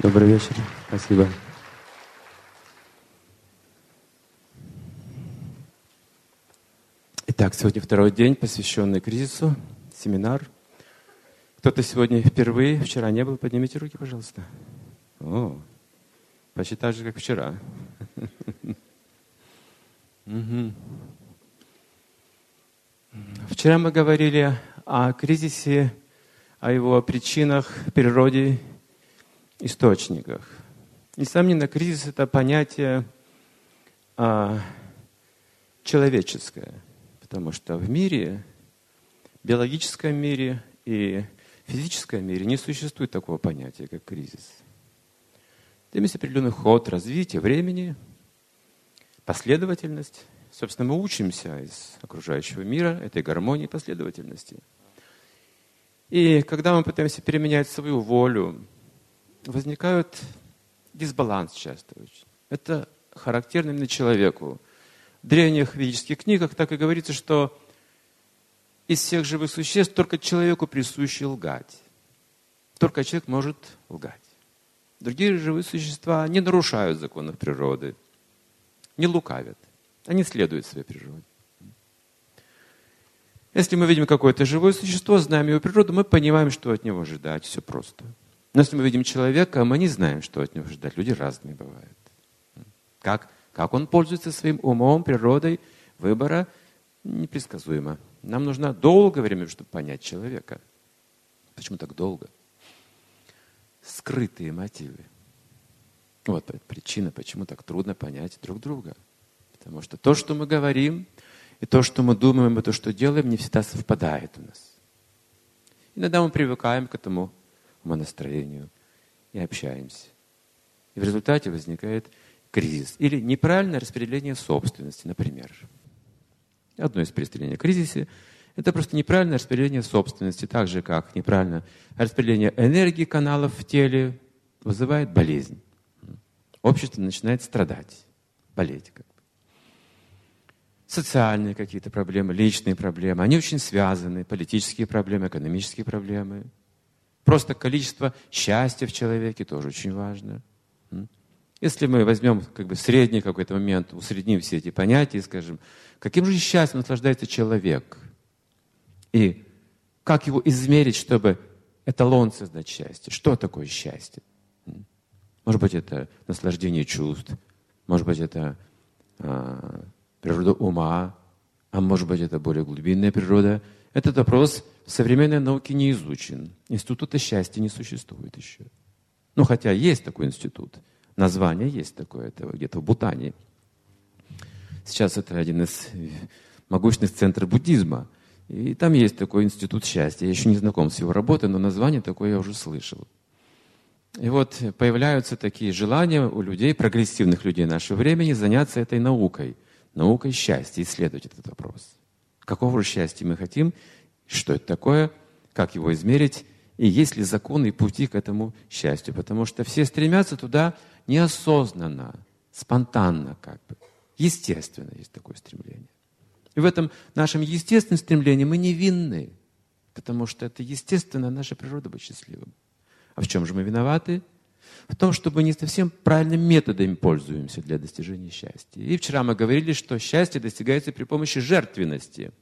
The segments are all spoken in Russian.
Добрый вечер. Спасибо. Итак, сегодня второй день, посвященный кризису, семинар. Кто-то сегодня впервые, вчера не был, поднимите руки, пожалуйста. О, почти так же, как вчера. Вчера мы говорили о кризисе, о его причинах, природе, источниках. Несомненно, кризис – это понятие человеческое, потому что в мире, биологическом мире и физическом мире не существует такого понятия, как кризис. Это есть определенный ход развития времени, последовательность. Собственно, мы учимся из окружающего мира, этой гармонии, последовательности. И когда мы пытаемся переменять свою волю, возникает дисбаланс часто очень. Это характерно именно человеку. В древних ведических книгах так и говорится, что из всех живых существ только человеку присуще лгать. Только человек может лгать. Другие живые существа не нарушают законов природы, не лукавят. Они следуют своей природе. Если мы видим какое-то живое существо, знаем его природу, мы понимаем, что от него ожидать. Все просто. Но если мы видим человека, мы не знаем, что от него ждать. Люди разные бывают. Как он пользуется своим умом, природой, выбора, непредсказуемо. Нам нужно долгое время, чтобы понять человека. Почему так долго? Скрытые мотивы. Вот причина, почему так трудно понять друг друга. Потому что то, что мы говорим, и то, что мы думаем, и то, что делаем, не всегда совпадает у нас. Иногда мы привыкаем к этому умонастроению и общаемся. И в результате возникает кризис. Или неправильное распределение собственности, например. Одно из представлений о кризисе – это просто неправильное распределение собственности, так же, как неправильное распределение энергии каналов в теле вызывает болезнь. Общество начинает страдать, болеть. Социальные какие-то проблемы, личные проблемы, они очень связаны, политические проблемы, экономические проблемы. Просто количество счастья в человеке тоже очень важно. Если мы возьмем средний какой-то момент, усредним все эти понятия и скажем, каким же счастьем наслаждается человек? И как его измерить, чтобы эталон создать счастье? Что такое счастье? Может быть, это наслаждение чувств, может быть, это природа ума, а может быть, это более глубинная природа. Этот вопрос в современной науке не изучен. Института счастья не существует еще. Хотя есть такой институт. Название есть такое, это где-то в Бутане. Сейчас это один из могущественных центров буддизма. И там есть такой институт счастья. Я еще не знаком с его работой, но название такое я уже слышал. И вот появляются такие желания у людей, прогрессивных людей нашего времени, заняться этой наукой. Наукой счастья, исследовать этот вопрос. Какого же счастья мы хотим, что это такое, как его измерить, и есть ли законы и пути к этому счастью. Потому что все стремятся туда неосознанно, спонтанно Естественно, есть такое стремление. И в этом нашем естественном стремлении мы невинны, потому что это естественно наша природа быть счастливым. А в чем же мы виноваты? В том, что мы не совсем правильными методами пользуемся для достижения счастья. И вчера мы говорили, что счастье достигается при помощи жертвенности.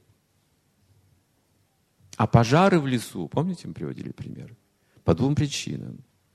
А пожары в лесу, помните, мы приводили пример? По двум причинам.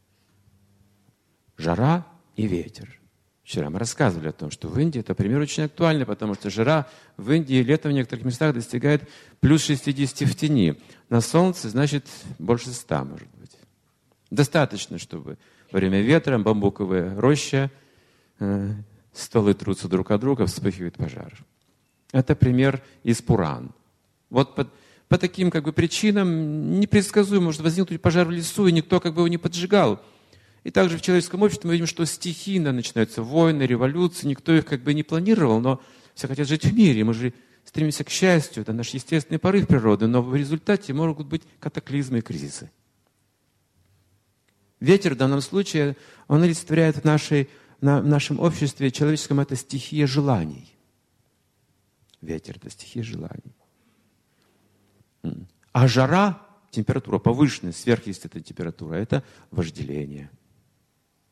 Жара и ветер. Вчера мы рассказывали о том, что в Индии это пример очень актуальный, потому что жара в Индии летом в некоторых местах достигает плюс 60 в тени. На солнце, значит, больше 100, может быть. Достаточно, чтобы во время ветра бамбуковая роща, стволы трутся друг от друга, вспыхивает пожар. Это пример из Пуран. Вот по таким причинам непредсказуемо может возникнуть пожар в лесу, и никто его не поджигал. И также в человеческом обществе мы видим, что стихийно начинаются войны, революции, никто их не планировал, но все хотят жить в мире, мы же стремимся к счастью, это наш естественный порыв природы, но в результате могут быть катаклизмы и кризисы. Ветер в данном случае, он олицетворяет в нашем обществе человеческом это стихия желаний. Ветер – это стихия желаний. А жара, температура повышенная, сверхъестественная температура – это вожделение.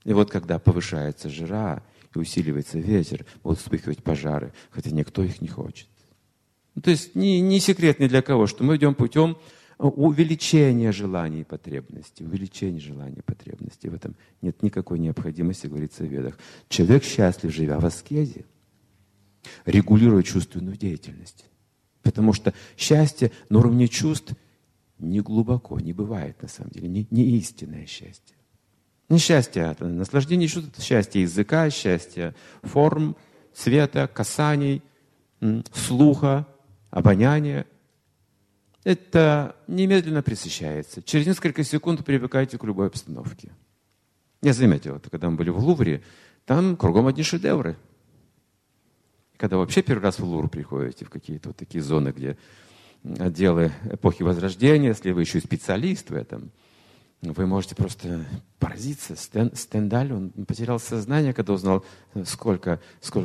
И вот когда повышается жара и усиливается ветер, будут вспыхивать пожары, хотя никто их не хочет. То есть не секрет ни для кого, что мы идем путем увеличения желаний и потребностей. Увеличения желаний и потребностей. В этом нет никакой необходимости, говорится в Ведах. Человек счастлив, живя в аскезе, регулируя чувственную деятельность. Потому что счастье на уровне чувств не глубоко, не бывает на самом деле, не истинное счастье. Не счастье, это наслаждение чувств, это счастье языка, счастье форм, цвета, касаний, слуха, обоняния. Это немедленно пресыщается. Через несколько секунд привыкаете к любой обстановке. Я заметил, это когда мы были в Лувре, там кругом одни шедевры. Когда вообще первый раз в Лувр приходите, в какие-то вот такие зоны, где отделы эпохи Возрождения, если вы еще и специалист в этом, вы можете просто поразиться. Стендаль, он потерял сознание, когда узнал, сколько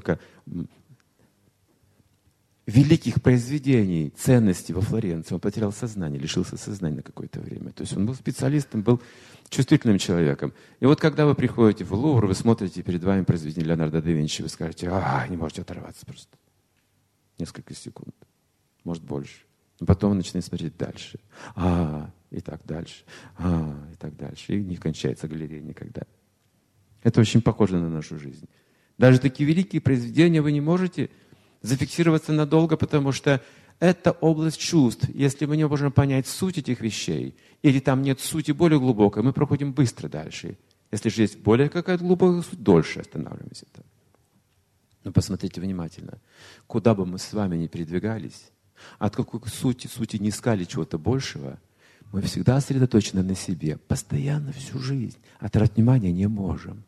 великих произведений, ценностей во Флоренции. Он потерял сознание, лишился сознания на какое-то время. То есть он был специалистом, был чувствительным человеком. И вот когда вы приходите в Лувр, вы смотрите перед вами произведение Леонардо да Винчи, вы скажете, не можете оторваться просто. Несколько секунд, может больше. Потом вы начинаете смотреть дальше. И так дальше. И так дальше. И не кончается галерея никогда. Это очень похоже на нашу жизнь. Даже такие великие произведения вы не можете зафиксироваться надолго, потому что это область чувств. Если мы не можем понять суть этих вещей, или там нет сути более глубокой, мы проходим быстро дальше. Если же есть более какая-то глубокая суть, дольше останавливаемся там. Но посмотрите внимательно. Куда бы мы с вами ни передвигались, от какой сути не искали чего-то большего, мы всегда сосредоточены на себе, постоянно всю жизнь. Оторвать внимание не можем.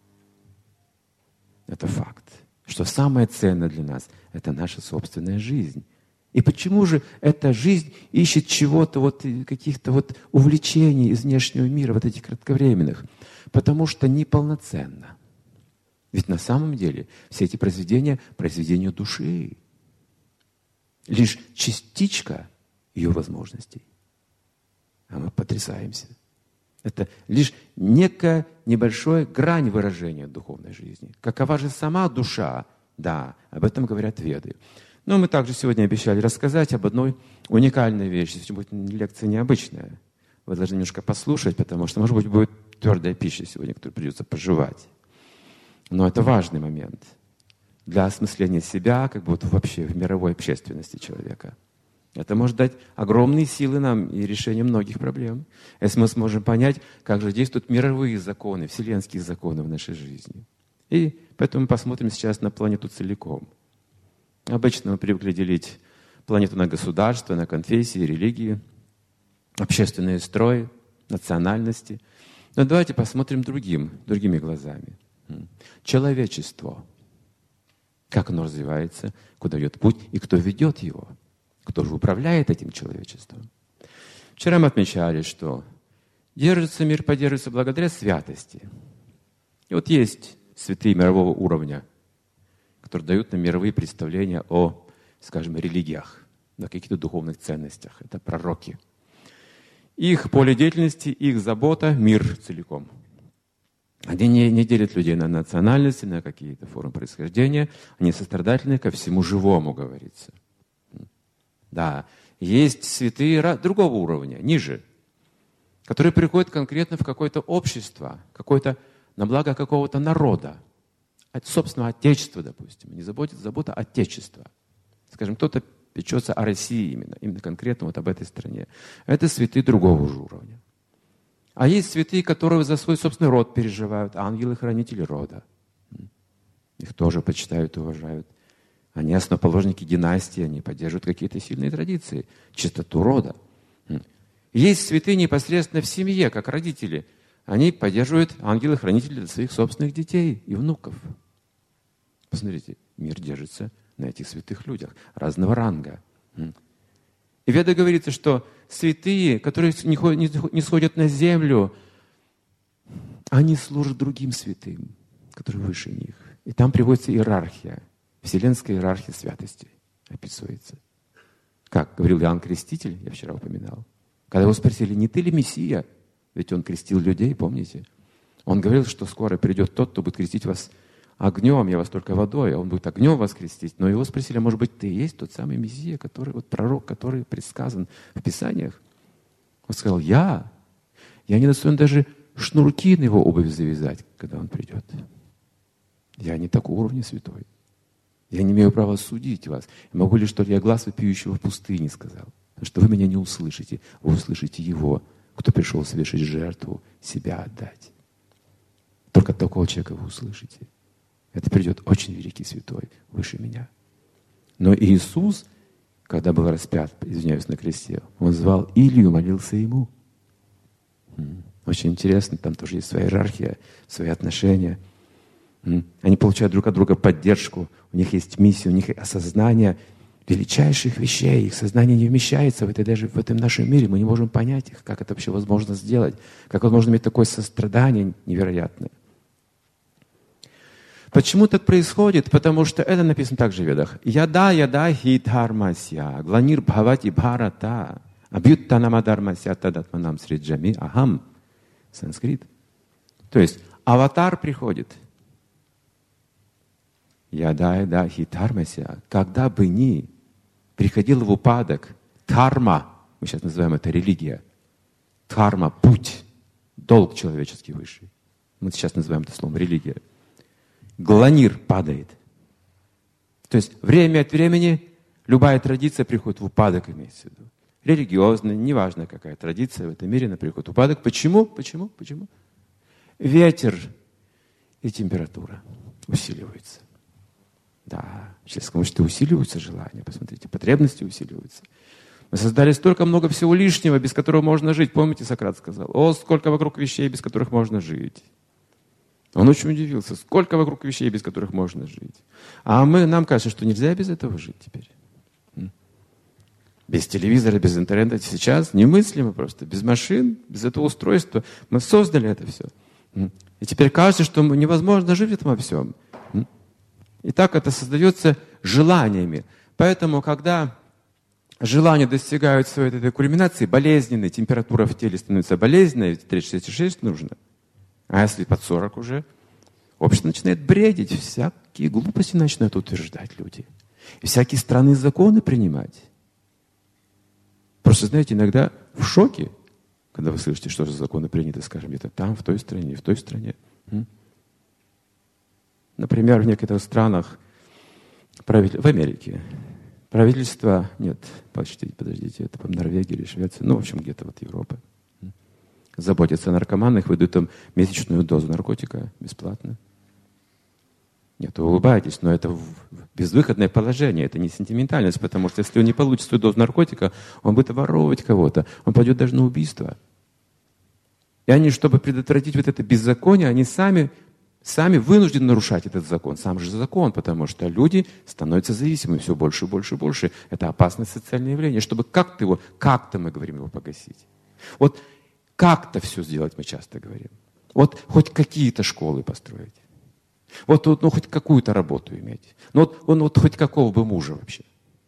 Это факт. Что самое ценное для нас – это наша собственная жизнь. И почему же эта жизнь ищет чего-то, каких-то увлечений из внешнего мира, этих кратковременных? Потому что неполноценно. Ведь на самом деле все эти произведения – произведения души. Лишь частичка ее возможностей. А мы потрясаемся. Это лишь некая небольшая грань выражения духовной жизни. Какова же сама душа? Да, об этом говорят Веды. Но мы также сегодня обещали рассказать об одной уникальной вещи. Сегодня будет лекция необычная. Вы должны немножко послушать, потому что, может быть, будет твердая пища сегодня, которую придется пожевать. Но это важный момент для осмысления себя, вообще в мировой общественности человека. Это может дать огромные силы нам и решение многих проблем. Если мы сможем понять, как же действуют мировые законы, вселенские законы в нашей жизни. И поэтому мы посмотрим сейчас на планету целиком. Обычно мы привыкли делить планету на государства, на конфессии, религии, общественные строи, национальности. Но давайте посмотрим другими глазами. Человечество. Как оно развивается, куда идет путь и кто ведет его. Кто же управляет этим человечеством? Вчера мы отмечали, что мир поддерживается благодаря святости. И вот есть святые мирового уровня, которые дают нам мировые представления о, скажем, религиях, о каких-то духовных ценностях. Это пророки. Их поле деятельности, их забота – мир целиком. Они не делят людей на национальности, на какие-то формы происхождения. Они сострадательны ко всему живому, говорится. Да, есть святые другого уровня, ниже, которые приходят конкретно в какое-то общество, на благо какого-то народа, от собственного отечества, допустим. Не забота отечества. Скажем, кто-то печется о России именно конкретно об этой стране. Это святые другого же уровня. А есть святые, которые за свой собственный род переживают, ангелы-хранители рода. Их тоже почитают и уважают. Они основоположники династии, они поддерживают какие-то сильные традиции, чистоту рода. Есть святые непосредственно в семье, как родители. Они поддерживают ангелы-хранители для своих собственных детей и внуков. Посмотрите, мир держится на этих святых людях разного ранга. И в Ведах говорится, что святые, которые не сходят на землю, они служат другим святым, которые выше них. И там приводится иерархия. Вселенская иерархия святости описывается. Как говорил Иоанн Креститель, я вчера упоминал, когда его спросили, не ты ли Мессия? Ведь он крестил людей, помните? Он говорил, что скоро придет тот, кто будет крестить вас огнем, я вас только водой, а он будет огнем вас крестить. Но его спросили, может быть, ты и есть тот самый Мессия, который, вот пророк, который предсказан в Писаниях? Он сказал, я не достоин даже шнурки на его обувь завязать, когда он придет. Я не такого уровня святой. Я не имею права судить вас. Могу лишь только я глаз вопиющего в пустыне сказал. Потому что вы меня не услышите. Вы услышите его, кто пришел совершить жертву, себя отдать. Только такого человека вы услышите. Это придет очень великий святой, выше меня. Но Иисус, когда был распят, извиняюсь, на кресте, Он звал Илью, молился ему. Очень интересно, там тоже есть своя иерархия, свои отношения. Они получают друг от друга поддержку, у них есть миссия, у них есть осознание величайших вещей. Их сознание не вмещается даже в этом нашем мире. Мы не можем понять их, как это вообще возможно сделать, как возможно иметь такое сострадание невероятное. Почему так происходит? Потому что это написано также в Ведах. Яда хитармасья, гланир бхавати бхарата, абьюттанамадармасья тадатманам сриджами ахам. Санскрит. То есть аватар приходит. Яда хитармасья, когда бы ни приходил в упадок дхарма, мы сейчас называем это религия, дхарма, путь, долг человеческий высший. Мы сейчас называем это словом религия. Гланир падает. То есть время от времени любая традиция приходит в упадок, имеется в виду. Религиозная, неважно какая традиция в этом мире, она приходит в упадок. Почему? Ветер и температура усиливаются. Да, в человеческом обществе усиливаются желания. Посмотрите, потребности усиливаются. Мы создали столько много всего лишнего, без которого можно жить. Помните, Сократ сказал, сколько вокруг вещей, без которых можно жить. Он очень удивился, сколько вокруг вещей, без которых можно жить. А нам кажется, что нельзя без этого жить теперь. Без телевизора, без интернета сейчас немыслимо просто. Без машин, без этого устройства. Мы создали это все. И теперь кажется, что невозможно жить в этом во всем. И так это создается желаниями. Поэтому, когда желания достигают своей этой кульминации, болезненной, температура в теле становится болезненной, 36,6 нужно. А если под 40 уже, общество начинает бредить, всякие глупости начинают утверждать люди. И всякие странные законы принимать. Просто, знаете, иногда в шоке, когда вы слышите, что за законы приняты, скажем, где-то там, в той стране, в той стране. Например, в некоторых странах, в Америке, правительство, нет, подождите, это, по-моему, Норвегия или Швеция, в общем, где-то вот Европа, заботятся о наркоманах, выдают им месячную дозу наркотика бесплатно. Нет, вы улыбаетесь, но это безвыходное положение, это не сентиментальность, потому что если он не получит свою дозу наркотика, он будет воровать кого-то, он пойдет даже на убийство. И они, чтобы предотвратить вот это беззаконие, они сами вынуждены нарушать этот закон, сам же закон, потому что люди становятся зависимыми все больше и больше и больше. Это опасное социальное явление, чтобы как-то мы говорим его погасить. Вот как-то все сделать, мы часто говорим. Вот хоть какие-то школы построить. Вот хоть какую-то работу иметь. Вот хоть какого бы мужа вообще.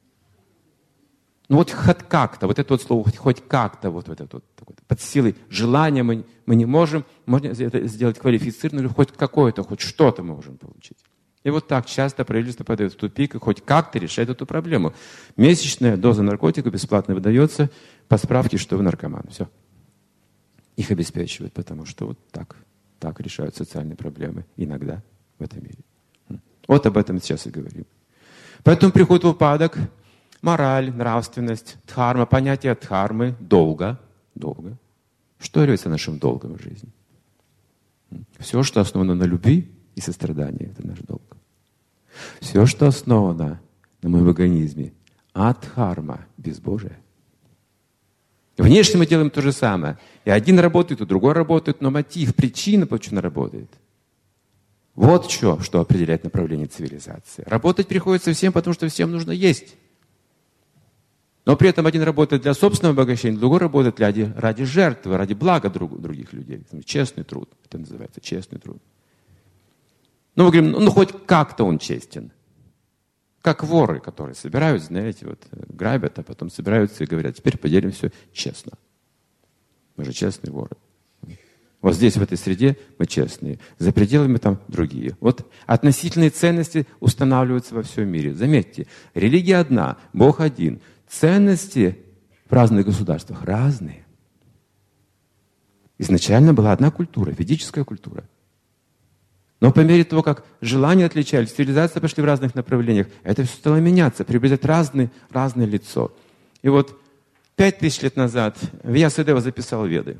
Вот хоть как-то, вот это вот слово хоть как-то, вот это вот под силой желания мы не можем, можно это сделать квалифицированно, или хоть какое-то, хоть что-то мы можем получить. И вот так часто правительство подает в тупик и хоть как-то решает эту проблему. Месячная доза наркотика бесплатно выдается по справке, что вы наркоман. Все. Их обеспечивают, потому что вот так решают социальные проблемы иногда в этом мире. Вот об этом сейчас и говорим. Поэтому приходит в упадок мораль, нравственность, дхарма, понятие дхармы, долга. Что является нашим долгом в жизни? Все, что основано на любви и сострадании, это наш долг. Все, что основано на моем эгоизме, адхарма, безбожие. Внешне мы делаем то же самое. И один работает, и другой работает, но мотив, причина, почему он работает. Вот что определяет направление цивилизации. Работать приходится всем, потому что всем нужно есть. Но при этом один работает для собственного обогащения, другой работает ради жертвы, ради блага других людей. Честный труд. Это называется честный труд. Мы говорим, хоть как-то он честен. Как воры, которые собирают, знаете, грабят, а потом собираются и говорят, теперь поделим все честно. Мы же честные воры. Вот здесь, в этой среде, мы честные. За пределами там другие. Вот относительные ценности устанавливаются во всем мире. Заметьте, религия одна, Бог один. Ценности в разных государствах разные. Изначально была одна культура, ведическая культура. Но по мере того, как желания отличались, цивилизации пошли в разных направлениях, это все стало меняться, приобретать разное лицо. И вот 5000 лет назад Вьясадева записал Веды.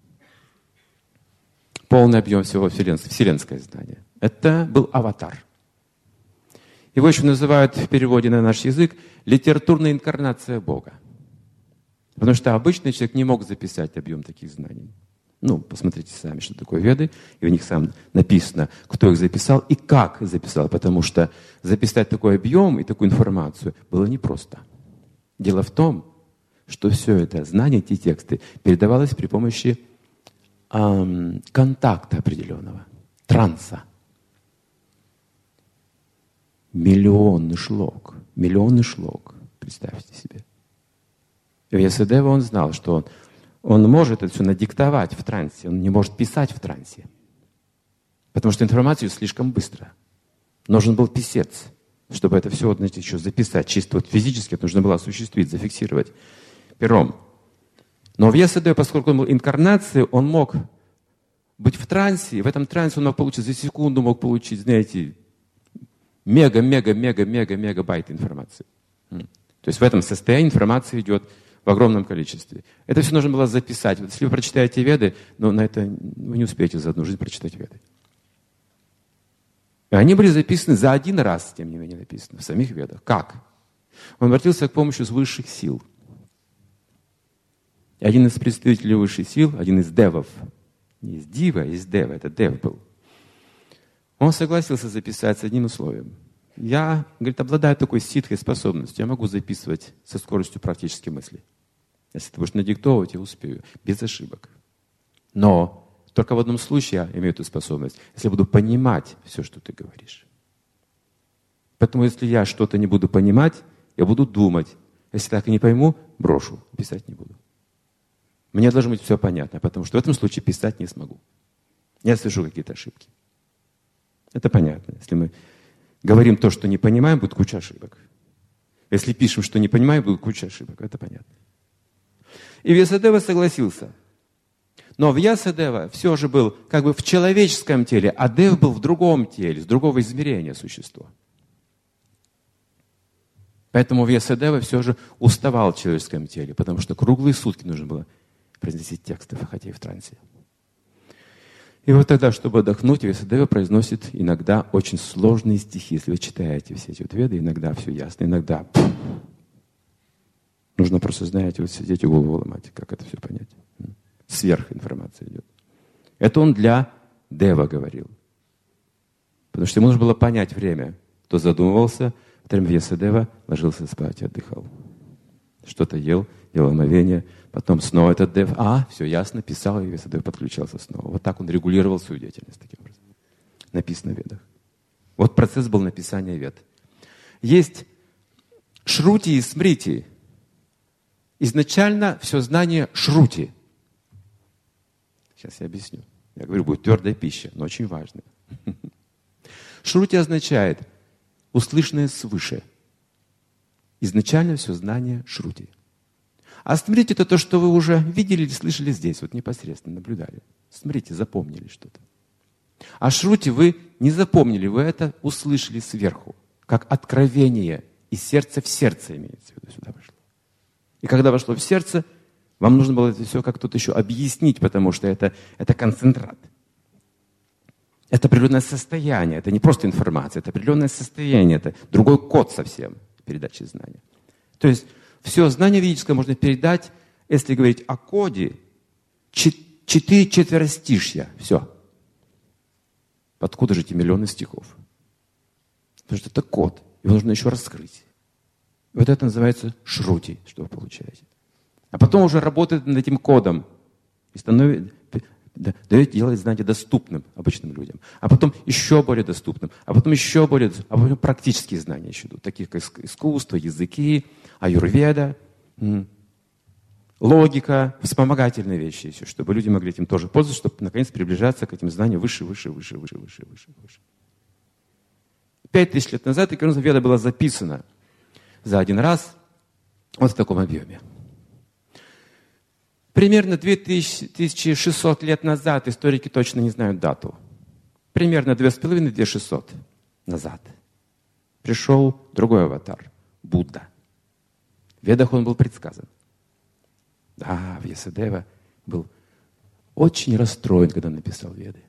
Полный объем всего вселенское знание. Это был аватар. Его еще называют в переводе на наш язык литературная инкарнация Бога. Потому что обычный человек не мог записать объем таких знаний. Посмотрите сами, что такое Веды, и в них сам написано, кто их записал и как записал, потому что записать такой объем и такую информацию было непросто. Дело в том, что все это знание, эти тексты, передавалось при помощи контакта определенного, транса. Миллионный шлок, представьте себе. Вьясадева, он знал, что он может это все надиктовать в трансе, он не может писать в трансе. Потому что информацию слишком быстро. Нужен был писец, чтобы это все еще записать. Чисто физически это нужно было осуществить, зафиксировать пером. Но Вьясадева, поскольку он был инкарнацией, он мог быть в трансе, и в этом трансе он мог получить, за секунду мог получить, знаете, мегабайт информации. То есть в этом состоянии информация идет в огромном количестве. Это все нужно было записать. Вот если вы прочитаете Веды, на это вы не успеете за одну жизнь прочитать Веды. И они были записаны за один раз, тем не менее, написано в самих Ведах. Как? Он обратился к помощи высших сил. И один из представителей высших сил, один из девов, не из дива, а из дева, это дев был, он согласился записать с одним условием. Я, говорит, обладаю такой ситхой способностью, я могу записывать со скоростью практически мысли. Если ты будешь надиктовывать, я успею, без ошибок. Но только в одном случае я имею эту способность, если буду понимать все, что ты говоришь. Поэтому если я что-то не буду понимать, я буду думать. Если так и не пойму, брошу, писать не буду. Мне должно быть все понятно, потому что в этом случае писать не смогу. Я совершу какие-то ошибки. Это понятно. Если мы говорим то, что не понимаем, будет куча ошибок. Если пишем, что не понимаем, будет куча ошибок. Это понятно. И Вьясадева согласился. Но Вьясадева все же был как бы в человеческом теле, а Дев был в другом теле, с другого измерения существо. Поэтому Вьясадева все же уставал в человеческом теле, потому что круглые сутки нужно было произносить тексты, хотя и в трансе. И вот тогда, чтобы отдохнуть, Вьясадева произносит иногда очень сложные стихи. Если вы читаете все эти Веды, иногда все ясно, иногда нужно просто, знаете, вот сидеть и голову ломать, как это все понять. Сверхинформация идет. Это он для Дева говорил. Потому что ему нужно было понять время. Кто задумывался, в время Вьясадева ложился спать и отдыхал. Что-то ел, делал омовение, потом снова этот Дев, все ясно, писал, и Вьясадева подключался снова. Вот так он регулировал свою деятельность таким образом. Написано в Ведах. Вот процесс был написания Вед. Есть Шрути и Смрити. Изначально все знание Шрути. Сейчас я объясню. Я говорю, будет твердая пища, но очень важная. Шрути означает услышанное свыше. Изначально все знание Шрути. А Смрити — это то, что вы уже видели или слышали здесь, вот непосредственно наблюдали. Смрити, запомнили что-то. А Шрути вы не запомнили, вы это услышали сверху, как откровение из сердца в сердце, имеется в виду, сюда вошло. И когда вошло в сердце, вам нужно было это все как-то еще объяснить, потому что это концентрат. Это определенное состояние, это не просто информация, это определенное состояние, это другой код совсем передачи знания. То есть все знание ведическое можно передать, если говорить о коде, 4 четверостишья, все. Откуда же эти миллионы стихов? Потому что это код, его нужно еще раскрыть. Вот это называется шрути, что вы получаете. А потом уже работает над этим кодом и дает делать знание доступным обычным людям. А потом еще более доступным. А потом еще более доступным. А потом практические знания еще идут, такие как искусство, языки, аюрведа, логика, вспомогательные вещи еще, чтобы люди могли этим тоже пользоваться, чтобы наконец приближаться к этим знаниям выше. 5000 лет назад Йогуртская Веда была записана за один раз вот в таком объеме. Примерно 2600 лет назад, историки точно не знают дату, примерно 2500-2600 назад пришел другой аватар, Будда. В Ведах он был предсказан. Да, Вьясадева был очень расстроен, когда написал Веды.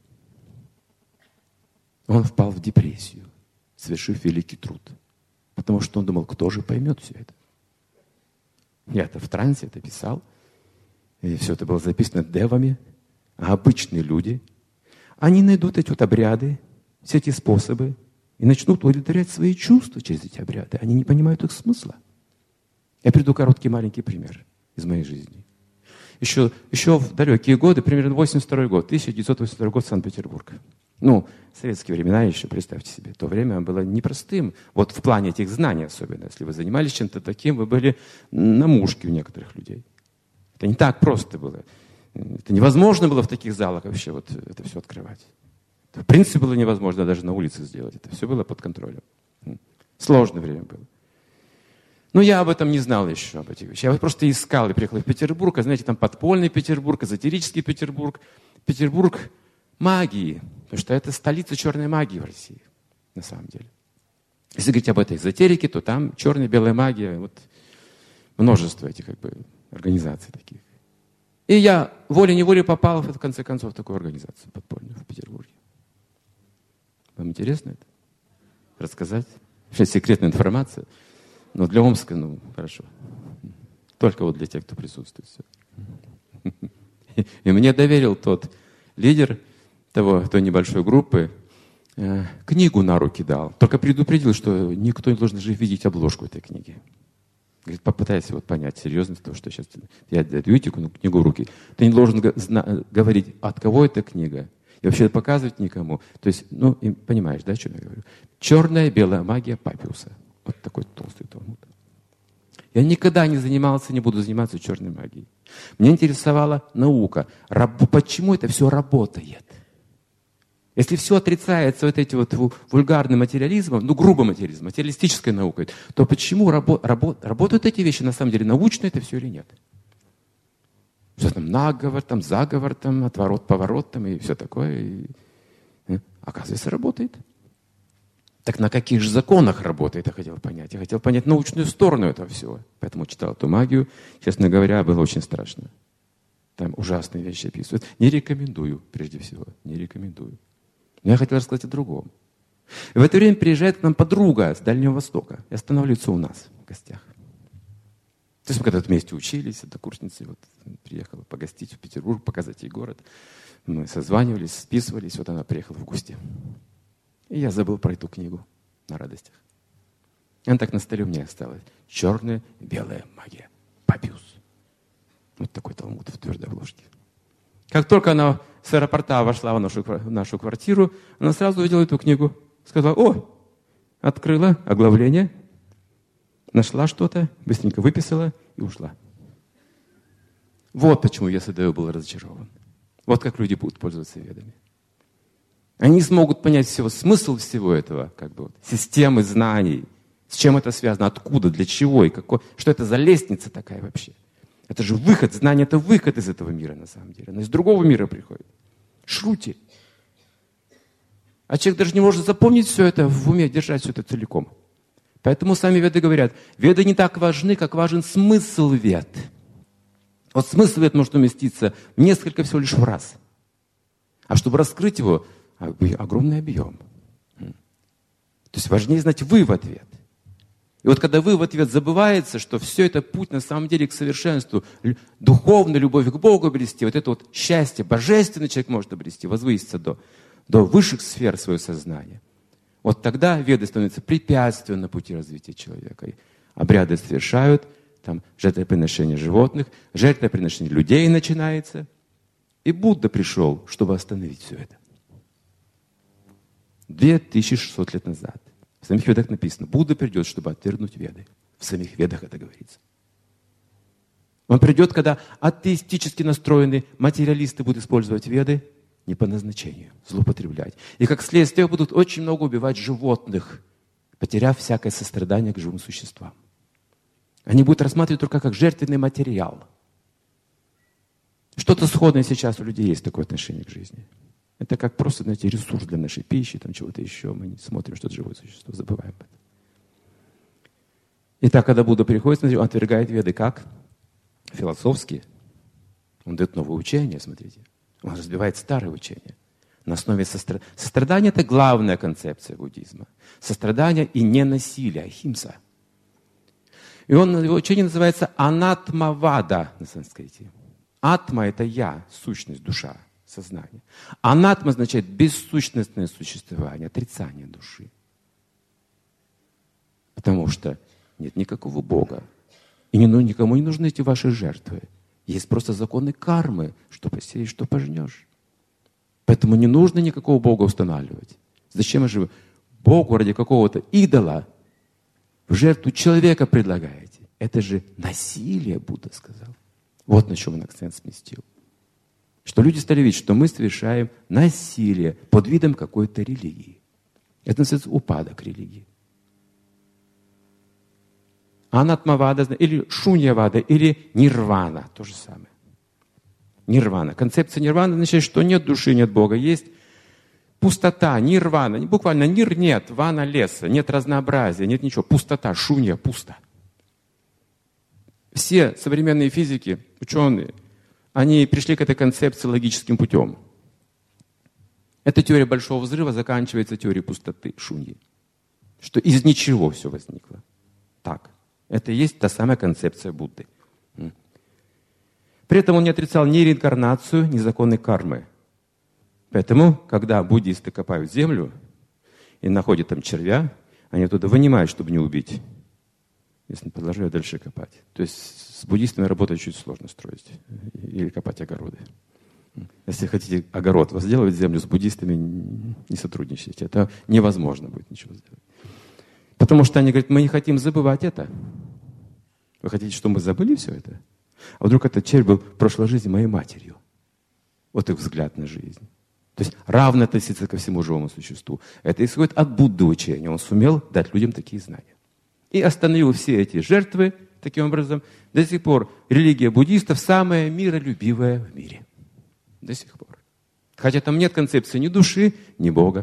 Он впал в депрессию, совершив великий труд. Потому что он думал, кто же поймет все это. Я-то в трансе это писал. И все это было записано девами. А обычные люди, они найдут эти вот обряды, все эти способы, и начнут удовлетворять свои чувства через эти обряды. Они не понимают их смысла. Я приведу короткий маленький пример из моей жизни. Еще в далекие годы, примерно 82 год, 1982 год, Санкт-Петербург. Ну, советские времена еще, представьте себе, то время было непростым. Вот в плане этих знаний особенно. Если вы занимались чем-то таким, вы были на мушке у некоторых людей. Это не так просто было. Это невозможно было в таких залах вообще вот это все открывать. Это, в принципе, было невозможно даже на улице сделать. Это все было под контролем. Сложное время было. Но я об этом не знал еще, об этих вещах. Я просто искал и приехал в Петербург. А знаете, там подпольный Петербург, эзотерический Петербург. Петербург магии. Потому что это столица черной магии в России, на самом деле. Если говорить об этой эзотерике, то там черная, белая магия. Вот множество этих организаций таких. И я волей-неволей попал, в конце концов, в такую организацию подпольную в Петербурге. Вам интересно это? Рассказать? Вообще секретная информация. Но для Омска, хорошо. Только вот для тех, кто присутствует. И мне доверил тот лидер той небольшой группы, книгу на руки дал. Только предупредил, что никто не должен даже видеть обложку этой книги. Говорит, попытайся понять серьезность того, что сейчас я даю эту книгу в руки. Ты не должен говорить, от кого эта книга, и вообще показывать никому. То есть, понимаешь, да, о чем я говорю? Черная, белая магия Папиуса. Вот такой толстый талмуд. Я никогда не занимался, не буду заниматься черной магией. Меня интересовала наука. Почему это все работает? Если все отрицается этим вульгарным материализмом, грубым материализмом, материалистической наукой, то почему работают эти вещи на самом деле? Научно это все или нет? Что там наговор, заговор, отворот-поворот и все такое. Оказывается, работает. Так на каких же законах работает, я хотел понять. Я хотел понять научную сторону этого всего. Поэтому читал эту магию. Честно говоря, было очень страшно. Там ужасные вещи описывают. Не рекомендую, прежде всего. Не рекомендую. Но я хотел рассказать о другом. И в это время приезжает к нам подруга с Дальнего Востока и останавливается у нас в гостях. То есть мы когда-то вместе учились, однокурсницы, приехала погостить в Петербург, показать ей город. Мы созванивались, списывались, она приехала в гости. И я забыл про эту книгу на радостях. Она так на столе у меня осталась. Черная, белая магия. Папиус. Вот такой талмуд в твердой обложке. Как только она с аэропорта вошла в нашу квартиру, она сразу увидела эту книгу. Сказала, открыла оглавление, нашла что-то, быстренько выписала и ушла. Вот почему Вьясадева был разочарован. Вот как люди будут пользоваться ведами. Они не смогут понять смысл всего этого, системы знаний, с чем это связано, откуда, для чего, и что это за лестница такая вообще. Это же выход, знание это выход из этого мира на самом деле. Оно из другого мира приходит. Шрути. А человек даже не может запомнить все это, в уме держать все это целиком. Поэтому сами веды говорят, веды не так важны, как важен смысл вед. Вот смысл вед может уместиться в несколько всего лишь фраз. А чтобы раскрыть его, огромный объем. То есть важнее знать вы в ответ. И вот когда вы в ответ забывается, что все это путь на самом деле к совершенству, духовная любовь к Богу обрести, вот это счастье, божественный человек может обрести, возвыситься до высших сфер своего сознания. Вот тогда веды становятся препятствием на пути развития человека. И обряды совершают, там жертвоприношение животных, жертвоприношение людей начинается. И Будда пришел, чтобы остановить все это. 2600 лет назад. В самих ведах написано, Будда придет, чтобы отвергнуть веды. В самих ведах это говорится. Он придет, когда атеистически настроенные материалисты будут использовать веды не по назначению, злоупотреблять. И как следствие будут очень много убивать животных, потеряв всякое сострадание к живым существам. Они будут рассматривать только как жертвенный материал. Что-то сходное сейчас у людей есть такое отношение к жизни. Это как просто, знаете, ресурс для нашей пищи, там чего-то еще. Мы не смотрим, что это живое существо, забываем об этом. Итак, когда Будда приходит, смотрите, он отвергает веды как? Философски. Он дает новое учение, смотрите. Он разбивает старое учение. На основе сострадания. Сострадание – это главная концепция буддизма. Сострадание и ненасилие, ахимса. И его учение называется анатмавада на санскрите. Атма – это я, сущность, душа, сознание. Анатма означает бессущностное существование, отрицание души. Потому что нет никакого Бога. И никому не нужны эти ваши жертвы. Есть просто законы кармы, что посеешь, что пожнешь. Поэтому не нужно никакого Бога устанавливать. Зачем же вы Богу ради какого-то идола в жертву человека предлагаете? Это же насилие, Будда сказал. Вот на чем он акцент сместил. Что люди стали видеть, что мы совершаем насилие под видом какой-то религии. Это называется упадок религии. Анатмавада, или шуньявада, или нирвана. То же самое. Нирвана. Концепция нирваны означает, что нет души, нет Бога. Есть пустота, нирвана. Буквально нир нет, вана леса, нет разнообразия, нет ничего. Пустота, шунья, пусто. Все современные физики, ученые, они пришли к этой концепции логическим путем. Эта теория большого взрыва заканчивается теорией пустоты, шуньи. Что из ничего все возникло. Так. Это и есть та самая концепция Будды. При этом он не отрицал ни реинкарнацию, ни законы кармы. Поэтому, когда буддисты копают землю и находят там червя, они оттуда вынимают, чтобы не убить. Если не продолжают дальше копать. То есть с буддистами работать чуть сложно строить. Или копать огороды. Если хотите огород возделывать землю, с буддистами не сотрудничайте. Это невозможно будет ничего сделать. Потому что они говорят, мы не хотим забывать это. Вы хотите, чтобы мы забыли все это? А вдруг этот червь был в прошлой жизни моей матерью? Вот их взгляд на жизнь. То есть равно относиться ко всему живому существу. Это исходит от Будды учения. Он сумел дать людям такие знания. И остановил все эти жертвы, таким образом. До сих пор религия буддистов самая миролюбивая в мире. До сих пор. Хотя там нет концепции ни души, ни Бога.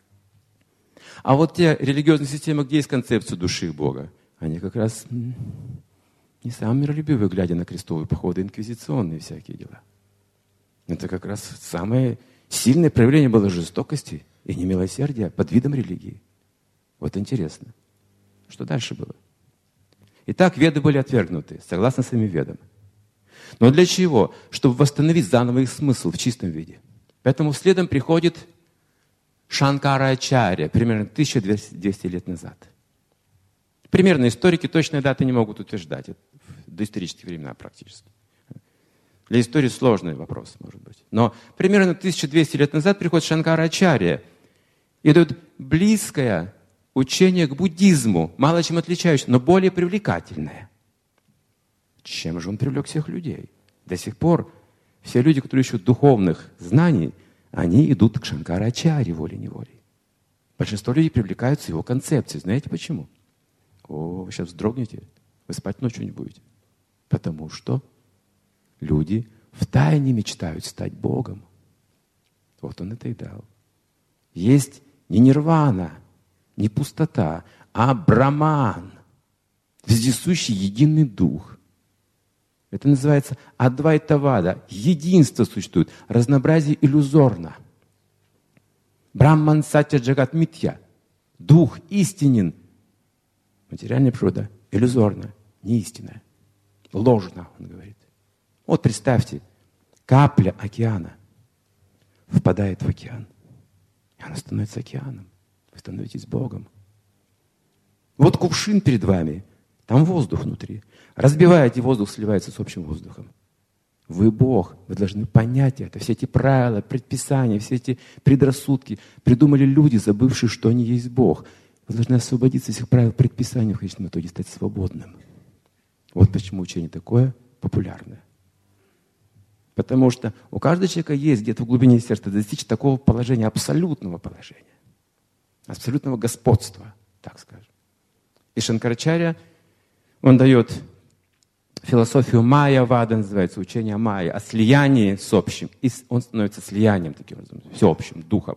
А вот те религиозные системы, где есть концепция души и Бога, они как раз не самые миролюбивые, глядя на крестовые походы, инквизиционные всякие дела. Это как раз самое сильное проявление было жестокости и немилосердия под видом религии. Вот интересно. Что дальше было? Итак, веды были отвергнуты, согласно самим ведам. Но для чего? Чтобы восстановить заново их смысл в чистом виде. Поэтому следом приходит Шанкарачарья, примерно 1200 лет назад. Примерно историки точной даты не могут утверждать. Это в доисторические времена практически. Для истории сложный вопрос, может быть. Но примерно 1200 лет назад приходит Шанкарачарья и дает близкое учение к буддизму, мало чем отличающееся, но более привлекательное. Чем же он привлек всех людей? До сих пор все люди, которые ищут духовных знаний, они идут к Шанкарачарье волей-неволей. Большинство людей привлекаются его концепцией. Знаете почему? Вы сейчас вздрогнете, вы спать ночью не будете. Потому что люди втайне мечтают стать Богом. Вот он это и дал. Есть не нирвана, не пустота, а браман, вездесущий единый дух. Это называется адвайтавада. Единство существует, разнообразие иллюзорно. Брамман сатья джагат митья. Дух истинен. Материальная природа иллюзорна, не истинная. Ложна, он говорит. Вот представьте, капля океана впадает в океан. И она становится океаном. Вы становитесь Богом. Вот кувшин перед вами, там воздух внутри. Разбиваете, воздух сливается с общим воздухом. Вы Бог, вы должны понять это. Все эти правила, предписания, все эти предрассудки придумали люди, забывшие, что они есть Бог. Вы должны освободиться из этих правил, предписаний, в конечном итоге стать свободным. Вот почему учение такое популярное. Потому что у каждого человека есть где-то в глубине сердца достичь такого положения, абсолютного положения, абсолютного господства, так скажем. И Шанкарачарья, он дает философию Майя-вада, называется, учение Майя, о слиянии с общим. И он становится слиянием таким образом, всеобщим, духом.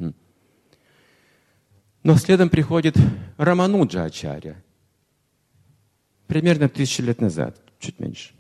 Но следом приходит Рамануджа-ачарья. Примерно 1000 лет назад, чуть меньше.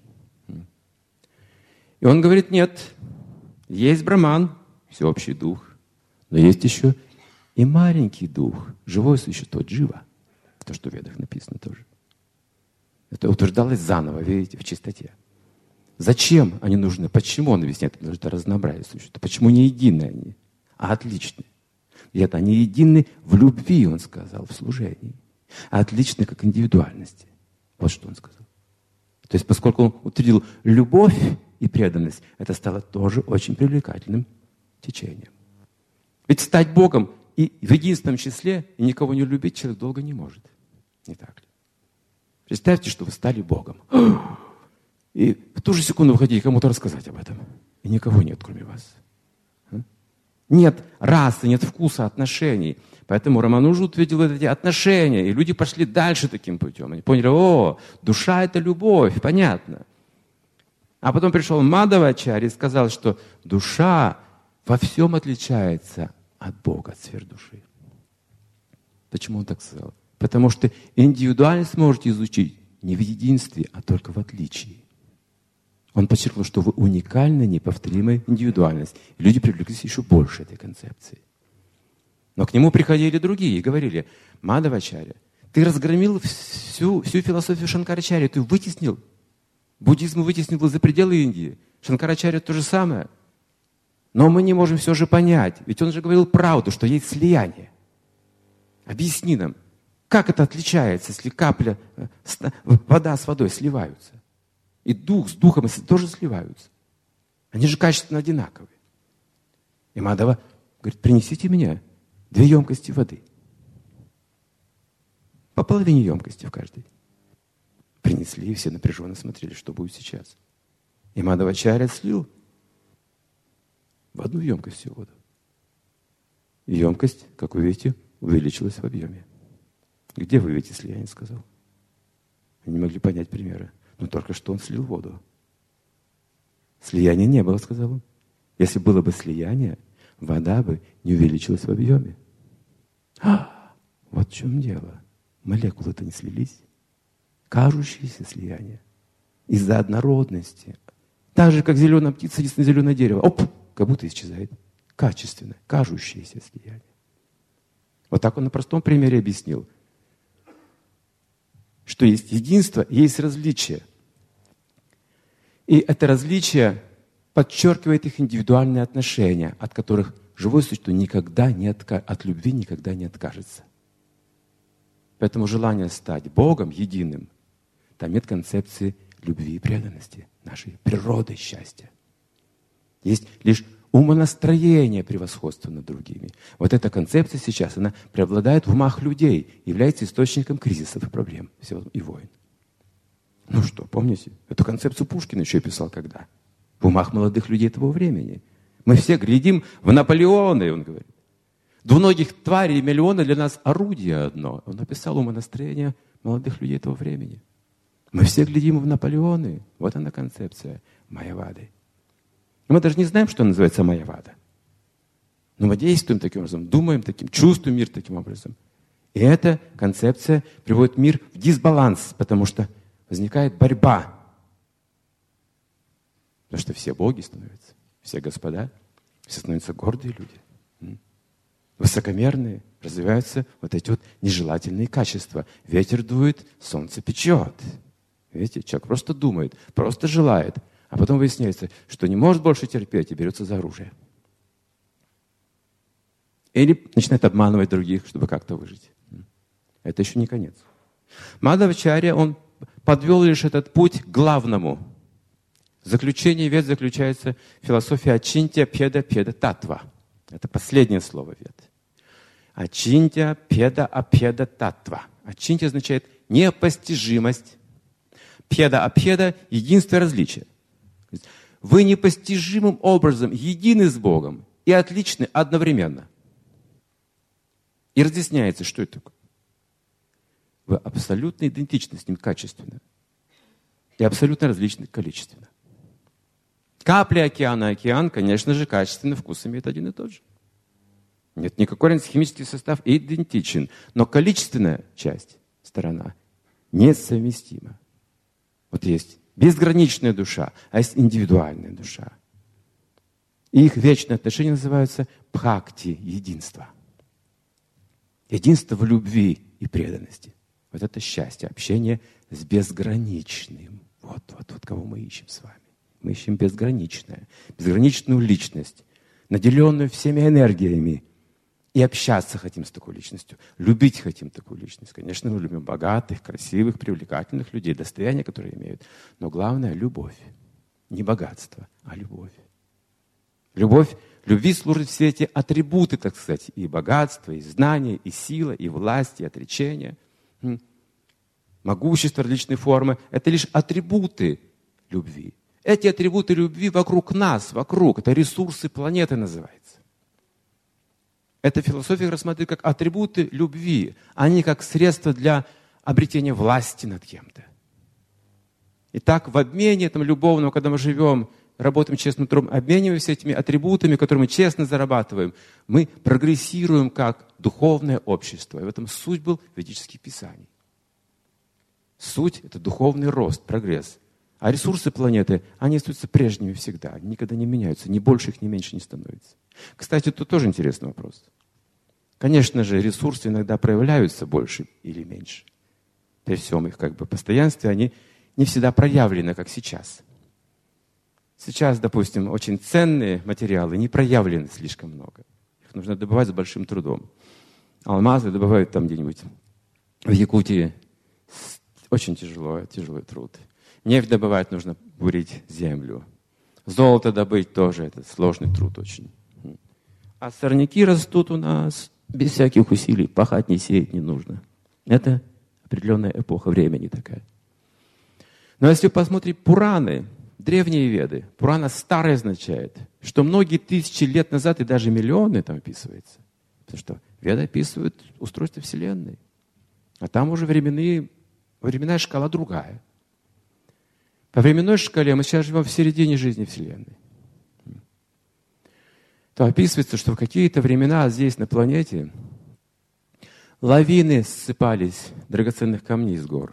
И он говорит, нет, есть Браман, всеобщий дух, но есть еще и маленький дух, живое существо, джива. То, что в Ведах написано тоже. Это утверждалось заново, видите, в чистоте. Зачем они нужны? Почему он объясняет? Потому что это разнообразие существ. Почему не единые они, а отличные? И это они едины в любви, он сказал, в служении. А отличны как индивидуальности. Вот что он сказал. То есть, поскольку он утвердил любовь и преданность, это стало тоже очень привлекательным течением. Ведь стать Богом и в единственном числе, и никого не любить человек долго не может. Не так ли? Представьте, что вы стали Богом. И в ту же секунду вы хотите кому-то рассказать об этом. И никого нет, кроме вас. Нет расы, нет вкуса отношений. Поэтому Рамануджа утвердил эти отношения. И люди пошли дальше таким путем. Они поняли, душа — это любовь, понятно. А потом пришел Мадхавачарья и сказал, что душа во всем отличается от Бога, от сфер души. Почему он так сказал? Потому что индивидуальность можете изучить не в единстве, а только в отличии. Он подчеркнул, что вы уникальная, неповторимая индивидуальность. И люди привлеклись еще больше этой концепции. Но к нему приходили другие и говорили, Мадхавачарья, ты разгромил всю философию Шанкарачарьи, ты вытеснил, буддизм вытеснил за пределы Индии. Шанкарачарья то же самое. Но мы не можем все же понять, ведь он же говорил правду, что есть слияние. Объясни нам, как это отличается, если вода с водой сливаются? И дух с духом тоже сливаются. Они же качественно одинаковые. И Мадхава говорит, принесите мне 2 емкости воды. По половине емкости в каждой. Принесли, и все напряженно смотрели, что будет сейчас. И Мадхавачарья слил в 1 емкость всю воду. И емкость, как вы видите, увеличилась в объеме. Где вы видите слияние, сказал? Они не могли понять примера. Но только что он слил воду. Слияния не было, сказал он. Если было бы слияние, вода бы не увеличилась в объеме. Вот в чем дело. Молекулы-то не слились. Кажущиеся слияния. Из-за однородности. Так же, как зеленая птица садится на зеленое дерево. Как будто исчезает. Качественное, кажущееся слияние. Вот так он на простом примере объяснил, что есть единство, есть различие. И это различие подчеркивает их индивидуальные отношения, от которых живое существо никогда не от любви никогда не откажется. Поэтому желание стать Богом единым, там нет концепции любви и преданности, нашей природы счастья. Есть лишь умонастроение превосходства над другими. Вот эта концепция сейчас, она преобладает в умах людей, является источником кризисов и проблем и войн. Ну что, помните? Эту концепцию Пушкин еще писал когда? В умах молодых людей того времени. Мы все глядим в Наполеоны, он говорит. Двуногих тварей миллиона для нас орудие одно. Он написал умонастроение молодых людей того времени. Мы все глядим в Наполеоны. Вот она концепция Майявады. Мы даже не знаем, что называется Майявада. Но мы действуем таким образом, думаем таким, чувствуем мир таким образом. И эта концепция приводит мир в дисбаланс, потому что возникает борьба. Потому что все боги становятся, все господа, все становятся гордые люди. Высокомерные, развиваются вот эти вот нежелательные качества. Ветер дует, солнце печет. Видите, человек просто думает, просто желает. А потом выясняется, что не может больше терпеть и берется за оружие. Или начинает обманывать других, чтобы как-то выжить. Это еще не конец. Мадхавачарья, он подвел лишь этот путь к главному. В заключении вед заключается философия ачинтья педа педа татва. Это последнее слово вед. Ачинтья педа апеда татва. Ачинтья означает непостижимость. Пхеда-абхеда – единство и различие. Вы непостижимым образом едины с Богом и отличны одновременно. И разъясняется, что это такое. Вы абсолютно идентичны с Ним качественно и абсолютно различны количественно. Капли океана, океан, конечно же, качественно вкус имеет один и тот же. Нет никакой разницы, химический состав идентичен, но количественная часть, сторона, несовместима. Вот есть безграничная душа, а есть индивидуальная душа. И их вечные отношения называются бхакти, единство. Единство в любви и преданности. Вот это счастье, общение с безграничным. Вот кого мы ищем с вами. Мы ищем безграничную личность, наделенную всеми энергиями. И общаться хотим с такой личностью. Любить хотим такую личность. Конечно, мы любим богатых, красивых, привлекательных людей, достояния, которые имеют. Но главное – любовь. Не богатство, а любовь. Любви служат все эти атрибуты, так сказать, и богатство, и знание, и сила, и власть, и отречение. Могущество, различные формы – это лишь атрибуты любви. Эти атрибуты любви вокруг нас, это ресурсы планеты называется. Эта философия рассматривает как атрибуты любви, а не как средство для обретения власти над кем-то. Итак, в обмене этом любовном, когда мы живем, работаем честным трудом, обмениваемся этими атрибутами, которые мы честно зарабатываем, мы прогрессируем как духовное общество. И в этом суть был ведических писаний. Суть – это духовный рост, прогресс. А ресурсы планеты, они остаются прежними всегда, они никогда не меняются, ни больше их, ни меньше не становится. Кстати, тут тоже интересный вопрос. Конечно же, ресурсы иногда проявляются больше или меньше. При всем их постоянстве они не всегда проявлены, как сейчас. Сейчас, допустим, очень ценные материалы не проявлены слишком много. Их нужно добывать с большим трудом. Алмазы добывают там где-нибудь в Якутии. Очень тяжелый труд. Нефть добывать нужно бурить землю. Золото добыть тоже это сложный труд очень. А сорняки растут у нас без всяких усилий. Пахать не сеять не нужно. Это определенная эпоха времени такая. Но если посмотреть Пураны, древние Веды, Пурана старый означает, что многие тысячи лет назад и даже миллионы там описывается. Потому что Веды описывают устройство Вселенной. А там уже временная шкала другая. По временной шкале мы сейчас живем в середине жизни Вселенной. То описывается, что в какие-то времена здесь, на планете, лавины ссыпались драгоценных камней с гор.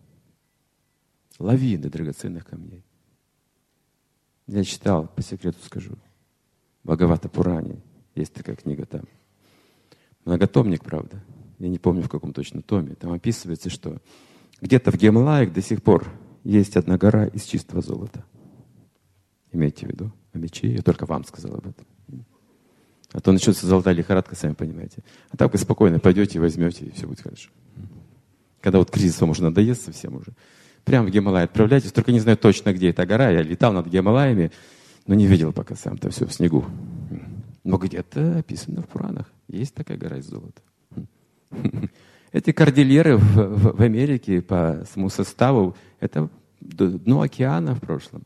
Лавины драгоценных камней. Я читал, по секрету скажу, в Бхагавата-пуране. Есть такая книга там. Многотомник, правда. Я не помню, в каком точно томе. Там описывается, что где-то в Гималаях до сих пор есть одна гора из чистого золота. Имейте в виду о мече. Я только вам сказал об этом. А то начнется золотая лихорадка, сами понимаете. А так вы спокойно пойдете, возьмете, и все будет хорошо. Когда вот кризис вам уже надоест совсем уже, прямо в Гималай отправляйтесь. Только не знаю точно, где эта гора. Я летал над Гималаями, но не видел пока сам. Там все в снегу. Но где-то описано в Пуранах. Есть такая гора из золота. Эти кордильеры в Америке по своему составу, это дно океана в прошлом.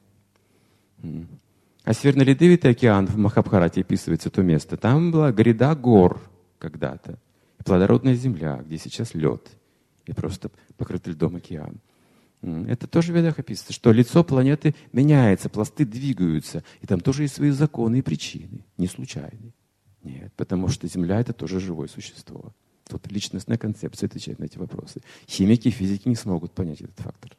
А Северно-Ледовитый океан в Махабхарате описывается то место. Там была гряда гор когда-то. Плодородная земля, где сейчас лед. И просто покрытый льдом океан. Это тоже в Ведах описано, что лицо планеты меняется, пласты двигаются. И там тоже есть свои законы и причины. Не случайные. Нет, потому что Земля — это тоже живое существо. Тут личностная концепция отвечает на эти вопросы. Химики и физики не смогут понять этот фактор.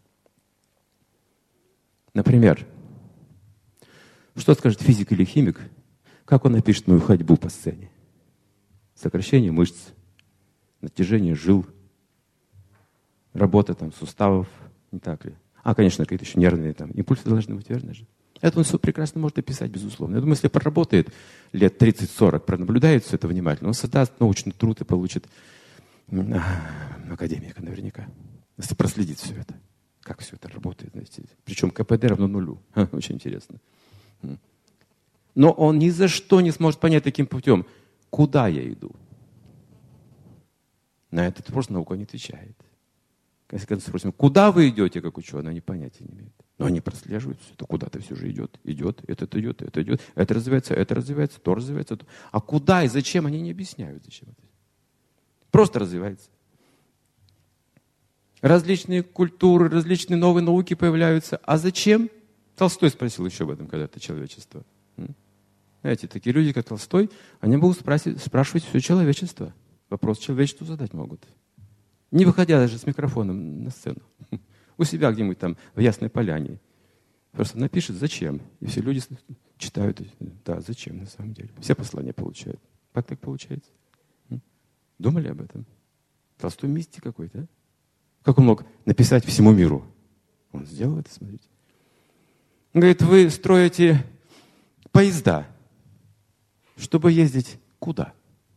Например, что скажет физик или химик, как он опишет мою ходьбу по сцене? Сокращение мышц, натяжение жил, работа суставов, не так ли? Конечно, какие-то еще нервные импульсы должны быть, верно же? Это он все прекрасно может описать, безусловно. Я думаю, если проработает лет 30-40, пронаблюдает все это внимательно, он создаст научный труд и получит академика наверняка. Если проследить все это. Как все это работает. Знаете. Причем КПД равно нулю. Очень интересно. Но он ни за что не сможет понять таким путем, куда я иду. На этот вопрос наука не отвечает. Если спросим, куда вы идете, как ученые, они понятия не имеют. Но они прослеживают, это куда-то все же идет, это идет, это развивается, то развивается. То. А куда и зачем, они не объясняют, зачем это. Просто развивается. Различные культуры, различные новые науки появляются. А зачем? Толстой спросил еще об этом когда-то человечество. Знаете, такие люди, как Толстой, они могут спрашивать все человечество. Вопрос человечеству задать могут. Не выходя даже с микрофоном на сцену. У себя где-нибудь там в Ясной Поляне. Просто напишет «Зачем?» И все люди читают. Да, зачем на самом деле? Все послания получают. Как так получается? Думали об этом? Толстой мистик какой-то, а? Как он мог написать всему миру? Он сделал это, смотрите. Он говорит, вы строите поезда, чтобы ездить куда?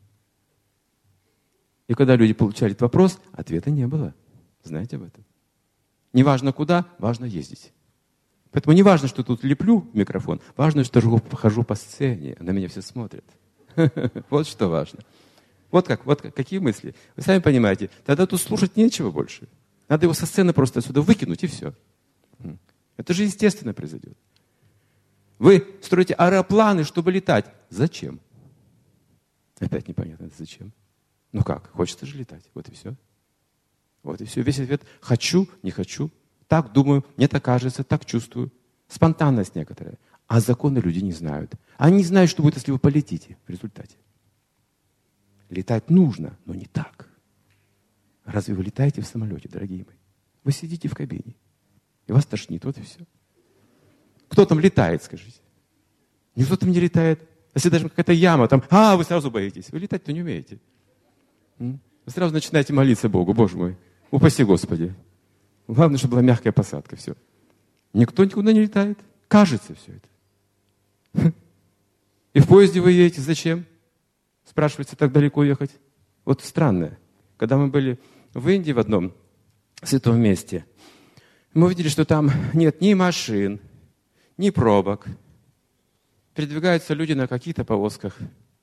И когда люди получали этот вопрос, ответа не было. Знаете об этом? Не важно куда, важно ездить. Поэтому не важно, что тут леплю в микрофон, важно, что хожу по сцене, на меня все смотрят. Вот что важно. Вот какие мысли. Вы сами понимаете, тогда тут слушать нечего больше. Надо его со сцены просто отсюда выкинуть, и все. Это же естественно произойдет. Вы строите аэропланы, чтобы летать. Зачем? Опять непонятно, зачем. Ну как? Хочется же летать. Вот и все. Вот и все. Весь ответ хочу, не хочу. Так думаю, мне так кажется, так чувствую. Спонтанность некоторая. А законы люди не знают. Они не знают, что будет, если вы полетите в результате. Летать нужно, но не так. Разве вы летаете в самолете, дорогие мои? Вы сидите в кабине. И вас тошнит, вот и все. Кто там летает, скажите? Никто там не летает. Если даже какая-то яма, там, вы сразу боитесь. Вы летать-то не умеете. Вы сразу начинаете молиться Богу, Боже мой, упаси Господи. Главное, чтобы была мягкая посадка, все. Никто никуда не летает. Кажется все это. И в поезде вы едете, зачем? Спрашивается, так далеко ехать? Вот странно. Когда мы были в Индии в одном святом месте, мы увидели, что там нет ни машин, ни пробок. Передвигаются люди на каких-то повозках.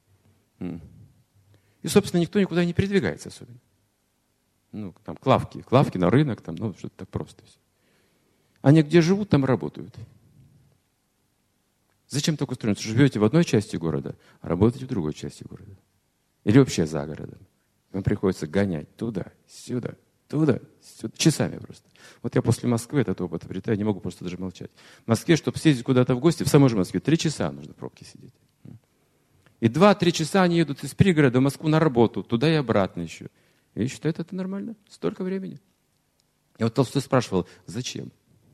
И, собственно, никто никуда не передвигается особенно. Там к лавке на рынок, там, что-то так просто. Они где живут, там работают. Зачем так устроено? Живете в одной части города, а работаете в другой части города. Или вообще за городом. Вам приходится гонять туда, сюда, часами просто. Вот я после Москвы этот опыт обретаю, не могу просто даже молчать. В Москве, чтобы съездить куда-то в гости, в самой же Москве, 3 часа нужно в пробке сидеть. И 2-3 часа они едут из пригорода в Москву на работу, туда и обратно еще. И считают, это нормально, столько времени. И вот Толстой спрашивал, зачем?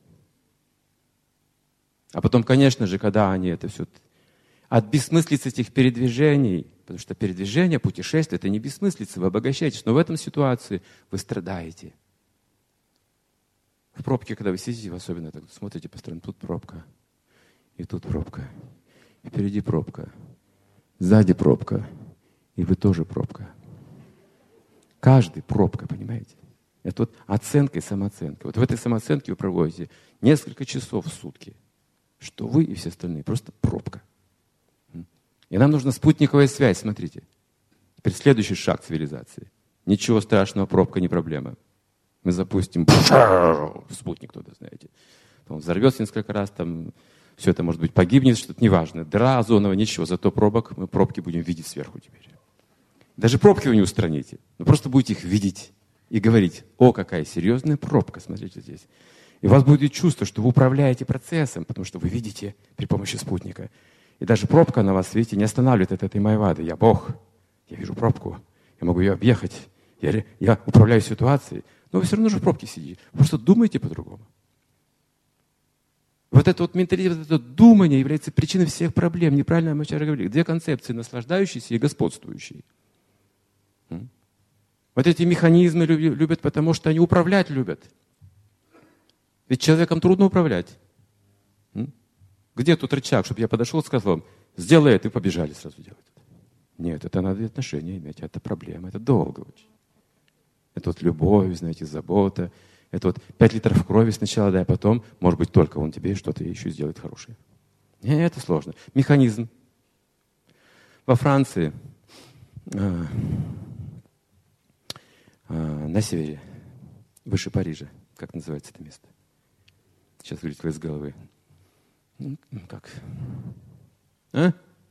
А потом, конечно же, когда они это все... От бессмыслицы этих передвижений, потому что передвижение, путешествие, это не бессмыслица, вы обогащаетесь, но в этом ситуации вы страдаете. В пробке, когда вы сидите, вы особенно так смотрите по сторонам, тут пробка, и тут пробка, и впереди пробка, сзади пробка, и вы тоже пробка. Каждый пробка, понимаете? Это вот оценка и самооценка. Вот в этой самооценке вы проводите несколько часов в сутки, что вы и все остальные просто пробка. И нам нужна спутниковая связь, смотрите. Теперь следующий шаг цивилизации. Ничего страшного, пробка не проблема. Мы запустим спутник туда, знаете. Он взорвется несколько раз, там все это, может быть, погибнет, что-то неважно. Дыра озоновая, ничего, зато мы пробки будем видеть сверху теперь. Даже пробки вы не устраните, но просто будете их видеть и говорить, какая серьезная пробка, смотрите здесь. И у вас будет чувство, что вы управляете процессом, потому что вы видите при помощи спутника. И даже пробка на вас, видите, не останавливает от этой майвады. Я Бог, я вижу пробку, я могу ее объехать, я управляю ситуацией. Но вы все равно же в пробке сидите. Вы просто думаете по-другому. Вот это вот менталитет, вот это думание является причиной всех проблем. Неправильно мы вчера говорили. 2 концепции, наслаждающиеся и господствующие. Вот эти механизмы любят, потому что они управлять любят. Ведь человеком трудно управлять. Где тут рычаг, чтобы я подошел и сказал вам, сделай это, и побежали сразу делать. Нет, это надо отношения иметь, это проблема, это долго очень. Это вот любовь, знаете, забота. Это вот 5 литров крови сначала дай, а потом, может быть, только он тебе что-то еще сделает хорошее. Нет, это сложно. Механизм. Во Франции, на севере, выше Парижа. Как называется это место? Сейчас вылетело из головы. Как? А?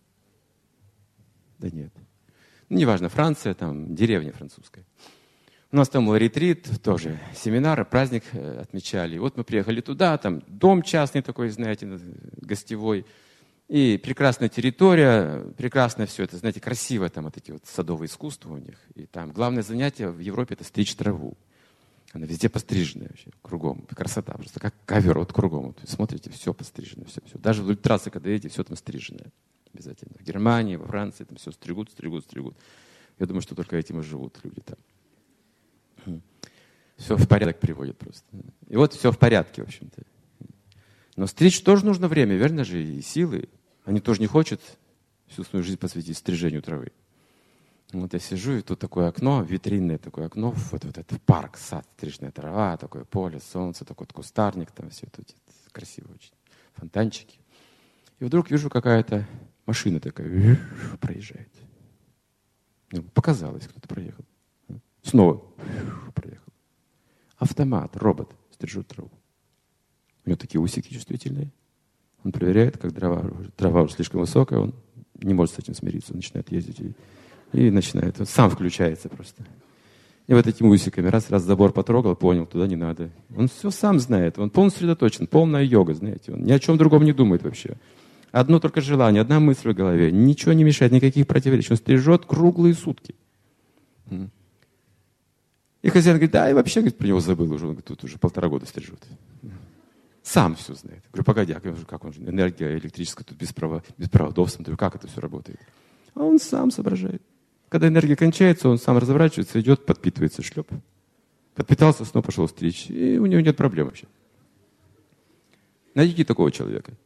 Да нет. Неважно, Франция, там деревня французская. У нас там был ретрит, тоже семинар, праздник отмечали. И вот мы приехали туда, там дом частный такой, знаете, гостевой. И прекрасная территория, прекрасное все это, знаете, красиво там вот эти вот садовые искусства у них. И там главное занятие в Европе — это стричь траву. Она везде постриженная вообще, кругом. Красота, просто как ковер, вот кругом. Вот, смотрите, все пострижено, все. Даже вдоль трассы, когда едете, все там стриженное. Обязательно. В Германии, во Франции там все стригут. Я думаю, что только этим и живут люди там. Все в порядок приводят просто. И вот все в порядке, в общем-то. Но стричь тоже нужно время, верно же, и силы. Они тоже не хотят всю свою жизнь посвятить стрижению травы. Вот я сижу, и тут такое окно, витринное такое окно, вот этот парк, сад, стрижная трава, такое поле, солнце, такой кустарник, там все тут красиво очень, фонтанчики. И вдруг вижу, какая-то машина такая проезжает. Показалось, кто-то проехал. Снова проехал. Автомат, робот стрижет траву. У него такие усики чувствительные. Он проверяет, как трава уже слишком высокая, он не может с этим смириться, он начинает ездить и начинает, он сам включается просто. И вот этими усиками раз забор потрогал, понял, туда не надо. Он все сам знает, он полностью сосредоточен, полная йога, знаете, он ни о чем другом не думает вообще. Одно только желание, одна мысль в голове, ничего не мешает, никаких противоречий. Он стрижет круглые сутки. И хозяин говорит, да, и вообще, говорит, про него забыл уже, он говорит, тут уже 1,5 года стрижет. Сам все знает. Я говорю, погоди, как он же, энергия электрическая, тут без проводов, смотрю, как это все работает. А он сам соображает. Когда энергия кончается, он сам разворачивается, идет, подпитывается, шлеп. Подпитался, снова пошел стричь, и у него нет проблем вообще. Найдите такого человека.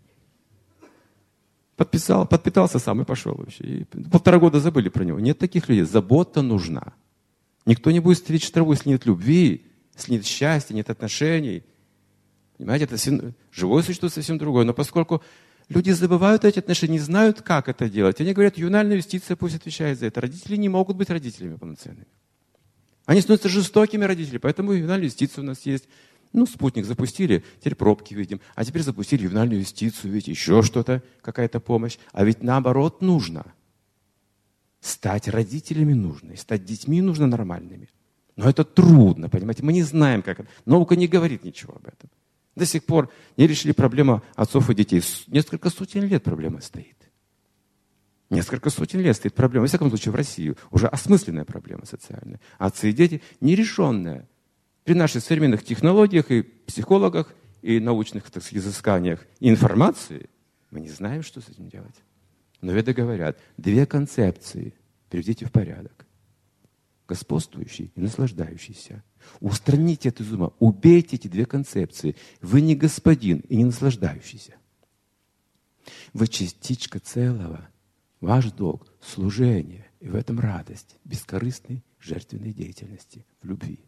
Подпитался сам и пошел вообще. И 1,5 года забыли про него. Нет таких людей. Забота нужна. Никто не будет стричь траву, если нет любви, если нет счастья, нет отношений. Понимаете, это живое существо совсем другое. Но поскольку люди забывают эти отношения, не знают, как это делать, они говорят, ювенальная юстиция пусть отвечает за это. Родители не могут быть родителями полноценными. Они становятся жестокими родителями, поэтому ювенальная юстиция у нас есть. Спутник запустили, теперь пробки видим. А теперь запустили ювенальную юстицию, видите, еще что-то, какая-то помощь. А ведь наоборот нужно. Стать родителями нужно, и стать детьми нужно нормальными. Но это трудно, понимаете, мы не знаем, как это. Наука не говорит ничего об этом. До сих пор не решили проблему отцов и детей. Несколько сотен лет проблема стоит. Несколько сотен лет стоит проблема. Во всяком случае, в России уже осмысленная проблема социальная. Отцы и дети нерешенная. При наших современных технологиях и психологах, и научных, так сказать, изысканиях и информации мы не знаем, что с этим делать. Но веды говорят, 2 концепции приведите в порядок. Господствующий и наслаждающийся. Устраните это из ума, убейте эти 2 концепции. Вы не господин и не наслаждающийся. Вы частичка целого. Ваш долг – служение. И в этом радость бескорыстной жертвенной деятельности, в любви.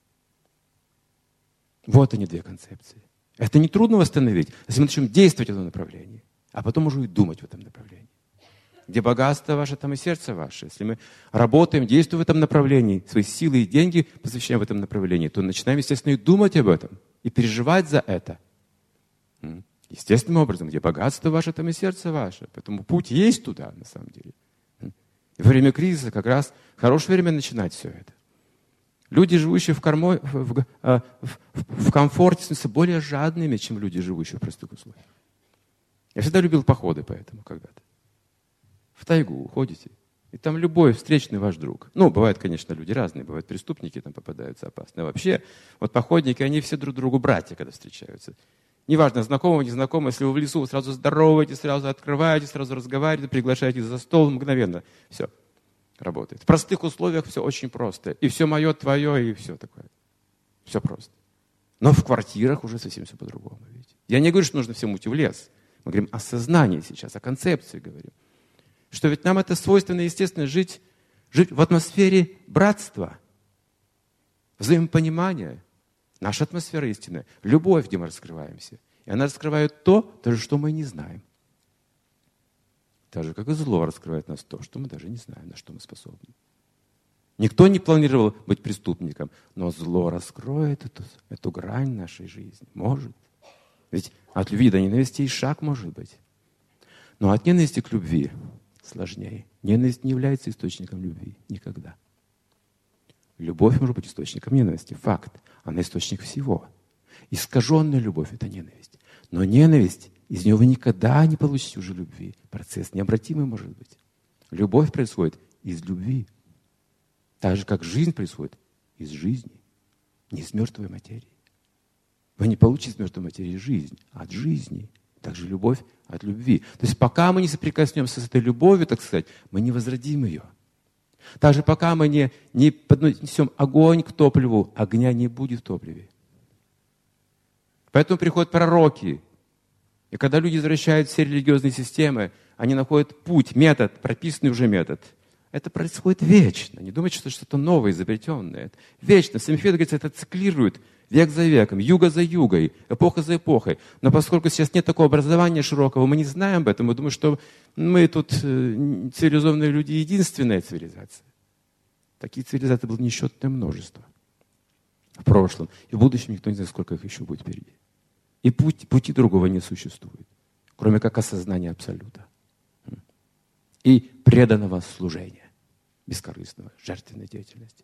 Вот они 2 концепции. Это не трудно восстановить, если мы начнем действовать в этом направлении, а потом уже и думать в этом направлении. Где богатство ваше, там и сердце ваше. Если мы работаем, действуем в этом направлении, свои силы и деньги посвящаем в этом направлении, то начинаем, естественно, и думать об этом, и переживать за это. Естественным образом, где богатство ваше, там и сердце ваше. Поэтому путь есть туда, на самом деле. И во время кризиса как раз хорошее время начинать все это. Люди, живущие в комфорте, становятся более жадными, чем люди, живущие в простых условиях. Я всегда любил походы поэтому когда-то. В тайгу уходите, и там любой встречный ваш друг. Бывают, конечно, люди разные, бывают преступники, там попадаются опасные. А вообще, вот походники, они все друг другу братья, когда встречаются. Неважно, знакомого, незнакомого, если вы в лесу, вы сразу здороваетесь, сразу открываете, сразу разговариваете, приглашаете за стол, мгновенно. Все работает. В простых условиях все очень просто. И все мое, твое, и все такое. Все просто. Но в квартирах уже совсем все по-другому. Видите? Я не говорю, что нужно всем уйти в лес. Мы говорим о сознании сейчас, о концепции говорим. Что ведь нам это свойственно, естественно, жить в атмосфере братства, взаимопонимания. Наша атмосфера истинная. Любовь, где мы раскрываемся. И она раскрывает то, даже что мы не знаем. Так же, как и зло раскрывает нас то, что мы даже не знаем, на что мы способны. Никто не планировал быть преступником, но зло раскроет эту грань нашей жизни. Может. Ведь от любви до ненависти и шаг может быть. Но от ненависти к любви сложнее. Ненависть не является источником любви. Никогда. Любовь может быть источником ненависти. Факт. Она источник всего. Искаженная любовь – это ненависть. Но ненависть, из нее вы никогда не получите уже любви. Процесс необратимый может быть. Любовь происходит из любви. Так же, как жизнь происходит из жизни. Не из мертвой материи. Вы не получите из мертвой материи жизнь, а от жизни. Также любовь от любви. То есть пока мы не соприкоснемся с этой любовью, так сказать, мы не возродим ее. Также пока мы не поднесем огонь к топливу, огня не будет в топливе. Поэтому приходят пророки. И когда люди возвращают все религиозные системы, они находят путь, метод, прописанный уже метод. Это происходит вечно. Не думайте, что что-то новое, изобретенное. Это вечно. Самихвед говорится, это циклирует век за веком, юга за югой, эпоха за эпохой. Но поскольку сейчас нет такого образования широкого, мы не знаем об этом. Мы думаем, что мы тут цивилизованные люди, единственная цивилизация. Таких цивилизаций было несчетное множество в прошлом. И в будущем никто не знает, сколько их еще будет впереди. И пути другого не существует, кроме как осознания абсолюта. И преданного служения, бескорыстного, жертвенной деятельности.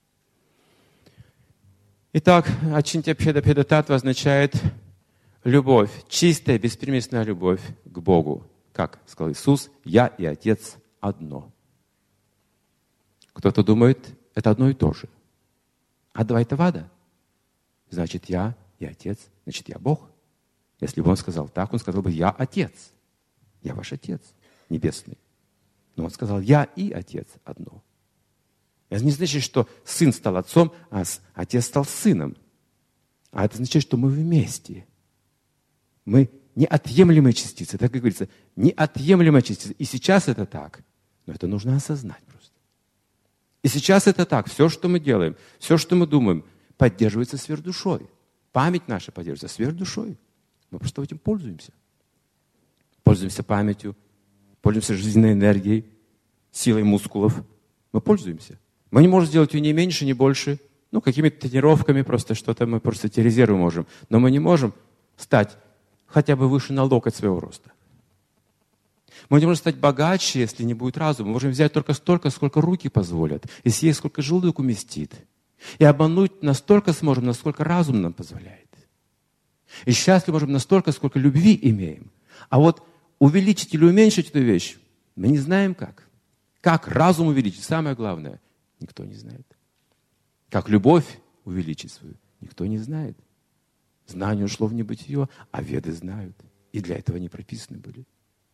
Итак, ачинтя-бхеда-бхеда-татва означает любовь, чистая, беспримесная любовь к Богу. Как сказал Иисус, «Я и Отец одно». Кто-то думает, это одно и то же. Адвайта-вада, значит, я и Отец, значит, я Бог. Если бы он сказал так, он сказал бы, я Отец. Я ваш Отец Небесный. Но он сказал, я и Отец одно. Это не значит, что сын стал отцом, а отец стал сыном. А это означает, что мы вместе. Мы неотъемлемые частицы. Так и говорится, неотъемлемая частица. И сейчас это так. Но это нужно осознать просто. И сейчас это так. Все, что мы делаем, все, что мы думаем, поддерживается сверхдушой. Память наша поддерживается сверхдушой. Мы просто этим пользуемся. Пользуемся памятью, пользуемся жизненной энергией, силой мускулов. Мы пользуемся. Мы не можем сделать ее ни меньше, ни больше. Какими-то тренировками, просто что-то мы просто эти резервы можем. Но мы не можем стать хотя бы выше на локоть своего роста. Мы не можем стать богаче, если не будет разума. Мы можем взять только столько, сколько руки позволят. И съесть, сколько желудок уместит. И обмануть настолько сможем, насколько разум нам позволяет. И счастливы можем настолько, сколько любви имеем. А вот увеличить или уменьшить эту вещь мы не знаем как. Как разум увеличить, самое главное, никто не знает. Как любовь увеличить свою, никто не знает. Знание ушло в небытие, а веды знают. И для этого они прописаны были.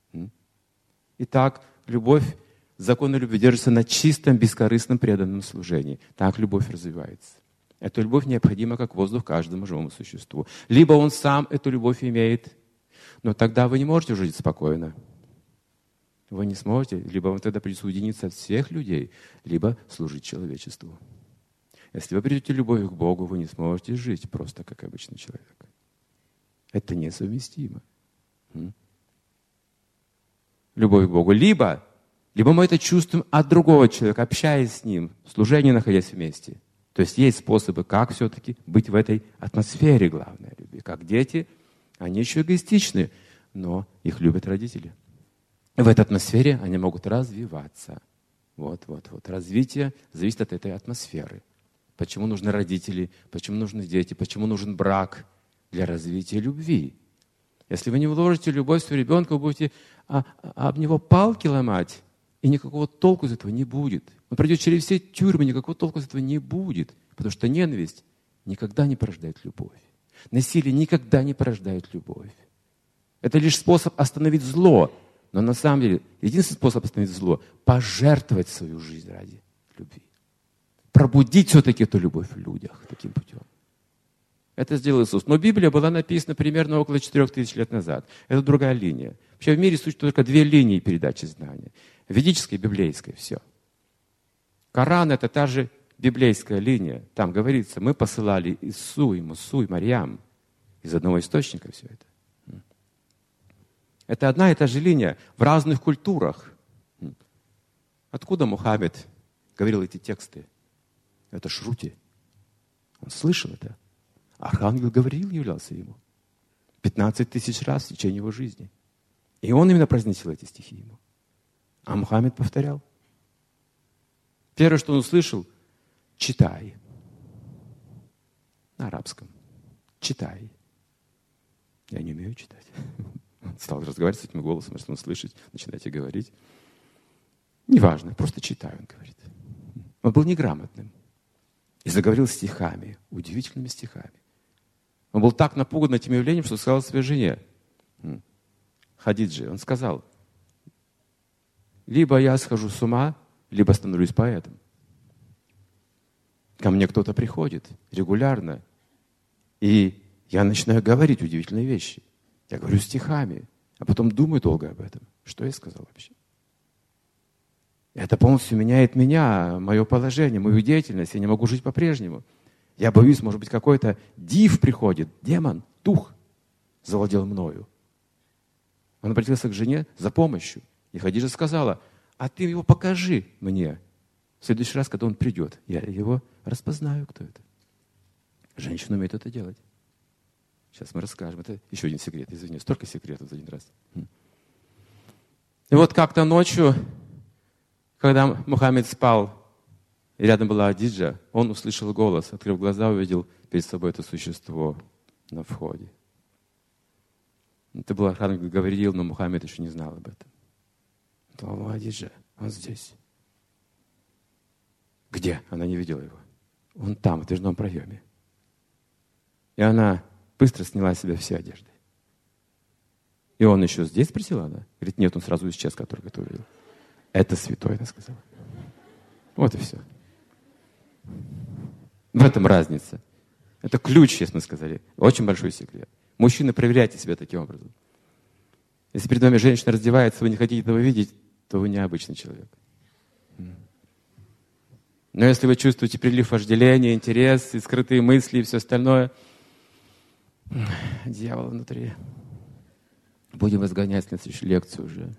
Итак, любовь, законы любви держатся на чистом, бескорыстном, преданном служении. Так любовь развивается. Эта любовь необходима, как воздух, каждому живому существу. Либо он сам эту любовь имеет, но тогда вы не можете жить спокойно. Вы не сможете, либо вам тогда придется уединиться от всех людей, либо служить человечеству. Если вы придете любовью к Богу, вы не сможете жить просто как обычный человек. Это несовместимо. Любовь к Богу. Либо мы это чувствуем от другого человека, общаясь с ним, в служении находясь вместе. То есть есть способы, как все-таки быть в этой атмосфере главной любви. Как дети, они еще эгоистичны, но их любят родители. В этой атмосфере они могут развиваться. Вот. Развитие зависит от этой атмосферы. Почему нужны родители, почему нужны дети, почему нужен брак для развития любви. Если вы не вложите любовь в своего ребенка, вы будете об него палки ломать, и никакого толку из этого не будет. Он пройдет через все тюрьмы, никакого толку из этого не будет. Потому что ненависть никогда не порождает любовь. Насилие никогда не порождает любовь. Это лишь способ остановить зло. Но на самом деле, единственный способ остановить зло – пожертвовать свою жизнь ради любви. Пробудить все-таки эту любовь в людях таким путем. Это сделал Иисус. Но Библия была написана примерно около 4000 лет назад. Это другая линия. Вообще в мире существует только 2 линии передачи знания. Ведическая и библейская. Все. Коран – это та же библейская линия. Там говорится, мы посылали Ису и Мусу и Марьям. Из одного источника все это. Это одна и та же линия в разных культурах. Откуда Мухаммед говорил эти тексты? Это Шрути. Он слышал это. Архангел Гавриил являлся ему 15 тысяч раз в течение его жизни. И он именно произносил эти стихи ему. А Мухаммед повторял. Первое, что он услышал, читай. На арабском. Читай. Я не умею читать. Он стал разговаривать с этим голосом, что он слышит, начинайте говорить. Неважно, просто читай, он говорит. Он был неграмотным. И заговорил стихами, удивительными стихами. Он был так напуган этим явлением, что сказал своей жене, Хадиджи, он сказал, либо я схожу с ума, либо становлюсь поэтом. Ко мне кто-то приходит регулярно, и я начинаю говорить удивительные вещи. Я говорю стихами, а потом думаю долго об этом. Что я сказал вообще? Это полностью меняет меня, мое положение, мою деятельность. Я не могу жить по-прежнему. Я боюсь, может быть, какой-то див приходит, демон, дух завладел мною. Он обратился к жене за помощью. И Хадиджа сказала, а ты его покажи мне. В следующий раз, когда он придет, я его распознаю, кто это. Женщина умеет это делать. Сейчас мы расскажем. Это еще один секрет. Извини, столько секретов за один раз. И вот как-то ночью, когда Мухаммед спал, и рядом была Хадиджа, он услышал голос, открыв глаза, увидел перед собой это существо на входе. Это был Архангел Гавриил, но Мухаммед еще не знал об этом. Он думал, Хадиджа, он здесь. Где? Она не видела его. Он там, в дверном проеме. И она быстро сняла с себя все одежды. И он еще здесь, спросила она? Говорит, нет, он сразу исчез, который это увидел. Это святой, она сказала. Вот и все. В этом разница. Это ключ, если мы сказали. Очень большой секрет. Мужчины, проверяйте себя таким образом. Если перед вами женщина раздевается, вы не хотите этого видеть, то вы необычный человек. Но если вы чувствуете прилив вожделения, интерес, и скрытые мысли, и все остальное, дьявол внутри. Будем изгонять в следующую лекцию уже.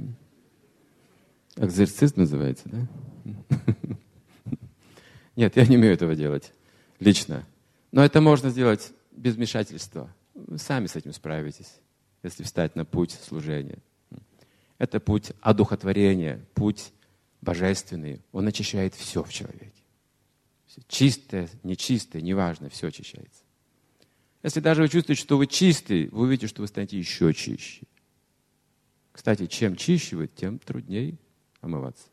Экзорцист называется, да? Нет, я не умею этого делать лично. Но это можно сделать без вмешательства. Вы сами с этим справитесь, если встать на путь служения. Это путь одухотворения, путь божественный. Он очищает все в человеке. Чистое, нечистое, неважно, все очищается. Если даже вы чувствуете, что вы чистый, вы увидите, что вы станете еще чище. Кстати, чем чище вы, тем труднее омываться.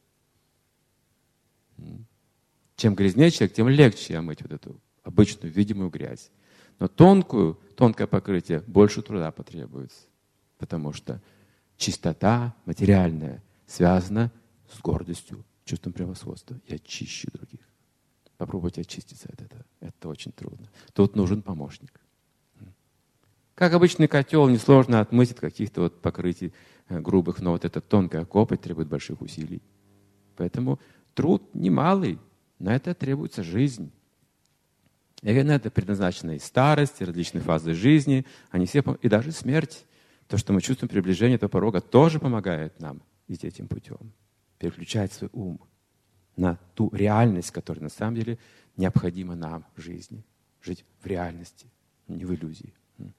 Чем грязнее человек, тем легче омыть вот эту обычную видимую грязь. Но тонкое покрытие больше труда потребуется. Потому что чистота материальная связана с гордостью, чувством превосходства. Я чище других. Попробуйте очиститься от этого. Это очень трудно. Тут нужен помощник. Как обычный котел, несложно отмыть от каких-то вот покрытий грубых, но вот эта тонкая копоть требует больших усилий. Поэтому труд немалый, на это требуется жизнь. И на это предназначена и старость, и различные фазы жизни, они все, и даже смерть. То, что мы чувствуем приближение этого порога, тоже помогает нам идти этим путем. Переключать свой ум на ту реальность, которая на самом деле необходима нам в жизни. Жить в реальности, не в иллюзии.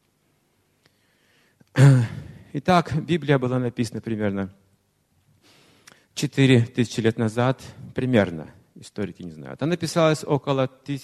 Итак, Библия была написана примерно 4000 лет назад, примерно, историки не знают. Она написалась около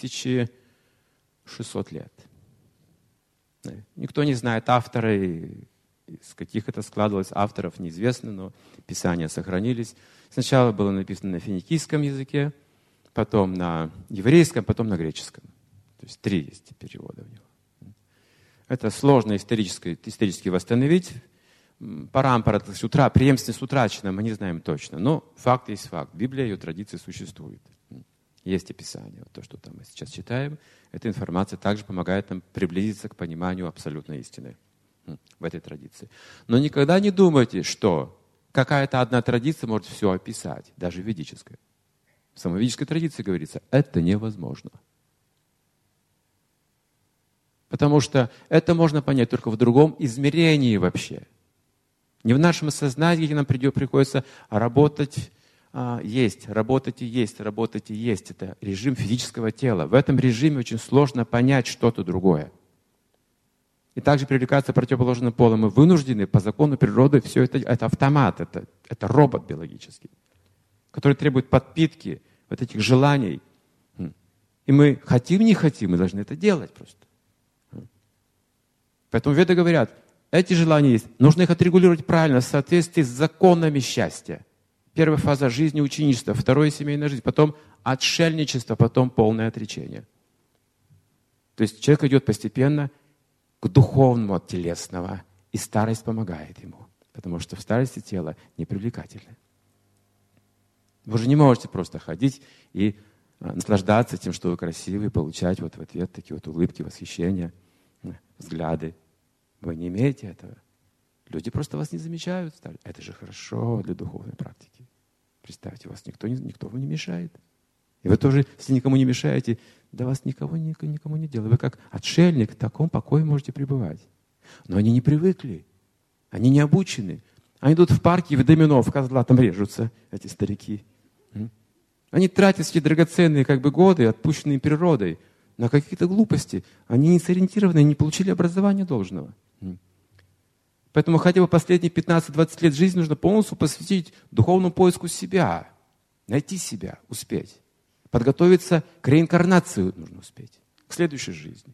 1600 лет. Никто не знает автора, из каких это складывалось авторов, неизвестно, но писания сохранились. Сначала было написано на финикийском языке, потом на еврейском, потом на греческом. То есть 3 есть перевода у него. Это сложно исторически восстановить. Парампара, преемственность утрачена, мы не знаем точно. Но факт есть факт. Библия, ее традиции существует. Есть описание. Вот то, что там мы сейчас читаем, эта информация также помогает нам приблизиться к пониманию абсолютной истины в этой традиции. Но никогда не думайте, что какая-то одна традиция может все описать, даже ведическая. В самой ведической традиции говорится, это невозможно. Потому что это можно понять только в другом измерении вообще. Не в нашем сознании, где нам приходится работать, есть, работать и есть, работать и есть. Это режим физического тела. В этом режиме очень сложно понять что-то другое. И также привлекаться противоположным полом. Мы вынуждены по закону природы, все это автомат, это робот биологический, который требует подпитки вот этих желаний. И мы хотим, не хотим, мы должны это делать просто. Поэтому веды говорят, эти желания есть, нужно их отрегулировать правильно, в соответствии с законами счастья. Первая фаза жизни — ученичество, второе — семейная жизнь, потом отшельничество, потом полное отречение. То есть человек идет постепенно к духовному от телесного, и старость помогает ему, потому что в старости тело непривлекательное. Вы же не можете просто ходить и наслаждаться тем, что вы красивый, получать вот в ответ такие вот улыбки, восхищения, взгляды. Вы не имеете этого. Люди просто вас не замечают. Это же хорошо для духовной практики. Представьте, вас никто вам не мешает. И вы тоже, если никому не мешаете, да вас никому не делает. Вы как отшельник в таком покое можете пребывать. Но они не привыкли. Они не обучены. Они идут в парке и в домино, в козла там режутся, эти старики. Они тратят свои драгоценные годы, отпущенные природой, на какие-то глупости. Они не сориентированы, не получили образования должного. Поэтому хотя бы последние 15-20 лет жизни нужно полностью посвятить духовному поиску себя. Найти себя, успеть. Подготовиться к реинкарнации нужно успеть. К следующей жизни.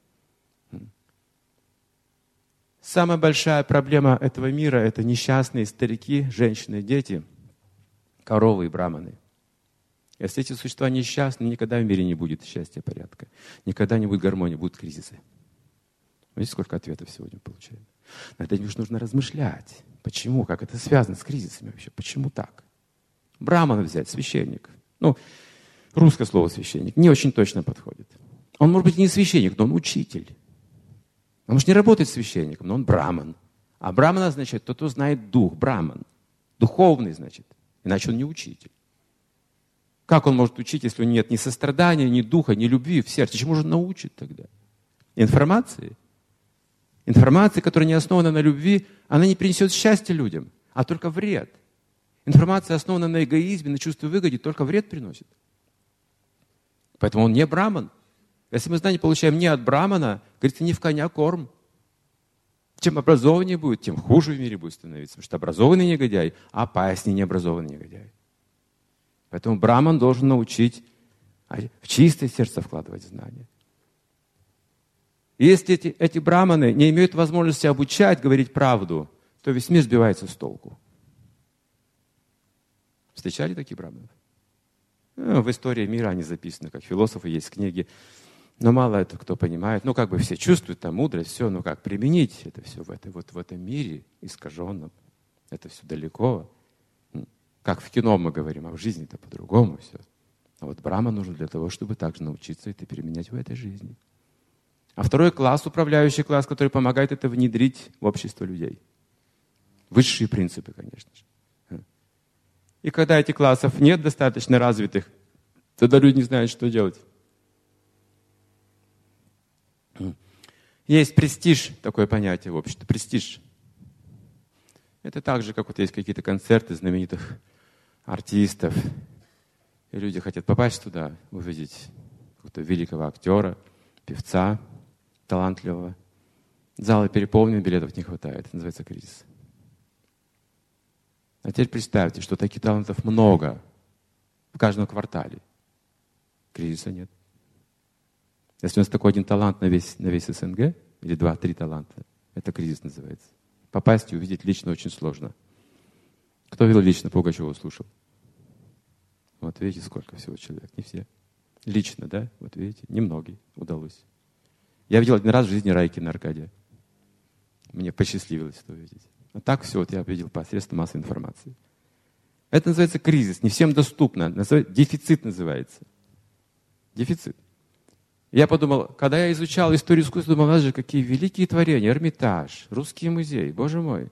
Самая большая проблема этого мира — это несчастные старики, женщины, дети, коровы и браманы. Если эти существа несчастны, никогда в мире не будет счастья и порядка. Никогда не будет гармонии, будут кризисы. Видите, сколько ответов сегодня получаем? Над этим нужно размышлять. Почему? Как это связано с кризисами вообще? Почему так? Брамана взять, священник. Русское слово священник не очень точно подходит. Он может быть не священник, но он учитель. Он может не работать священником, но он браман. А браман означает тот, кто знает дух, браман. Духовный, значит. Иначе он не учитель. Как он может учить, если у него нет ни сострадания, ни духа, ни любви в сердце? Чему же он научит тогда? Информации? Информация, которая не основана на любви, она не принесет счастья людям, а только вред. Информация, основана на эгоизме, на чувстве выгоды, только вред приносит. Поэтому он не браман. Если мы знания получаем не от брамана, говорится, не в коня корм. Чем образованнее будет, тем хуже в мире будет становиться. Потому что образованный негодяй опаснее необразованный негодяй. Поэтому браман должен научить в чистое сердце вкладывать знания. И если эти браманы не имеют возможности обучать, говорить правду, то весь мир сбивается с толку. Встречали таких браманов? В истории мира они записаны, как философы, есть книги. Но мало это кто понимает. Все чувствуют, там мудрость, все. Но как применить это все в этом мире искаженном? Это все далеко. Как в кино мы говорим, а в жизни это по-другому все. А браман нужен для того, чтобы также научиться это применять в этой жизни. А второй класс, управляющий класс, который помогает это внедрить в общество людей. Высшие принципы, конечно же. И когда этих классов нет достаточно развитых, тогда люди не знают, что делать. Есть престиж, такое понятие в обществе. Престиж. Это так же, как есть какие-то концерты знаменитых артистов. И люди хотят попасть туда, увидеть какого-то великого актера, певца, талантливого. Залы переполнены, билетов не хватает. Это называется кризис. А теперь представьте, что таких талантов много в каждом квартале. Кризиса нет. Если у нас такой один талант на весь СНГ, или 2-3 таланта, это кризис называется. Попасть и увидеть лично очень сложно. Кто видел лично Пугачева, слушал? Вот видите, сколько всего человек. Не все. Лично, да? Вот видите, немногие удалось. Я видел один раз в жизни Райкина Аркадия. Мне посчастливилось это увидеть. А так все я видел посредством массовой информации. Это называется кризис. Не всем доступно. Дефицит называется. Дефицит. Я подумал, когда я изучал историю искусства, думал, у нас же какие великие творения. Эрмитаж, Русский музей. Боже мой.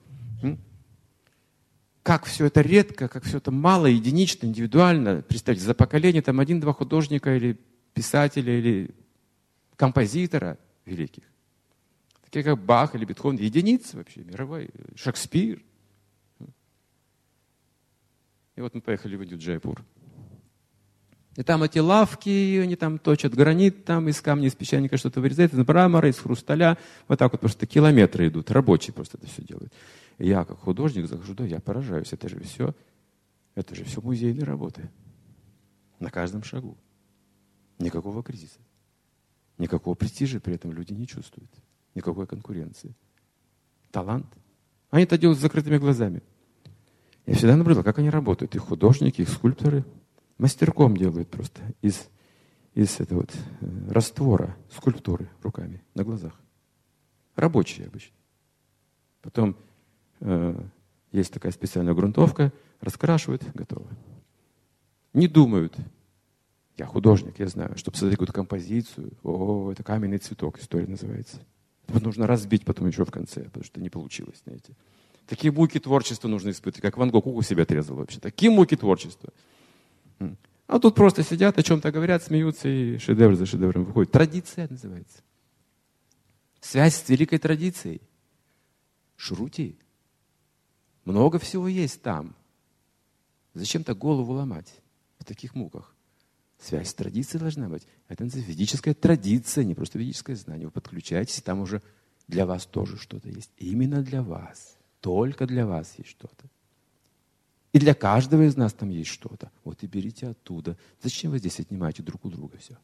Как все это редко, как все это мало, единично, индивидуально. Представьте, за поколение там 1-2 художника или писателя, или композитора великих. Такие как Бах или Бетховен. Единицы вообще, мировой. Шекспир. И вот мы поехали в Индию-Джайпур. И там эти лавки, они там точат гранит, там из камня, из песчаника что-то вырезают, из мрамора, из хрусталя. Вот так вот просто километры идут. Рабочие просто это все делают. И я, как художник, захожу, да, я поражаюсь. Это же все музейные работы. На каждом шагу. Никакого кризиса. Никакого престижа при этом люди не чувствуют. Никакой конкуренции. Талант. Они это делают с закрытыми глазами. Я всегда наблюдал, как они работают. Их художники, их скульпторы мастерком делают просто из этого вот раствора скульптуры руками на глазах. Рабочие обычно. Потом есть такая специальная грунтовка, раскрашивают, готово. Не думают. Я художник, я знаю, чтобы создать какую-то композицию. Это каменный цветок, история называется. Вот нужно разбить потом еще в конце, потому что не получилось, знаете. Такие муки творчества нужно испытывать, как Ван Гог у себя отрезал вообще. Такие муки творчества. А тут просто сидят, о чем-то говорят, смеются, и шедевр за шедевром выходит. Традиция называется. Связь с великой традицией. Шрути. Много всего есть там. Зачем так голову ломать в таких муках? Связь с традицией должна быть. Это называется ведическая традиция, не просто ведическое знание. Вы подключаетесь, и там уже для вас тоже что-то есть. Именно для вас. Только для вас есть что-то. И для каждого из нас там есть что-то. Вот и берите оттуда. Зачем вы здесь отнимаете друг у друга все?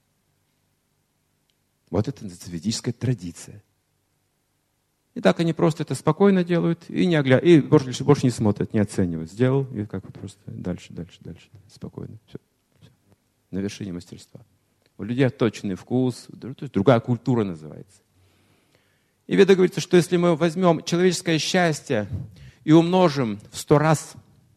Вот это называется ведическая традиция. И так они просто это спокойно делают и не и больше не смотрят, не оценивают. Сделал, и как вот просто дальше. Спокойно. Все. На вершине мастерства. У людей точный вкус, то есть другая культура называется. И в Ведах говорится, что если мы возьмем человеческое счастье и умножим в 100 раз,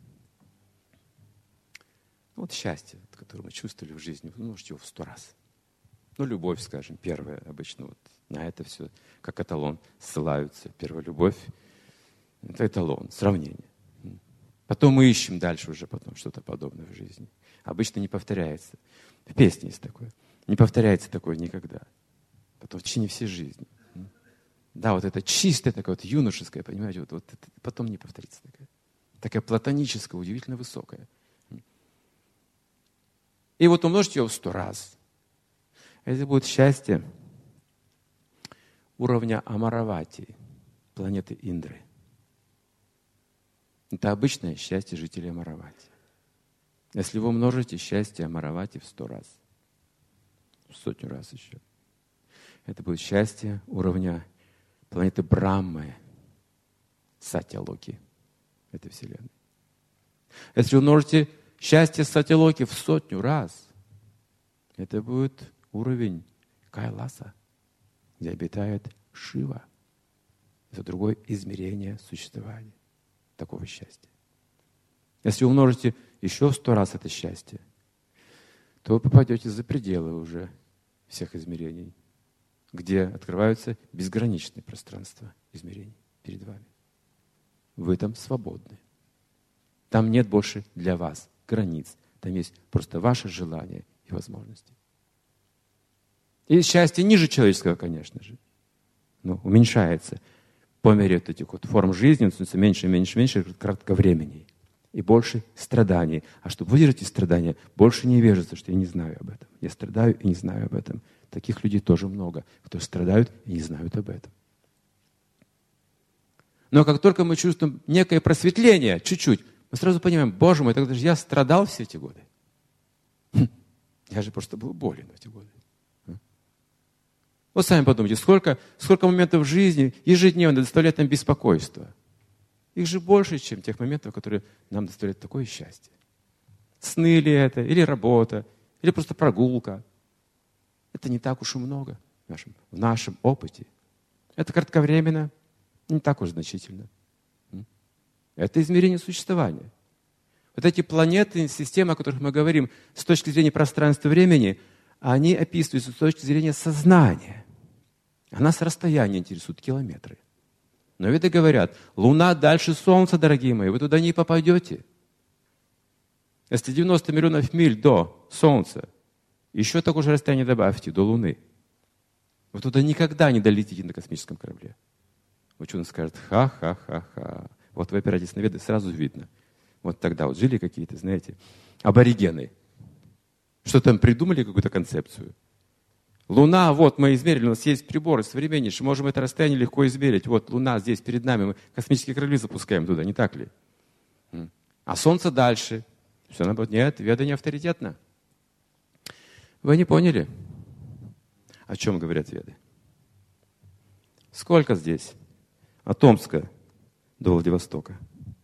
вот счастье, которое мы чувствовали в жизни, умножьте его в 100 раз. Любовь, скажем, первая обычно вот на это все, как эталон, ссылаются. Первая любовь – это эталон, сравнение. Потом мы ищем дальше уже потом что-то подобное в жизни. Обычно не повторяется. В песне есть такое. Не повторяется такое никогда. Потом в течение всей жизни. Да, вот это чистое такое, вот юношеское, понимаете, вот это потом не повторится такая. Такая платоническая, удивительно высокая. И вот умножьте ее в 100 раз. Это будет счастье уровня Амаравати, планеты Индры. Это обычное счастье жителей Амаравати. Если вы умножите счастье Амаравати в 100 раз, в 100 раз еще, это будет счастье уровня планеты Брахмы, Сатья-Локи, этой Вселенной. Если умножите счастье Сатья-Локи в 100 раз, это будет уровень Кайласа, где обитает Шива. Это другое измерение существования такого счастья. Если умножите еще в 100 раз это счастье, то вы попадете за пределы уже всех измерений, где открываются безграничные пространства измерений перед вами. Вы там свободны. Там нет больше для вас границ. Там есть просто ваши желания и возможности. И счастье ниже человеческого, конечно же, но уменьшается по мере вот этих вот форм жизни, становится меньше кратковременней. И больше страданий. А чтобы выдержать эти страдания, больше невежества, что я не знаю об этом. Я страдаю и не знаю об этом. Таких людей тоже много, кто страдают и не знают об этом. Но как только мы чувствуем некое просветление, чуть-чуть, мы сразу понимаем, Боже мой, тогда же я страдал все эти годы. Я же просто был болен в эти годы. Вот сами подумайте, сколько моментов в жизни ежедневно доставляет нам беспокойство. Их же больше, чем тех моментов, которые нам доставляют такое счастье. Сны ли это, или работа, или просто прогулка. Это не так уж и много в нашем опыте. Это кратковременно, не так уж значительно. Это измерение существования. Вот эти планеты, системы, о которых мы говорим, с точки зрения пространства и времени, они описываются с точки зрения сознания. А нас расстояние интересует, километры. Но веды говорят, Луна дальше Солнца, дорогие мои, вы туда не попадете. Если 90 миллионов миль до Солнца, еще такое же расстояние добавьте до Луны. Вы туда никогда не долетите на космическом корабле. Ученый скажет, ха-ха-ха-ха. Вот вы опираетесь на веды, сразу видно. Вот тогда вот жили какие-то, знаете, аборигены. Что там придумали какую-то концепцию. Луна, вот мы измерили, у нас есть приборы современнейшие, можем это расстояние легко измерить. Вот Луна здесь перед нами, мы космические корабли запускаем туда, не так ли? А Солнце дальше. Все, нет, веда не авторитетна. Вы не поняли, о чем говорят веды? Сколько здесь? От Томска до Владивостока.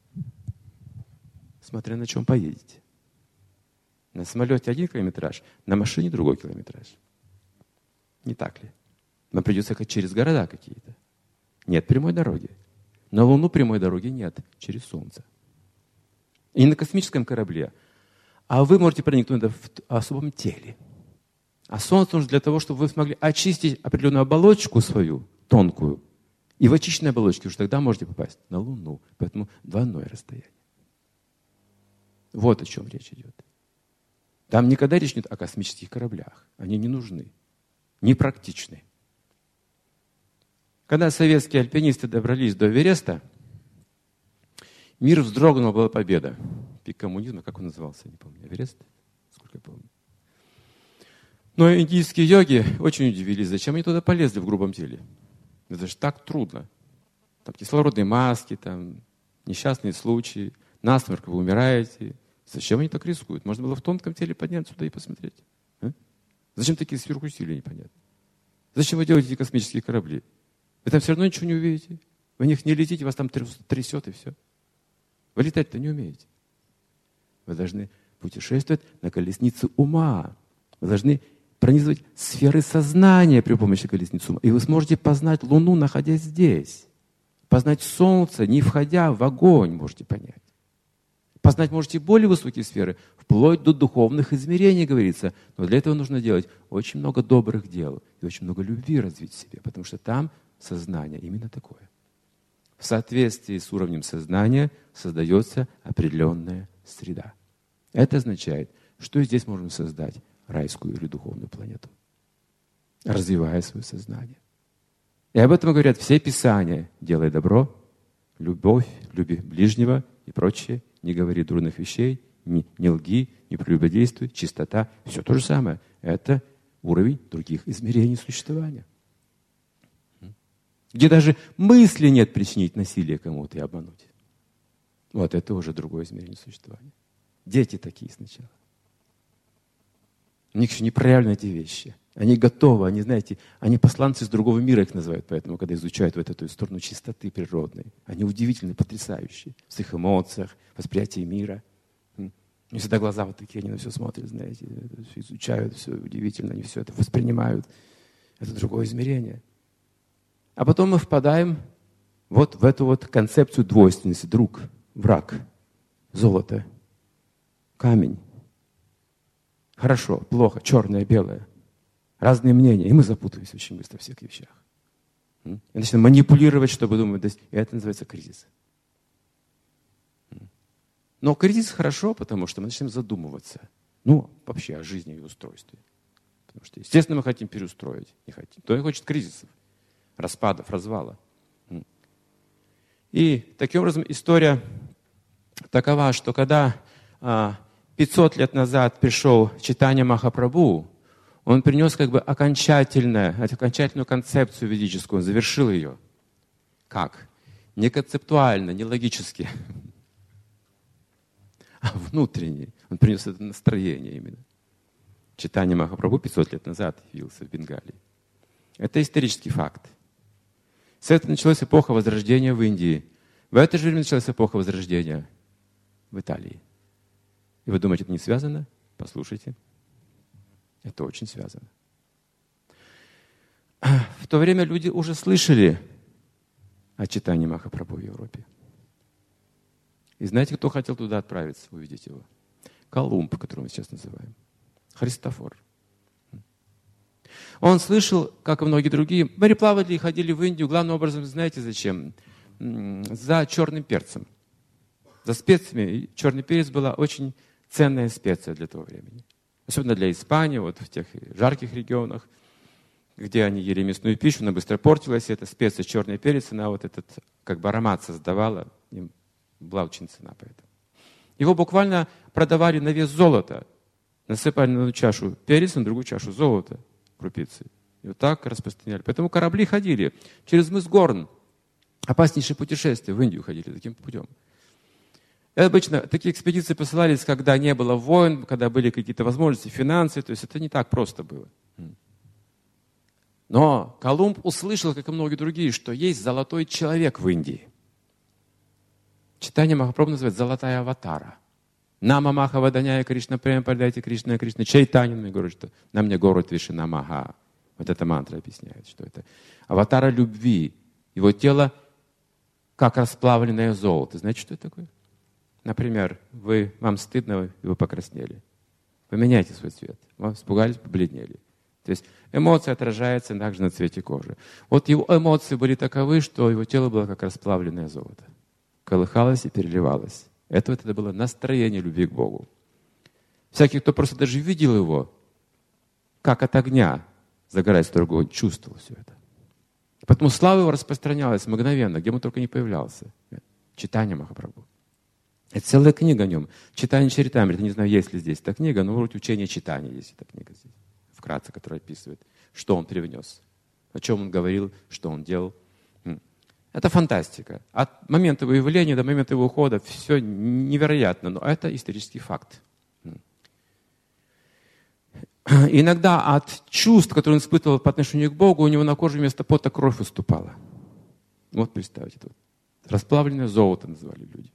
Смотря на чем поедете. На самолете 1 километраж, на машине другой километраж. Не так ли? Нам придется ехать через города какие-то. Нет прямой дороги. На Луну прямой дороги нет, через Солнце. И на космическом корабле. А вы можете проникнуть в особом теле. А Солнце нужно для того, чтобы вы смогли очистить определенную оболочку свою, тонкую. И в очищенной оболочке уже тогда можете попасть на Луну. Поэтому двойное расстояние. Вот о чем речь идет. Там никогда речь не идет о космических кораблях. Они не нужны. Непрактичны. Когда советские альпинисты добрались до Эвереста, мир вздрогнул, была победа. Пик коммунизма, как он назывался, я не помню. Эверест? Сколько я помню. Но индийские йоги очень удивились, зачем они туда полезли в грубом теле. Это же так трудно. Там кислородные маски, там несчастные случаи, насморк, вы умираете. Зачем они так рискуют? Можно было в тонком теле подняться сюда и посмотреть. А? Зачем такие сверхусилия, непонятно? Зачем вы делаете эти космические корабли? Вы там все равно ничего не увидите. Вы в них не летите, вас там трясет и все. Вы летать-то не умеете. Вы должны путешествовать на колеснице ума. Вы должны пронизывать сферы сознания при помощи колесницы ума. И вы сможете познать Луну, находясь здесь. Познать Солнце, не входя в огонь, можете понять. Познать можете более высокие сферы, вплоть до духовных измерений, говорится. Но для этого нужно делать очень много добрых дел и очень много любви развить в себе, потому что там сознание именно такое. В соответствии с уровнем сознания создается определенная среда. Это означает, что здесь можно создать райскую или духовную планету, развивая свое сознание. И об этом говорят все Писания. Делай добро, любовь, люби ближнего и прочее. Не говори дурных вещей, не лги, не прелюбодействуй, чистота. Все то же самое. Это уровень других измерений существования. Где даже мысли нет причинить насилие кому-то и обмануть. Вот это уже другое измерение существования. Дети такие сначала. У них еще не проявлены эти вещи. Они готовы, они, знаете, они посланцы из другого мира их называют, поэтому, когда изучают вот эту сторону чистоты природной, они удивительные, потрясающие в своих эмоциях, восприятии мира. У них всегда глаза вот такие, они на все смотрят, знаете, все изучают, все удивительно, они все это воспринимают. Это другое измерение. А потом мы впадаем вот в эту вот концепцию двойственности. Друг, враг, золото, камень. Хорошо, плохо, черное, белое. Разные мнения. И мы запутаемся очень быстро в всех вещах. И начинаем манипулировать, чтобы думать. И это называется кризис. Но кризис хорошо, потому что мы начинаем задумываться. Ну, вообще о жизни и устройстве. Потому что, естественно, мы хотим переустроить. Не хотим. Кто не хочет кризисов, распадов, развала. И таким образом история такова, что когда 500 лет назад пришел Чайтанья Махапрабху, он принес как бы окончательную концепцию ведическую, он завершил ее. Как? Не концептуально, не логически, а внутренне. Он принес это настроение именно. Чайтанья Махапрабху 500 лет назад явился в Бенгалии. Это исторический факт. С этого началась эпоха Возрождения в Индии. В это же время началась эпоха Возрождения в Италии. И вы думаете, это не связано? Послушайте. Это очень связано. В то время люди уже слышали о Чайтанье Махапрабху в Европе. И знаете, кто хотел туда отправиться, увидеть его? Колумб, которого мы сейчас называем. Христофор. Он слышал, как и многие другие, мореплаватели ходили в Индию, главным образом, знаете зачем? За черным перцем. За специями. И черный перец была очень ценная специя для того времени. Особенно для Испании, вот в тех жарких регионах, где они ели мясную пищу, она быстро портилась, и эта специя черный перец, она вот этот как бы аромат создавала, им была очень цена поэтому. Его буквально продавали на вес золота. Насыпали на одну чашу перец, на другую чашу золота, крупицы. И вот так распространяли. Поэтому корабли ходили через мыс Горн. Опаснейшие путешествия в Индию ходили таким путем. И обычно такие экспедиции посылались, когда не было войн, когда были какие-то возможности, финансы. То есть это не так просто было. Но Колумб услышал, как и многие другие, что есть золотой человек в Индии. Читание Махапрабху называют «золотая аватара». Нама Маха Ваданяя Кришна Прем Падайте Кришна Кришна Чайтанин говорит, что на мне город Вишина Маха. Вот эта мантра объясняет, что это аватара любви. Его тело как расплавленное золото. Знаете, что это такое? Например, вам стыдно, и вы покраснели. Поменяйте свой цвет. Вам испугались, побледнели. То есть эмоция отражается также на цвете кожи. Вот его эмоции были таковы, что его тело было как расплавленное золото. Колыхалось и переливалось. Это было настроение любви к Богу. Всякий, кто просто даже видел его, как от огня загорается другой, он чувствовал все это. Поэтому слава его распространялась мгновенно, где он только не появлялся. Читание Махапрабху. Это целая книга о нем. Читание Чаритамрита. Не знаю, есть ли здесь эта книга, но вроде учение читания есть эта книга здесь. Вкратце, которая описывает, что он привнес, о чем он говорил, что он делал. Это фантастика. От момента его явления до момента его ухода все невероятно, но это исторический факт. Иногда от чувств, которые он испытывал по отношению к Богу, у него на коже вместо пота кровь выступала. Вот представьте, это расплавленное золото называли люди.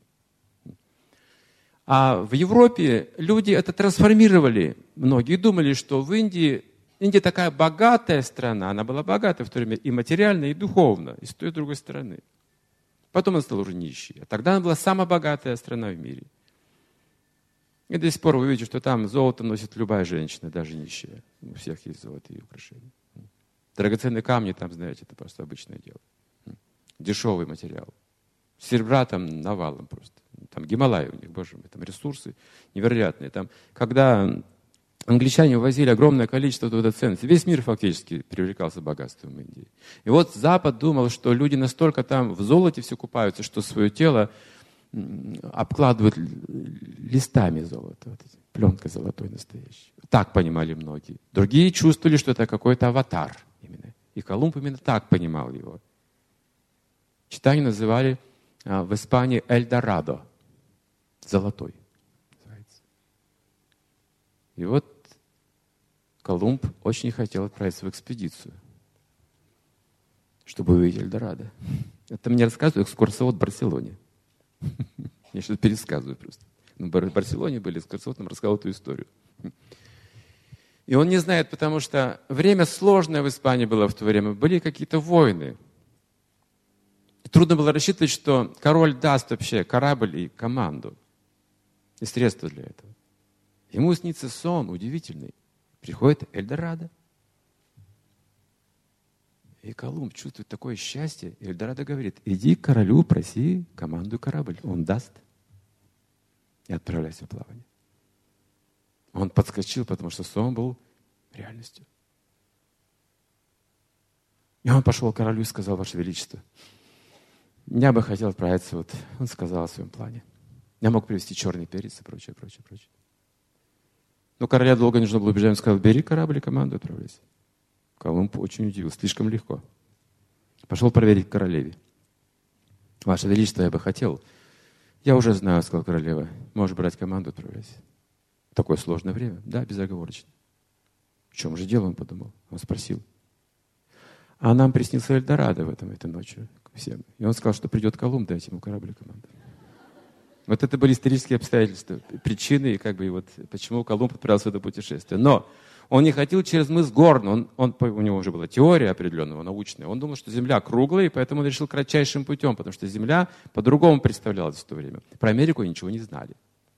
А в Европе люди это трансформировали. Многие думали, что в Индия такая богатая страна, она была богатая в то время и материально, и духовно, и с той и с другой стороны. Потом она стала уже нищей. А тогда она была самая богатая страна в мире. И до сих пор вы видите, что там золото носит любая женщина, даже нищая. У всех есть золотые украшения. Драгоценные камни там, знаете, это просто обычное дело. Дешевый материал. Серебра там навалом просто. Там Гималаи у них, боже мой, там ресурсы невероятные. Там, когда англичане увозили огромное количество драгоценностей, весь мир фактически привлекался богатством Индии. И вот Запад думал, что люди настолько там в золоте все купаются, что свое тело обкладывают листами золота, вот эти, пленкой золотой настоящей. Так понимали многие. Другие чувствовали, что это какой-то аватар именно. И Колумб именно так понимал его. Читание называли в Испании Эльдорадо. Золотой называется. И вот Колумб очень хотел отправиться в экспедицию, чтобы увидеть Эльдорадо. Это мне рассказывает экскурсовод в Барселоне. Я сейчас пересказываю просто. В Барселоне были, экскурсовод нам рассказал эту историю. И он не знает, потому что время сложное в Испании было в то время. Были какие-то войны. И трудно было рассчитывать, что король даст вообще корабль и команду. И средства для этого. Ему снится сон удивительный. Приходит Эльдорадо. И Колумб чувствует такое счастье. И Эльдорадо говорит: иди к королю, проси команду корабль. Он даст. И отправляйся в плавание. Он подскочил, потому что сон был реальностью. И он пошел к королю и сказал: Ваше Величество, я бы хотел отправиться, вот он сказал о своем плане. Я мог привезти черный перец и прочее, прочее, прочее. Но короля долго не нужно было убежать. Он сказал: бери корабль и команду, отправляйся. Колумб очень удивился. Слишком легко. Пошел проверить королеве. Ваше Величество, я бы хотел. Я уже знаю, сказал королева. Можешь брать команду, отправляйся. Такое сложное время. Да, безоговорочно. В чем же дело, он подумал. Он спросил. А нам приснился Эльдорадо этой ночью всем. И он сказал, что придет Колумб, дайте ему корабль и команду. Вот это были исторические обстоятельства, причины, и вот, почему Колумб отправился в это путешествие. Но он не хотел через мыс Горн, у него уже была теория определенного, научная. Он думал, что Земля круглая, и поэтому он решил кратчайшим путем, потому что Земля по-другому представлялась в то время. Про Америку ничего не знали.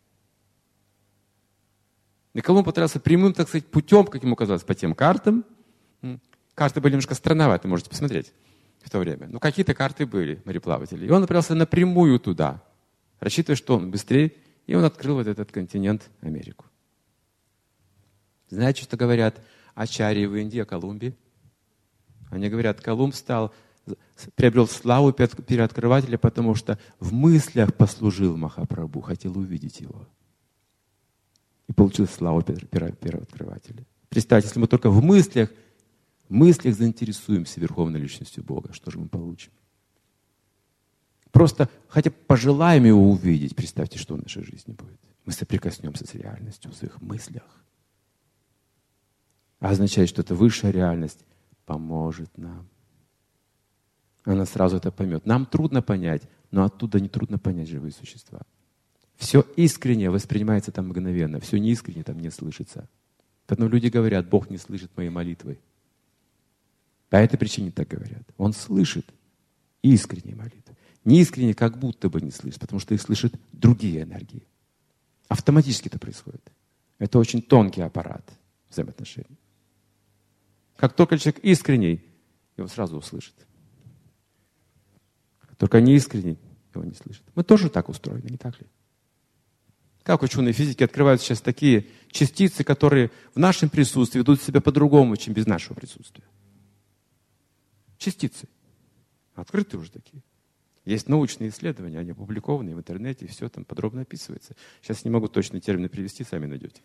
И Колумб отправился прямым, так сказать, путем, как ему казалось, по тем картам. Карты были немножко странноваты, можете посмотреть в то время. Но какие-то карты были, мореплаватели. И он отправился напрямую туда, рассчитывая, что он быстрее, и он открыл вот этот континент Америку. Знаете, что говорят ачарьи в Индии о Колумбе? Они говорят, Колумб стал приобрел славу первооткрывателя, потому что в мыслях послужил Махапрабху, хотел увидеть его. И получил славу первооткрывателя. Представьте, если мы только в мыслях заинтересуемся Верховной Личностью Бога, что же мы получим? Просто хотя бы пожелаем его увидеть, представьте, что в нашей жизни будет. Мы соприкоснемся с реальностью в своих мыслях. А означает, что эта высшая реальность поможет нам. Она сразу это поймет. Нам трудно понять, но оттуда не трудно понять живые существа. Все искренне воспринимается там мгновенно, все неискренне там не слышится. Поэтому люди говорят, Бог не слышит моей молитвы. По этой причине так говорят. Он слышит искренние молитвы. Неискренне как будто бы не слышит, потому что их слышат другие энергии. Автоматически это происходит. Это очень тонкий аппарат взаимоотношений. Как только человек искренний, его сразу услышит. Как только не искренний, его не слышит. Мы тоже так устроены, не так ли? Как ученые физики открывают сейчас такие частицы, которые в нашем присутствии ведут себя по-другому, чем без нашего присутствия. Частицы. Открыты уже такие. Есть научные исследования, они опубликованы в интернете, все там подробно описывается. Сейчас не могу точные термины привести, сами найдете.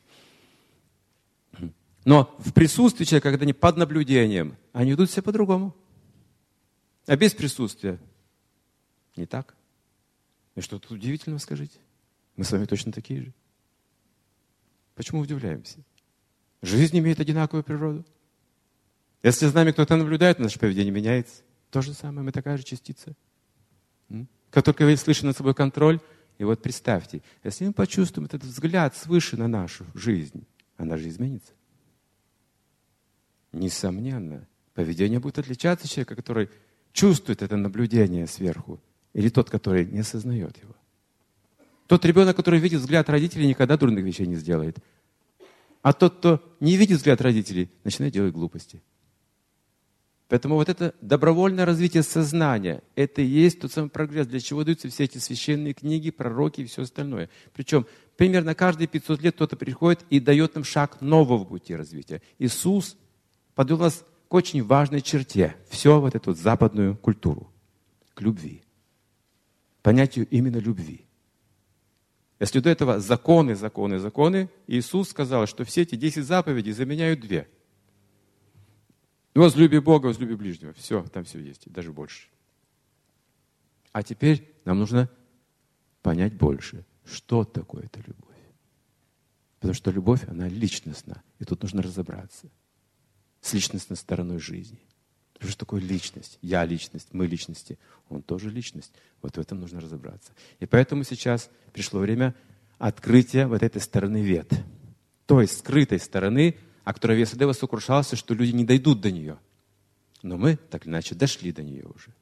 Но в присутствии человека, когда они под наблюдением, они ведут себя по-другому. А без присутствия не так. И что тут удивительного, скажите? Мы с вами точно такие же. Почему удивляемся? Жизнь имеет одинаковую природу. Если с нами кто-то наблюдает, наше поведение меняется. То же самое, мы такая же частица. Как только вы слышите над собой контроль, и вот представьте, если мы почувствуем этот взгляд свыше на нашу жизнь, она же изменится. Несомненно, поведение будет отличаться от человека, который чувствует это наблюдение сверху, или тот, который не осознает его. Тот ребенок, который видит взгляд родителей, никогда дурных вещей не сделает. А тот, кто не видит взгляд родителей, начинает делать глупости. Поэтому вот это добровольное развитие сознания, это и есть тот самый прогресс, для чего даются все эти священные книги, пророки и все остальное. Причем примерно каждые 500 лет кто-то приходит и дает нам шаг нового пути развития. Иисус подвел нас к очень важной черте, все вот эту вот западную культуру, к любви. Понятию именно любви. Если до этого законы, Иисус сказал, что все эти 10 заповедей заменяют 2. Возлюби Бога, возлюби ближнего. Все, там все есть, и даже больше. А теперь нам нужно понять больше, что такое эта любовь. Потому что любовь, она личностна. И тут нужно разобраться с личностной стороной жизни. Что такое личность? Я личность, мы личности. Он тоже личность. Вот в этом нужно разобраться. И поэтому сейчас пришло время открытия вот этой стороны вет. Той скрытой стороны, о которой Вьясадева сокрушался, что люди не дойдут до нее. Но мы, так или иначе, дошли до нее уже.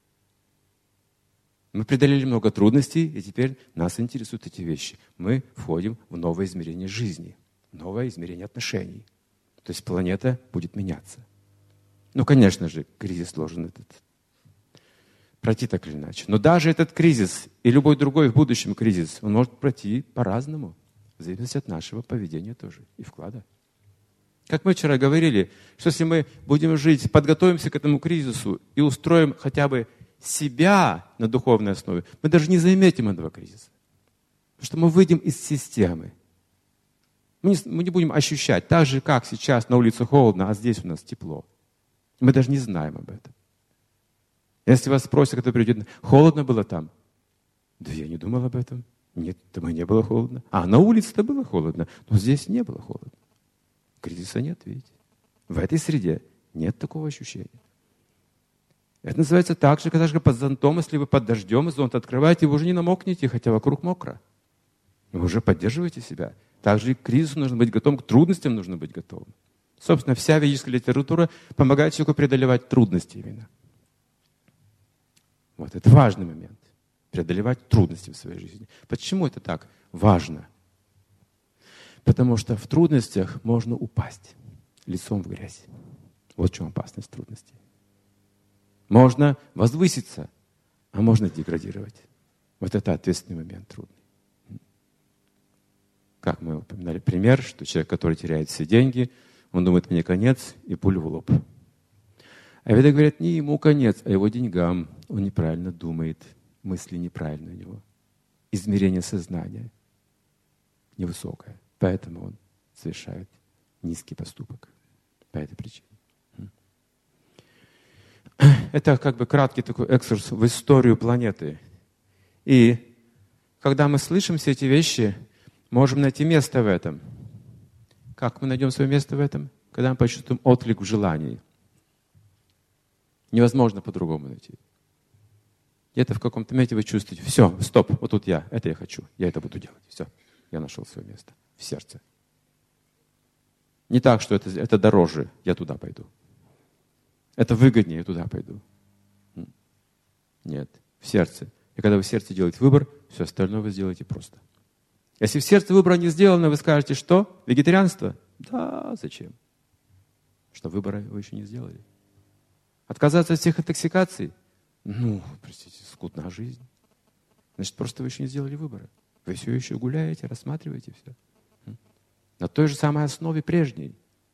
Мы преодолели много трудностей, и теперь нас интересуют эти вещи. Мы входим в новое измерение жизни, новое измерение отношений. То есть планета будет меняться. Ну, конечно же, кризис должен этот пройти так или иначе. Но даже этот кризис и любой другой в будущем кризис, он может пройти по-разному, в зависимости от нашего поведения тоже и вклада. Как мы вчера говорили, что если мы будем жить, подготовимся к этому кризису и устроим хотя бы себя на духовной основе, мы даже не заметим этого кризиса. Потому что мы выйдем из системы. Мы не будем ощущать, так же, как сейчас на улице холодно, а здесь у нас тепло. Мы даже не знаем об этом. Если вас спросят, кто придет, холодно было там? Да я не думал об этом. Нет, там и не было холодно. А на улице-то было холодно, но здесь не было холодно. Кризиса нет, видите. В этой среде нет такого ощущения. Это называется так же, когда под зонтом, если вы под дождем, зонт открываете, вы уже не намокнете, хотя вокруг мокро. Вы уже поддерживаете себя. Также и к кризису нужно быть готовым, к трудностям нужно быть готовым. Собственно, вся ведическая литература помогает человеку преодолевать трудности именно. Вот, это важный момент. Преодолевать трудности в своей жизни. Почему это так важно? Потому что в трудностях можно упасть лицом в грязь. Вот в чем опасность трудностей. Можно возвыситься, а можно деградировать. Вот это ответственный момент трудный. Как мы упоминали пример, что человек, который теряет все деньги, он думает, мне конец, и пулю в лоб. А веды говорят, не ему конец, а его деньгам. Он неправильно думает, мысли неправильные у него. Измерение сознания невысокое. Поэтому он совершает низкий поступок. По этой причине. Это как бы краткий такой экскурс в историю планеты. И когда мы слышим все эти вещи, можем найти место в этом. Как мы найдем свое место в этом? Когда мы почувствуем отклик в желании. Невозможно по-другому найти. Где-то в каком-то моменте вы чувствуете, все, стоп, вот тут я, это я хочу, я это буду делать. Все, я нашел свое место в сердце. Не так, что это дороже, я туда пойду. Это выгоднее, я туда пойду. Нет, в сердце. И когда вы в сердце делаете выбор, все остальное вы сделаете просто. Если в сердце выбора не сделано, вы скажете, что? Вегетарианство? Да, зачем? Что выбора вы еще не сделали. Отказаться от всех интоксикаций? Ну, простите, скудна жизнь. Значит, просто вы еще не сделали выбора. Вы все еще гуляете, рассматриваете все. На той же самой основе прежней.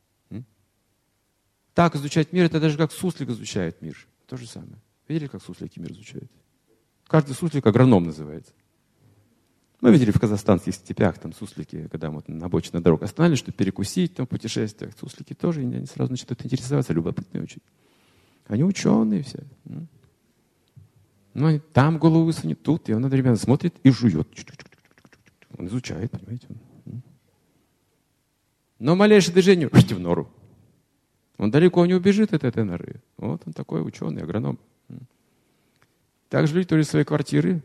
Так изучать мир, это даже как суслик изучает мир. То же самое. Видели, как суслики мир изучают? Каждый суслик агроном называется. Мы видели в казахстанских степях там суслики, когда мы на обочине дорог останавливались, чтобы перекусить там в путешествиях. Суслики тоже, они сразу начинают интересоваться, любопытные очень. Они ученые все. Ну, там голову высунет, тут, и он одновременно смотрит и жует. Он изучает, понимаете? Но малейшее движение в нору. Он далеко не убежит от этой норы. Вот он такой ученый, агроном. Также люди тоже из своей квартиры.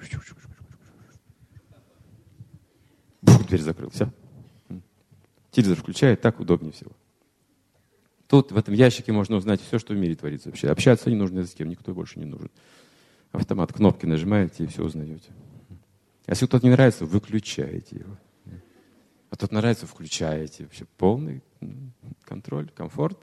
Дверь закрыл, все. Телевизор включает, так удобнее всего. Тут, в этом ящике, можно узнать все, что в мире творится вообще. Общаться не нужно ни с кем, никто больше не нужен. Автомат, кнопки нажимаете и все узнаете. Если кто-то не нравится, выключаете его. А тот нравится, включаете. Вообще полный контроль, комфорт.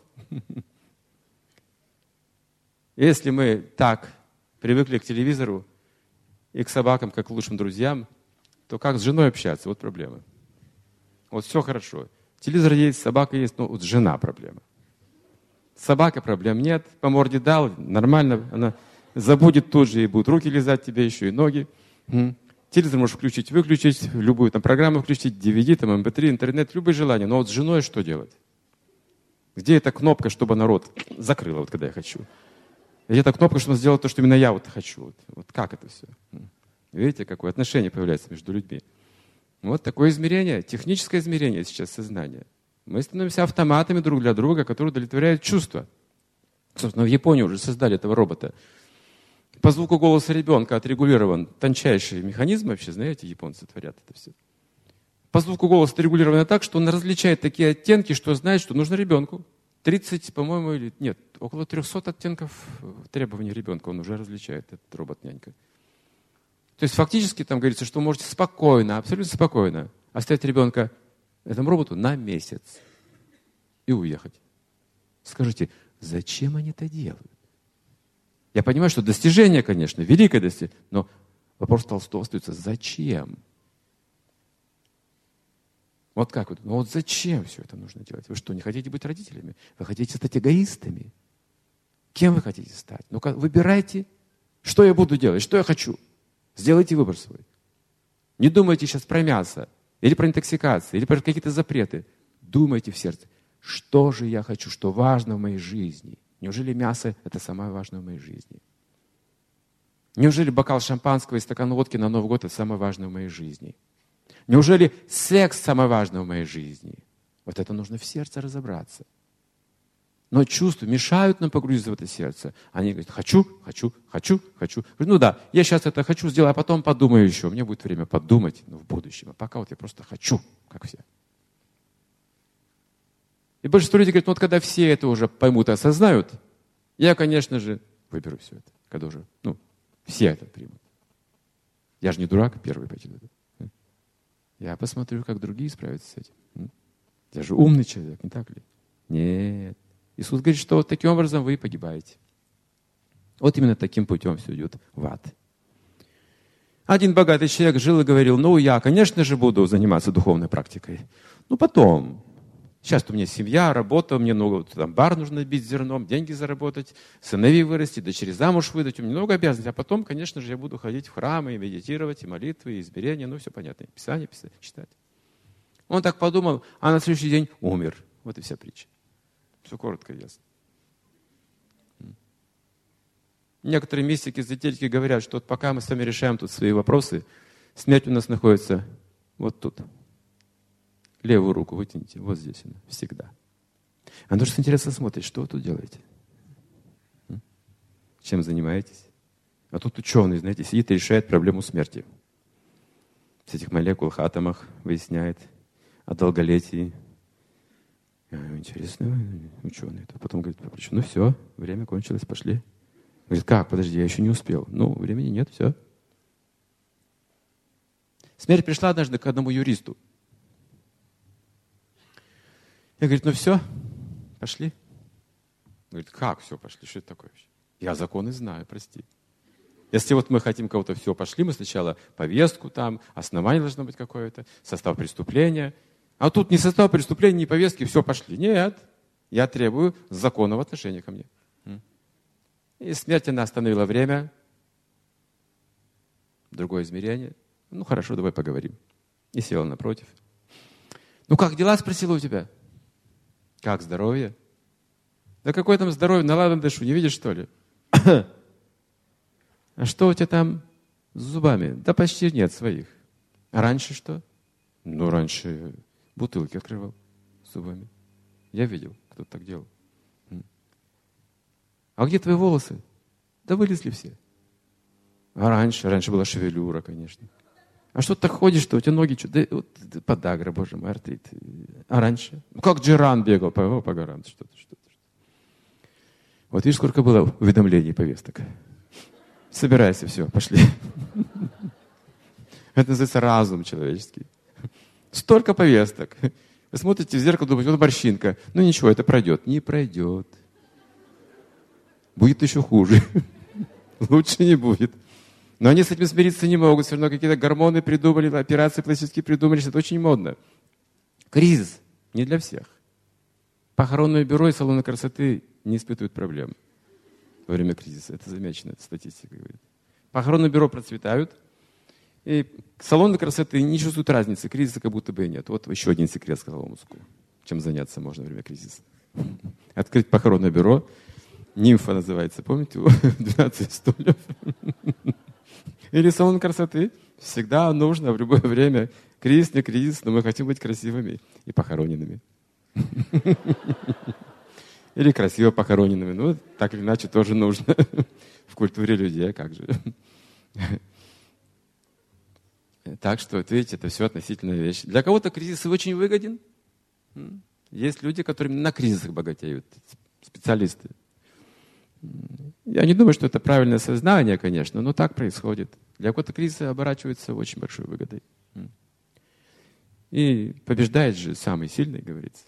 Если мы так привыкли к телевизору и к собакам, как к лучшим друзьям, то как с женой общаться? Вот проблема. Вот все хорошо. Телевизор есть, собака есть, но вот жена проблема. Собака проблем нет, по морде дал, нормально, она забудет тут же, и будут руки лизать тебе, еще и ноги. Телевизор можешь включить, выключить, любую там программу включить, DVD, там, MP3, интернет, любые желания. Но вот с женой что делать? Где эта кнопка, чтобы она рот закрыла, вот когда я хочу? Где эта кнопка, чтобы она сделала то, что именно я вот хочу? Вот как это все? Видите, какое отношение появляется между людьми? Вот такое измерение, техническое измерение сейчас сознания. Мы становимся автоматами друг для друга, которые удовлетворяют чувства. Собственно, в Японии уже создали этого робота. По звуку голоса ребенка отрегулирован тончайший механизм, вообще, знаете, японцы творят это все. По звуку голоса отрегулировано так, что он различает такие оттенки, что знает, что нужно ребенку. 30, по-моему, или нет, около 300 оттенков требований ребенка он уже различает, этот робот-нянька. То есть фактически там говорится, что вы можете спокойно, абсолютно спокойно оставить ребенка этому роботу на месяц и уехать. Скажите, зачем они это делают? Я понимаю, что достижение, конечно, великое достижение, но вопрос Толстого остается, зачем? Вот как вот? Ну вот зачем все это нужно делать? Вы что, не хотите быть родителями? Вы хотите стать эгоистами? Кем вы хотите стать? Ну-ка, выбирайте, что я буду делать, что я хочу. Сделайте выбор свой. Не думайте сейчас про мясо, или про интоксикацию, или про какие-то запреты. Думайте в сердце, что же я хочу, что важно в моей жизни. Неужели мясо – это самое важное в моей жизни? Неужели бокал шампанского и стакан водки на Новый год – это самое важное в моей жизни? Неужели секс самое важное в моей жизни? Вот это нужно в сердце разобраться. Но чувства мешают нам погрузиться в это сердце. Они говорят, хочу. Ну да, я сейчас это хочу сделать, а потом подумаю еще. У меня будет время подумать в будущем. А пока вот я просто хочу, как все. И большинство людей говорят, ну вот когда все это уже поймут и осознают, я, конечно же, выберу все это. Когда уже, все это примут. Я же не дурак, первый пойти туда. Я посмотрю, как другие справятся с этим. Я же умный человек, не так ли? Нет. Иисус говорит, что вот таким образом вы погибаете. Вот именно таким путем все идет в ад. Один богатый человек жил и говорил, я, конечно же, буду заниматься духовной практикой. Потом. Сейчас у меня семья, работа, мне много, там, бар нужно бить зерном, деньги заработать, сыновей вырастить, дочери замуж выдать. У меня много обязанностей. А потом, конечно же, я буду ходить в храмы и медитировать, и молитвы, и измерения. Ну, все понятно. Писание писать, читать. Он так подумал, а на следующий день умер. Вот и вся притча. Все коротко и ясно. Некоторые мистики, эзотерики говорят, что вот пока мы с вами решаем тут свои вопросы, смерть у нас находится вот тут. Левую руку вытяните, вот здесь она, всегда. А ну что интересно смотреть, что вы тут делаете? Чем занимаетесь? А тут ученый, знаете, сидит и решает проблему смерти. С этих молекул, атомах выясняет о долголетии. Интересно, ученый. А потом говорит, ну все, время кончилось, пошли. Говорит, как, подожди, я еще не успел. Ну, времени нет, все. Смерть пришла однажды к одному юристу. Я говорит, ну все, пошли. Говорит, как все, пошли, что это такое вообще? Я законы знаю, прости. Если вот мы хотим кого-то, все, пошли, мы сначала повестку там, основание должно быть какое-то, состав преступления. А тут ни состав преступления, ни повестки, все, пошли. Нет, я требую закона в отношении ко мне. И смерть она остановила время. Другое измерение. Ну хорошо, давай поговорим. И села напротив. Ну как дела, спросила у тебя? Как здоровье? Да какое там здоровье? Наладан дышу, не видишь, что ли? А что у тебя там с зубами? Да почти нет своих. А раньше что? Ну, раньше бутылки открывал с зубами. Я видел, кто-то так делал. А где твои волосы? Да вылезли все. А раньше была шевелюра, конечно. А что ты так ходишь-то? У тебя ноги что? Да, вот, подагра, боже мой, артрит. А раньше? Ну, как Джеран бегал по горам. Что-то. Вот видишь, сколько было уведомлений, повесток. Собирайся, все, пошли. Это называется разум человеческий. Столько повесток. Вы смотрите в зеркало, думаете, вот морщинка. Ну ничего, это пройдет. Не пройдет. Будет еще хуже. Лучше не будет. Но они с этим смириться не могут. Все равно какие-то гормоны придумали, операции пластические придумали. Это очень модно. Кризис не для всех. Похоронное бюро и салоны красоты не испытывают проблем во время кризиса. Это замечено, это статистика говорит. Похоронное бюро процветают, и салоны красоты не чувствуют разницы. Кризиса как будто бы и нет. Вот еще один секрет, сказал Муску. Чем заняться можно во время кризиса. Открыть похоронное бюро. Нимфа называется, помните? 12 стульев. Или салон красоты. Всегда нужно в любое время. Кризис, не кризис, но мы хотим быть красивыми и похороненными. Или красиво похороненными. Ну, так или иначе, тоже нужно. В культуре людей, как же. Так что, вот видите, это все относительная вещь. Для кого-то кризис очень выгоден. Есть люди, которые на кризисах богатеют. Специалисты. Я не думаю, что это правильное сознание, конечно, но так происходит. Для кого-то кризис оборачивается очень большой выгодой. И побеждает же самый сильный, говорится.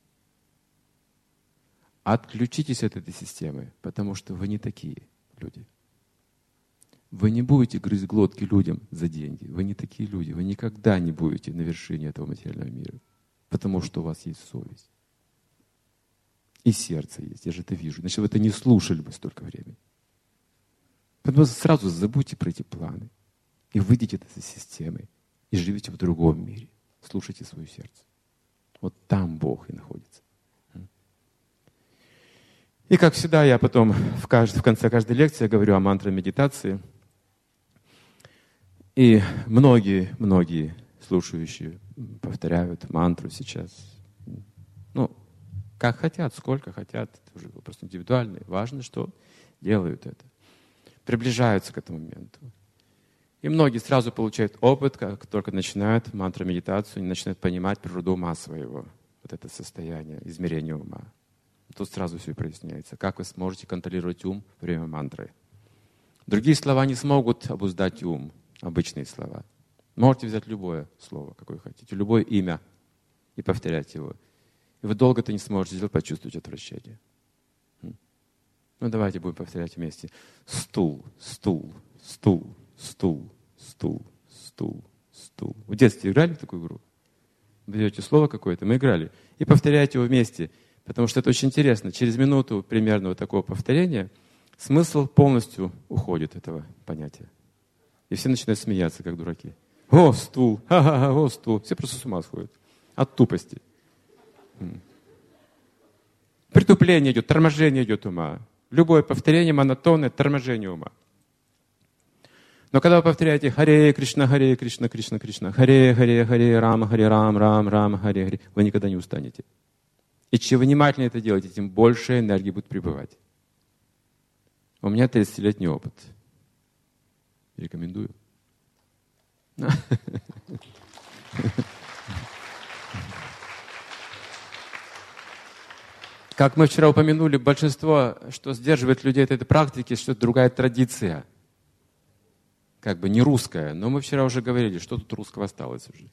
Отключитесь от этой системы, потому что вы не такие люди. Вы не будете грызть глотки людям за деньги. Вы не такие люди. Вы никогда не будете на вершине этого материального мира, потому что у вас есть совесть. И сердце есть, я же это вижу. Значит, вы это не слушали бы столько времени. Поэтому сразу забудьте про эти планы. И выйдите из этой системы. И живите в другом мире. Слушайте свое сердце. Вот там Бог и находится. И как всегда, я потом в конце каждой лекции говорю о мантре медитации. И многие слушающие повторяют мантру сейчас. Ну, как хотят, сколько хотят, это уже вопрос индивидуальный. Важно, что делают это. Приближаются к этому моменту. И многие сразу получают опыт, как только начинают мантра-медитацию, они начинают понимать природу ума своего. Вот это состояние, измерение ума. Тут сразу все проясняется. Как вы сможете контролировать ум во время мантры? Другие слова не смогут обуздать ум, обычные слова. Можете взять любое слово, какое хотите, любое имя и повторять его. И вы долго это не сможете сделать, почувствовать отвращение. Ну, давайте будем повторять вместе. Стул, стул, стул, стул, стул, стул, стул. В детстве играли в такую игру? Берете слово какое-то, мы играли, и повторяете его вместе, потому что это очень интересно. Через минуту примерно вот такого повторения смысл полностью уходит этого понятия. И все начинают смеяться, как дураки. О, стул! Ха-ха-ха, о, стул! Все просто с ума сходят от тупости. Притупление идет, торможение идет ума. Любое повторение монотонное, торможение ума. Но когда вы повторяете Харе Кришна, Кришна, Кришна, Харе, Рам, Рам, Харе, вы никогда не устанете. И чем внимательнее это делаете, тем больше энергии будет пребывать. У меня 30-летний опыт. Рекомендую. Как мы вчера упомянули, большинство, что сдерживает людей от этой практики, что это другая традиция. Как бы не русская. Но мы вчера уже говорили, что тут русского осталось уже.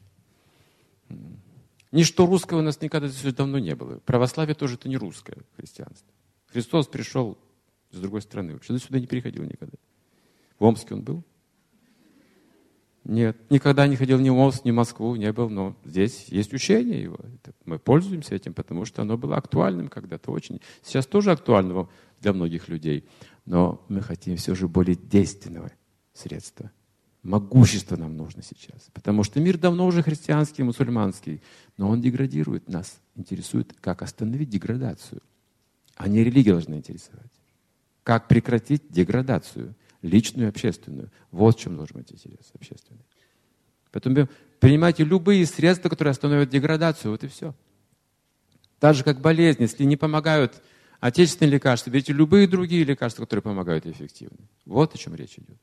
Ничто русского у нас никогда здесь давно не было. Православие тоже это не русское христианство. Христос пришел с другой стороны. Вообще сюда не переходил никогда. В Омске он был? Нет, никогда не ходил ни в Омск, ни в Москву, не был, но здесь есть учение его. Мы пользуемся этим, потому что оно было актуальным когда-то очень. Сейчас тоже актуально для многих людей, но мы хотим все же более действенного средства. Могущество нам нужно сейчас, потому что мир давно уже христианский, мусульманский, но он деградирует. Нас интересует, как остановить деградацию, а не религия должна интересовать. Как прекратить деградацию? Личную и общественную. Вот в чем должен быть интерес общественный. Поэтому принимайте любые средства, которые остановят деградацию, вот и все. Так же, как болезнь, если не помогают отечественные лекарства, берите любые другие лекарства, которые помогают эффективно. Вот о чем речь идет.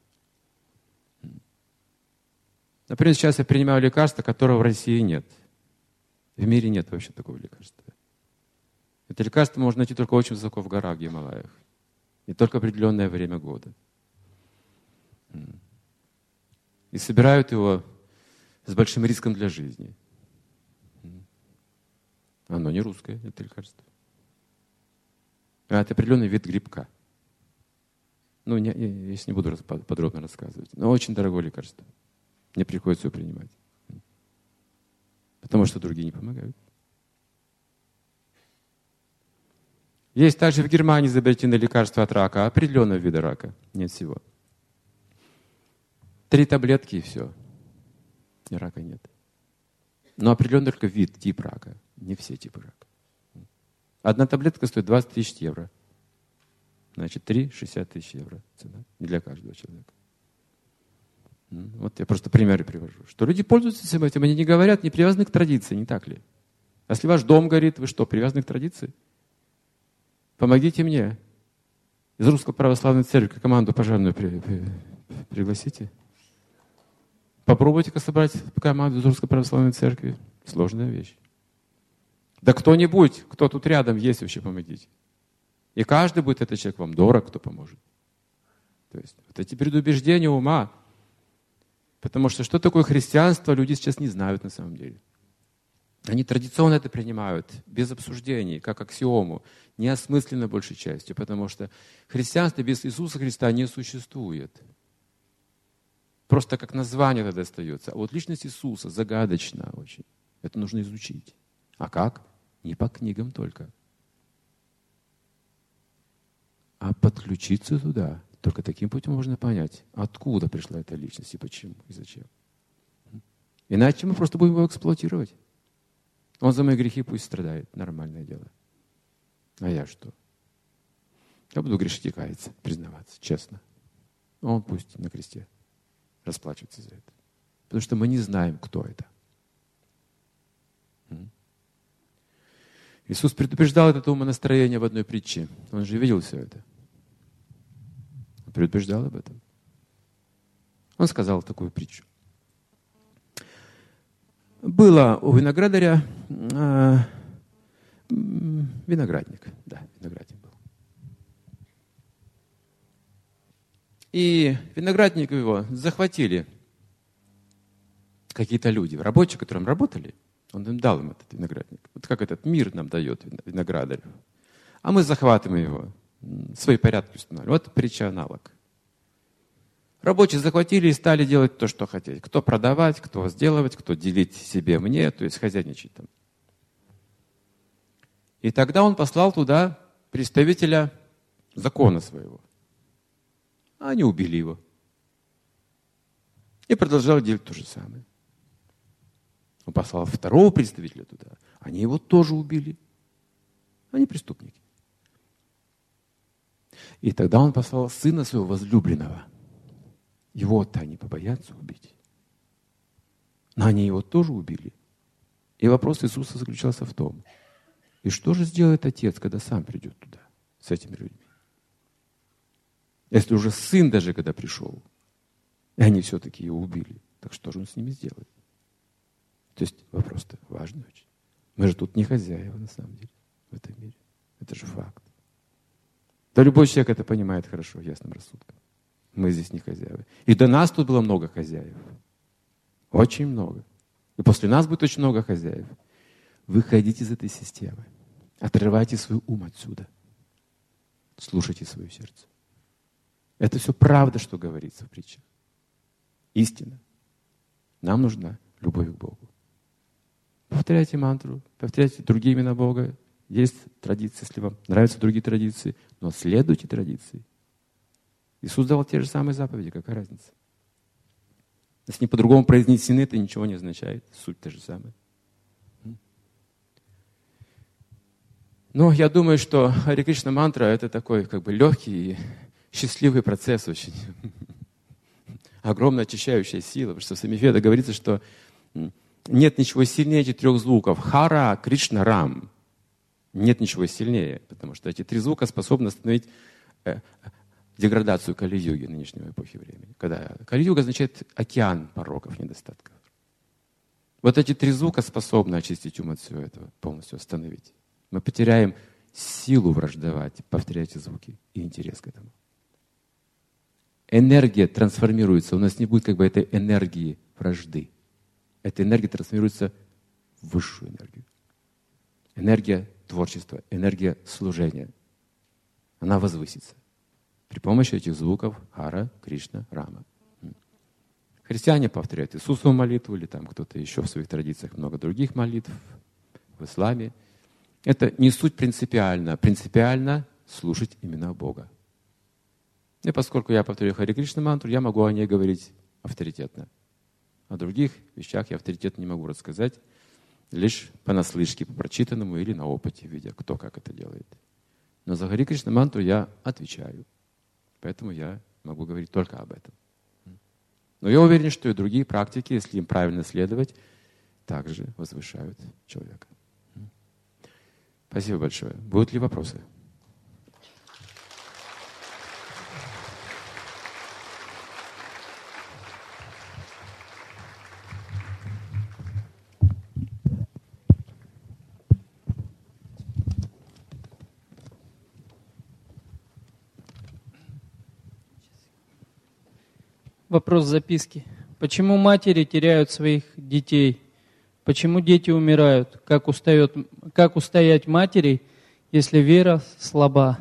Например, сейчас я принимаю лекарство, которого в России нет. В мире нет вообще такого лекарства. Это лекарство можно найти только очень высоко в горах, в Гималаях. И только определенное время года. И собирают его с большим риском для жизни. Оно не русское, это лекарство. Это определенный вид грибка. Ну, я сейчас не буду подробно рассказывать. Но очень дорогое лекарство. Мне приходится его принимать. Потому что другие не помогают. Есть также в Германии изобретены лекарства от рака, определенного вида рака. Нет всего. 3 таблетки и все. И рака нет. Но определенный только вид, тип рака. Не все типы рака. 1 таблетка стоит 20 000 евро. Значит, 60 000 евро цена. Не для каждого человека. Вот я просто примеры привожу. Что люди пользуются всем этим, они не говорят, не привязаны к традиции, не так ли? А если ваш дом горит, вы что, привязаны к традиции? Помогите мне. Из Русской Православной Церкви команду пожарную пригласите. Попробуйте-ка собрать команду из Русской Православной Церкви. Сложная вещь. Да кто-нибудь, кто тут рядом есть, вообще помогите. И каждый будет этот человек вам дорог, кто поможет. То есть вот эти предубеждения ума. Потому что такое христианство, люди сейчас не знают на самом деле. Они традиционно это принимают, без обсуждений, как аксиому, неосмысленно большей частью, потому что христианство без Иисуса Христа не существует. Просто как название тогда остается. А вот личность Иисуса загадочна очень. Это нужно изучить. А как? Не по книгам только. А подключиться туда. Только таким путем можно понять, откуда пришла эта личность и почему, и зачем. Иначе мы просто будем его эксплуатировать. Он за мои грехи пусть страдает. Нормальное дело. А я что? Я буду грешить и каяться, признаваться, честно. Он пусть на кресте расплачивается за это. Потому что мы не знаем, кто это. Иисус предупреждал это умонастроение в одной притче. Он же видел все это. Он предупреждал об этом. Он сказал такую притчу. Было у виноградаря виноградник. Да, виноградник был. И виноградник его захватили какие-то люди, рабочие, которым работали. Он им дал им этот виноградник. Вот как этот мир нам дает виноградарь. А мы захватываем его, свои порядки устанавливаем. Вот притча аналог. Рабочие захватили и стали делать то, что хотели. Кто продавать, кто возделывать, кто делить себе мне, то есть хозяйничать там. И тогда он послал туда представителя закона своего. А они убили его. И продолжали делать то же самое. Он послал второго представителя туда. Они его тоже убили. Они преступники. И тогда он послал сына своего возлюбленного. Его-то они побоятся убить. Но они его тоже убили. И вопрос Иисуса заключался в том, и что же сделает отец, когда сам придет туда, с этими людьми? Если уже сын даже когда пришел, и они все-таки его убили, так что же он с ними сделает? То есть вопрос-то важный очень. Мы же тут не хозяева на самом деле в этом мире. Это же факт. Да любой человек это понимает хорошо, ясным рассудком. Мы здесь не хозяева. И до нас тут было много хозяев. Очень много. И после нас будет очень много хозяев. Выходите из этой системы. Отрывайте свой ум отсюда. Слушайте свое сердце. Это все правда, что говорится в притчах. Истина. Нам нужна любовь к Богу. Повторяйте мантру, повторяйте другие имена Бога. Есть традиции, если вам нравятся другие традиции, но следуйте традиции. Иисус давал те же самые заповеди, какая разница? Если не по-другому произнесены, это ничего не означает. Суть та же самая. Но я думаю, что Харе Кришна мантра это такой как бы легкий и счастливый процесс очень. Огромная очищающая сила. Потому что в Самхи-ведах говорится, что нет ничего сильнее этих трех звуков. Хара, Кришна, Рам. Нет ничего сильнее, потому что эти три звука способны остановить деградацию Кали-юги нынешней эпохи времени. Когда Кали-юга означает океан пороков, недостатков. Вот эти три звука способны очистить ум от всего этого, полностью остановить. Мы потеряем силу враждовать, повторять эти звуки и интерес к этому. Энергия трансформируется. У нас не будет как бы этой энергии вражды. Эта энергия трансформируется в высшую энергию. Энергия творчества, энергия служения. Она возвысится. При помощи этих звуков Хара, Кришна, Рама. Христиане повторяют Иисусову молитву, или там кто-то еще в своих традициях много других молитв, в исламе. Это не суть принципиально. Принципиально слушать имена Бога. И поскольку я повторяю Харе Кришна мантру, я могу о ней говорить авторитетно. О других вещах я авторитетно не могу рассказать, лишь понаслышке, по прочитанному или на опыте, видя, кто как это делает. Но за Харе Кришна мантру я отвечаю. Поэтому я могу говорить только об этом. Но я уверен, что и другие практики, если им правильно следовать, также возвышают человека. Спасибо большое. Будут ли вопросы? Вопрос записки. Почему матери теряют своих детей? Почему дети умирают? Как устоять матери, если вера слаба?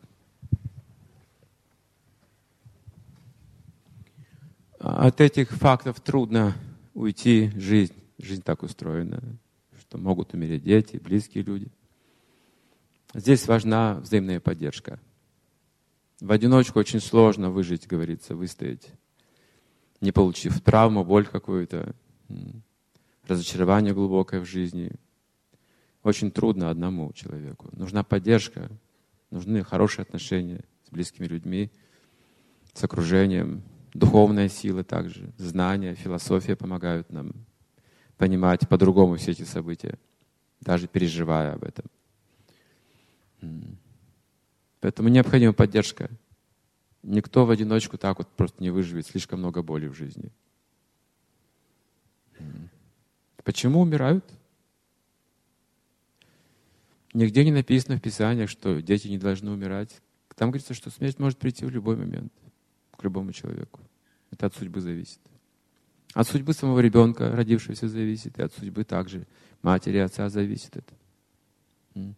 От этих фактов трудно уйти в жизнь. Жизнь так устроена, что могут умереть дети, близкие люди. Здесь важна взаимная поддержка. В одиночку очень сложно выжить, говорится, выстоять, не получив травму, боль какую-то, разочарование глубокое в жизни. Очень трудно одному человеку. Нужна поддержка, нужны хорошие отношения с близкими людьми, с окружением, духовная сила также, знания, философия помогают нам понимать по-другому все эти события, даже переживая об этом. Поэтому необходима поддержка. Никто в одиночку так вот просто не выживет, слишком много боли в жизни. Почему умирают? Нигде не написано в Писаниях, что дети не должны умирать. Там говорится, что смерть может прийти в любой момент к любому человеку. Это от судьбы зависит. От судьбы самого ребенка, родившегося, зависит, и от судьбы также матери и отца зависит это.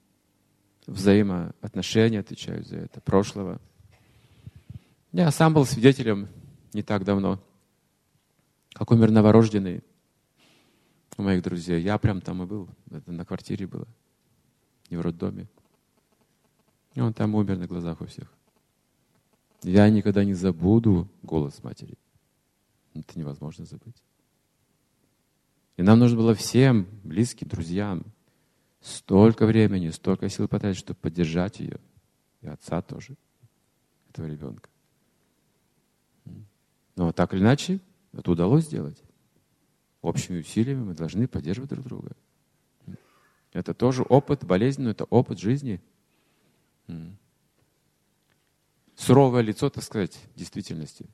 Взаимоотношения отвечают за это, прошлого. Я сам был свидетелем не так давно, как умер новорожденный у моих друзей. Я прям там и был, это на квартире было, не в роддоме. И он там умер на глазах у всех. Я никогда не забуду голос матери. Это невозможно забыть. И нам нужно было всем, близким, друзьям, столько времени, столько сил потратить, чтобы поддержать ее. И отца тоже, этого ребенка. Но так или иначе, это удалось сделать. Общими усилиями мы должны поддерживать друг друга. Это тоже опыт болезненный, это опыт жизни. Суровое лицо, так сказать, действительности.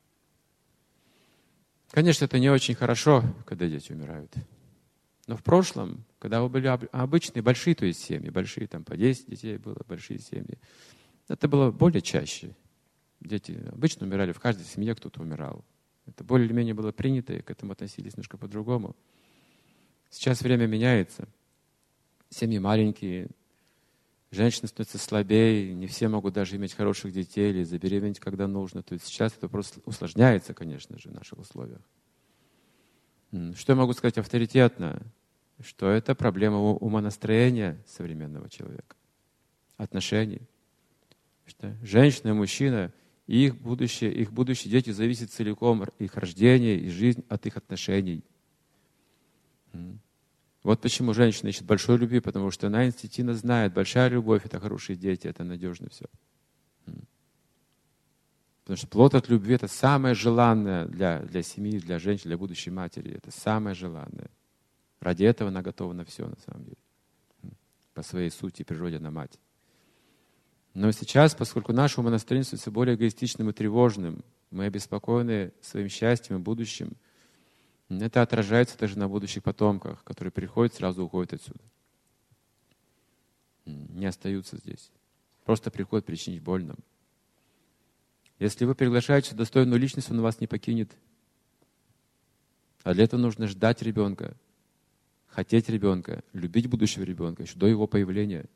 Конечно, это не очень хорошо, когда дети умирают. Но в прошлом, когда вы были обычные, большие, то есть семьи, большие, там по 10 детей было, большие семьи, это было более чаще. Дети обычно умирали, в каждой семье кто-то умирал. Это более или менее было принято, и к этому относились немножко по-другому. Сейчас время меняется. Семьи маленькие, женщины становятся слабее, не все могут даже иметь хороших детей или забеременеть, когда нужно. То есть сейчас это просто усложняется, конечно же, в наших условиях. Что я могу сказать авторитетно? Что это проблема умонастроения современного человека, отношений. Что женщина и мужчина, и их будущие дети зависят целиком, их рождение и жизнь от их отношений. Вот почему женщина ищет большой любви, потому что она инстинктивно знает, большая любовь — это хорошие дети, это надежно все. Потому что плод от любви — это самое желанное для семьи, для женщин, для будущей матери. Это самое желанное. Ради этого она готова на все, на самом деле. По своей сути и природе она мать. Но сейчас, поскольку наше умонастроение становится более эгоистичным и тревожным, мы обеспокоены своим счастьем и будущим, это отражается даже на будущих потомках, которые приходят, сразу уходят отсюда. Не остаются здесь. Просто приходят причинить боль нам. Если вы приглашаете достойную личность, он вас не покинет. А для этого нужно ждать ребенка, хотеть ребенка, любить будущего ребенка еще до его появления.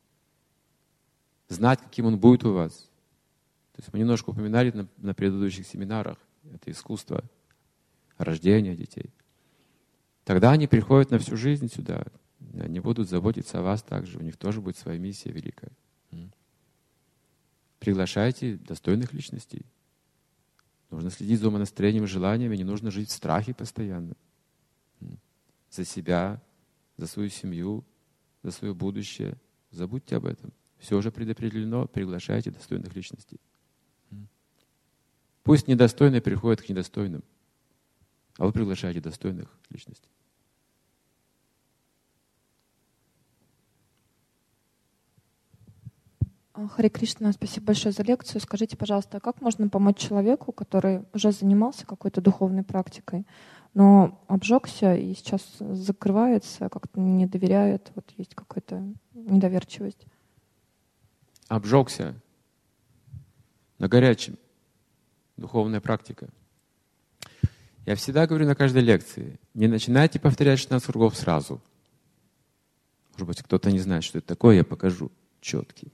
Знать, каким он будет у вас. То есть мы немножко упоминали на предыдущих семинарах. Это искусство рождения детей. Тогда они приходят на всю жизнь сюда. Они будут заботиться о вас также. У них тоже будет своя миссия великая. Приглашайте достойных личностей. Нужно следить за умонастроением и желаниями. Не нужно жить в страхе постоянно. За себя, за свою семью, за свое будущее. Забудьте об этом. Все уже предопределено. Приглашайте достойных личностей. Пусть недостойные приходят к недостойным. А вы приглашаете достойных личностей. Харе Кришна, спасибо большое за лекцию. Скажите, пожалуйста, как можно помочь человеку, который уже занимался какой-то духовной практикой, но обжегся и сейчас закрывается, как-то не доверяет, вот есть какая-то недоверчивость? Обжегся на горячем. Духовная практика. Я всегда говорю на каждой лекции, не начинайте повторять 16 кругов сразу. Может быть, кто-то не знает, что это такое, я покажу четкий.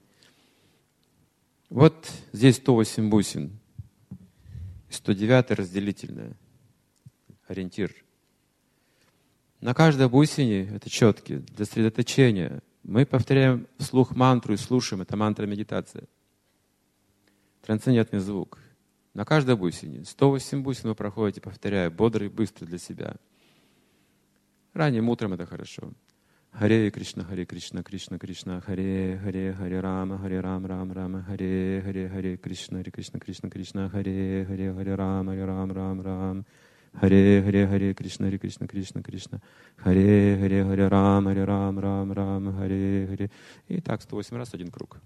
Вот здесь 108 бусин, 109 разделительная, ориентир. На каждой бусине, это четкий, для сосредоточения, мы повторяем вслух мантру и слушаем, это мантра-медитация. Трансцендентный звук. На каждой бусине. 108 бусин вы проходите, повторяя, бодро и быстро для себя. Ранним утром это хорошо. Харе Кришна, Кришна, Кришна, Харе, Харе Рама, Рам, Харе, Кришна, Кришна, Харе, Рам, Харе, Кришна, Кришна, Харе, Рам, Харе. И так 108 раз один круг.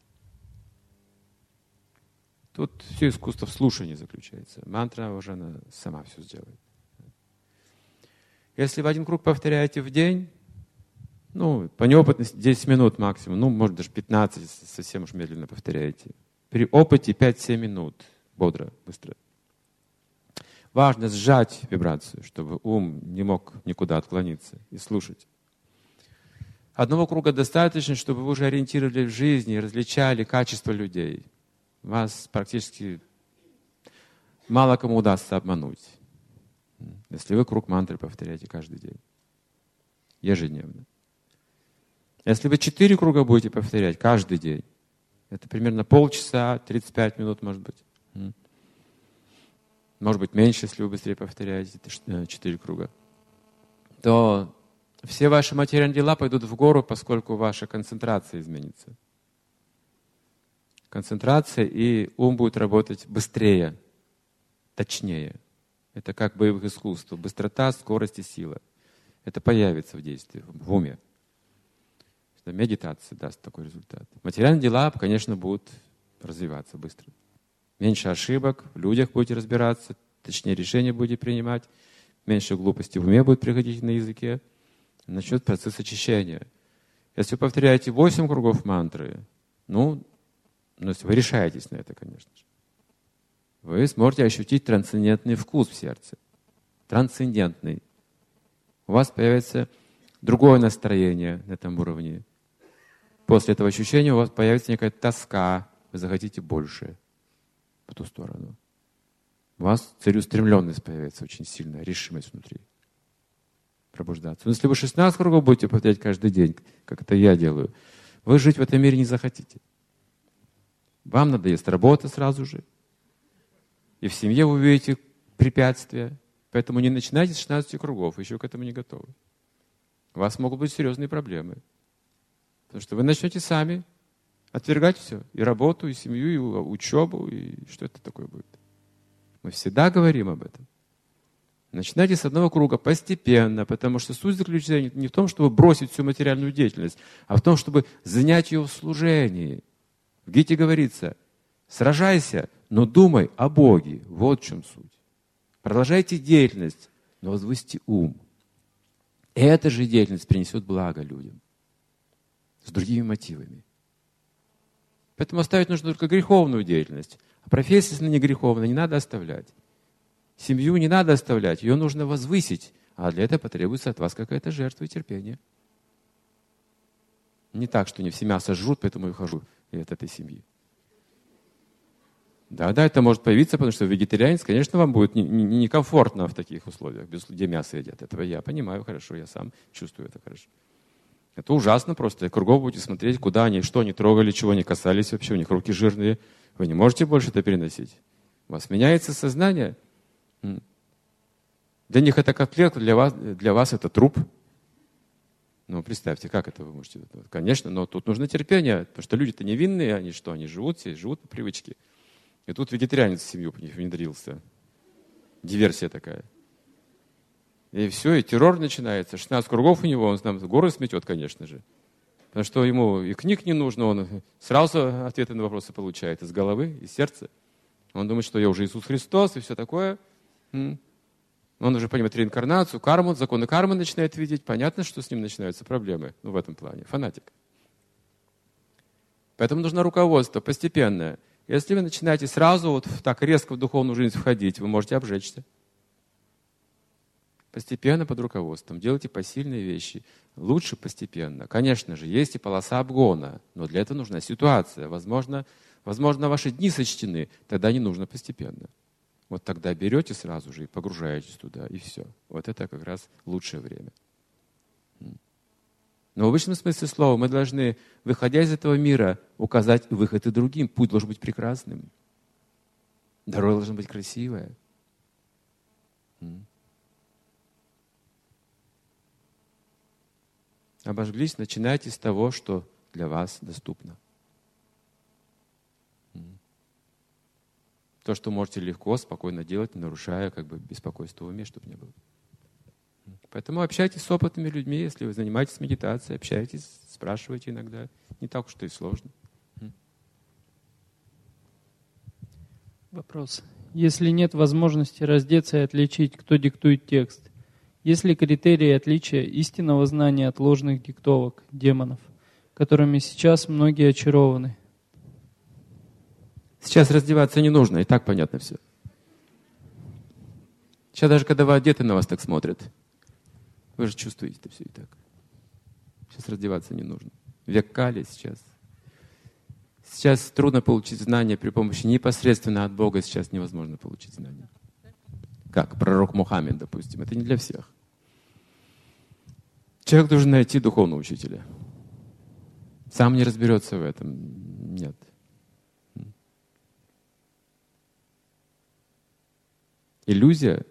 Тут все искусство в слушании заключается. Мантра уже она сама все сделает. Если вы один круг повторяете в день, по неопытности 10 минут максимум, может даже 15, совсем уж медленно повторяете. При опыте 5-7 минут, бодро, быстро. Важно сжать вибрацию, чтобы ум не мог никуда отклониться и слушать. Одного круга достаточно, чтобы вы уже ориентировали в жизни и различали качество людей. Вас практически мало кому удастся обмануть, если вы круг мантры повторяете каждый день, ежедневно. Если вы 4 круга будете повторять каждый день, это примерно полчаса, 35 минут, может быть. Может быть, меньше, если вы быстрее повторяете 4 круга. То все ваши материальные дела пойдут в гору, поскольку ваша концентрация изменится. Концентрация, и ум будет работать быстрее, точнее. Это как боевых искусств. Быстрота, скорость и сила. Это появится в действии, в уме. Медитация даст такой результат. Материальные дела, конечно, будут развиваться быстро. Меньше ошибок, в людях будете разбираться, точнее решения будете принимать, меньше глупости в уме будет приходить на языке. Начнет процесс очищения. Если вы повторяете 8 кругов мантры, если вы решаетесь на это, конечно же, вы сможете ощутить трансцендентный вкус в сердце. Трансцендентный. У вас появится другое настроение на этом уровне. После этого ощущения у вас появится некая тоска, вы захотите больше по ту сторону. У вас целеустремленность появится очень сильная, решимость внутри. Пробуждаться. Но если вы 16 кругов будете повторять каждый день, как это я делаю, вы жить в этом мире не захотите. Вам надоест работа сразу же. И в семье вы увидите препятствия. Поэтому не начинайте с 16 кругов, еще к этому не готовы. У вас могут быть серьезные проблемы. Потому что вы начнете сами отвергать все. И работу, и семью, и учебу, и что это такое будет. Мы всегда говорим об этом. Начинайте с одного круга постепенно, потому что суть заключается не в том, чтобы бросить всю материальную деятельность, а в том, чтобы занять ее в служении. В Гите говорится, сражайся, но думай о Боге. Вот в чем суть. Продолжайте деятельность, но возвысьте ум. Эта же деятельность принесет благо людям. С другими мотивами. Поэтому оставить нужно только греховную деятельность. А профессия, если не греховная, не надо оставлять. Семью не надо оставлять, ее нужно возвысить. А для этого потребуется от вас какая-то жертва и терпение. Не так, что не все мясо жрут, поэтому я ухожу от этой семьи. Да, это может появиться, потому что вегетарианец, конечно, вам будет некомфортно в таких условиях, где мясо едят. Этого я понимаю хорошо, я сам чувствую это хорошо. Это ужасно просто. Кругом будете смотреть, куда они, что они трогали, чего они касались вообще. У них руки жирные. Вы не можете больше это переносить. У вас меняется сознание. Для них это котлета, для вас это труп. Представьте, как это вы можете. Конечно, но тут нужно терпение, потому что люди-то невинные, они что? Они живут по привычке. И тут вегетарианец в семью внедрился. Диверсия такая. И все, и террор начинается. 16 кругов у него, он там горы сметет, конечно же. Потому что ему и книг не нужно, он сразу ответы на вопросы получает из головы, из сердца. Он думает, что я уже Иисус Христос и все такое. Он уже понимает реинкарнацию, карму, законы кармы начинает видеть. Понятно, что с ним начинаются проблемы. В этом плане. Фанатик. Поэтому нужно руководство постепенное. Если вы начинаете сразу так резко в духовную жизнь входить, вы можете обжечься. Постепенно под руководством. Делайте посильные вещи. Лучше постепенно. Конечно же, есть и полоса обгона, но для этого нужна ситуация. Возможно, ваши дни сочтены, тогда не нужно постепенно. Вот тогда берете сразу же и погружаетесь туда, и все. Вот это как раз лучшее время. Но в обычном смысле слова мы должны, выходя из этого мира, указать выход и другим. Путь должен быть прекрасным. Дорога должна быть красивая. Обожглись, начинайте с того, что для вас доступно. То, что можете легко, спокойно делать, не нарушая беспокойство в уме, чтобы не было. Поэтому общайтесь с опытными людьми, если вы занимаетесь медитацией, общайтесь, спрашивайте иногда. Не так уж и сложно. Вопрос. Если нет возможности раздеться и отличить, кто диктует текст, есть ли критерии отличия истинного знания от ложных диктовок, демонов, которыми сейчас многие очарованы? Сейчас раздеваться не нужно, и так понятно все. Сейчас даже когда вы одеты, на вас так смотрят. Вы же чувствуете это все и так. Сейчас раздеваться не нужно. Век Кали сейчас. Сейчас трудно получить знания при помощи непосредственно от Бога, сейчас невозможно получить знания. Как пророк Мухаммед, допустим. Это не для всех. Человек должен найти духовного учителя. Сам не разберется в этом. Нет. Иллюзия.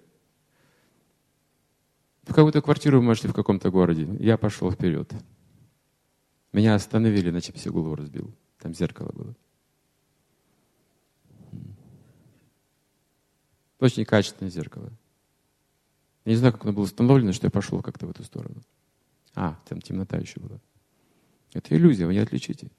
В какую-то квартиру мы шли в каком-то городе. Я пошел вперед. Меня остановили, иначе бы себе голову разбил. Там зеркало было. Очень качественное зеркало. Я не знаю, как оно было установлено, что я пошел как-то в эту сторону. Там темнота еще была. Это иллюзия, вы не отличите.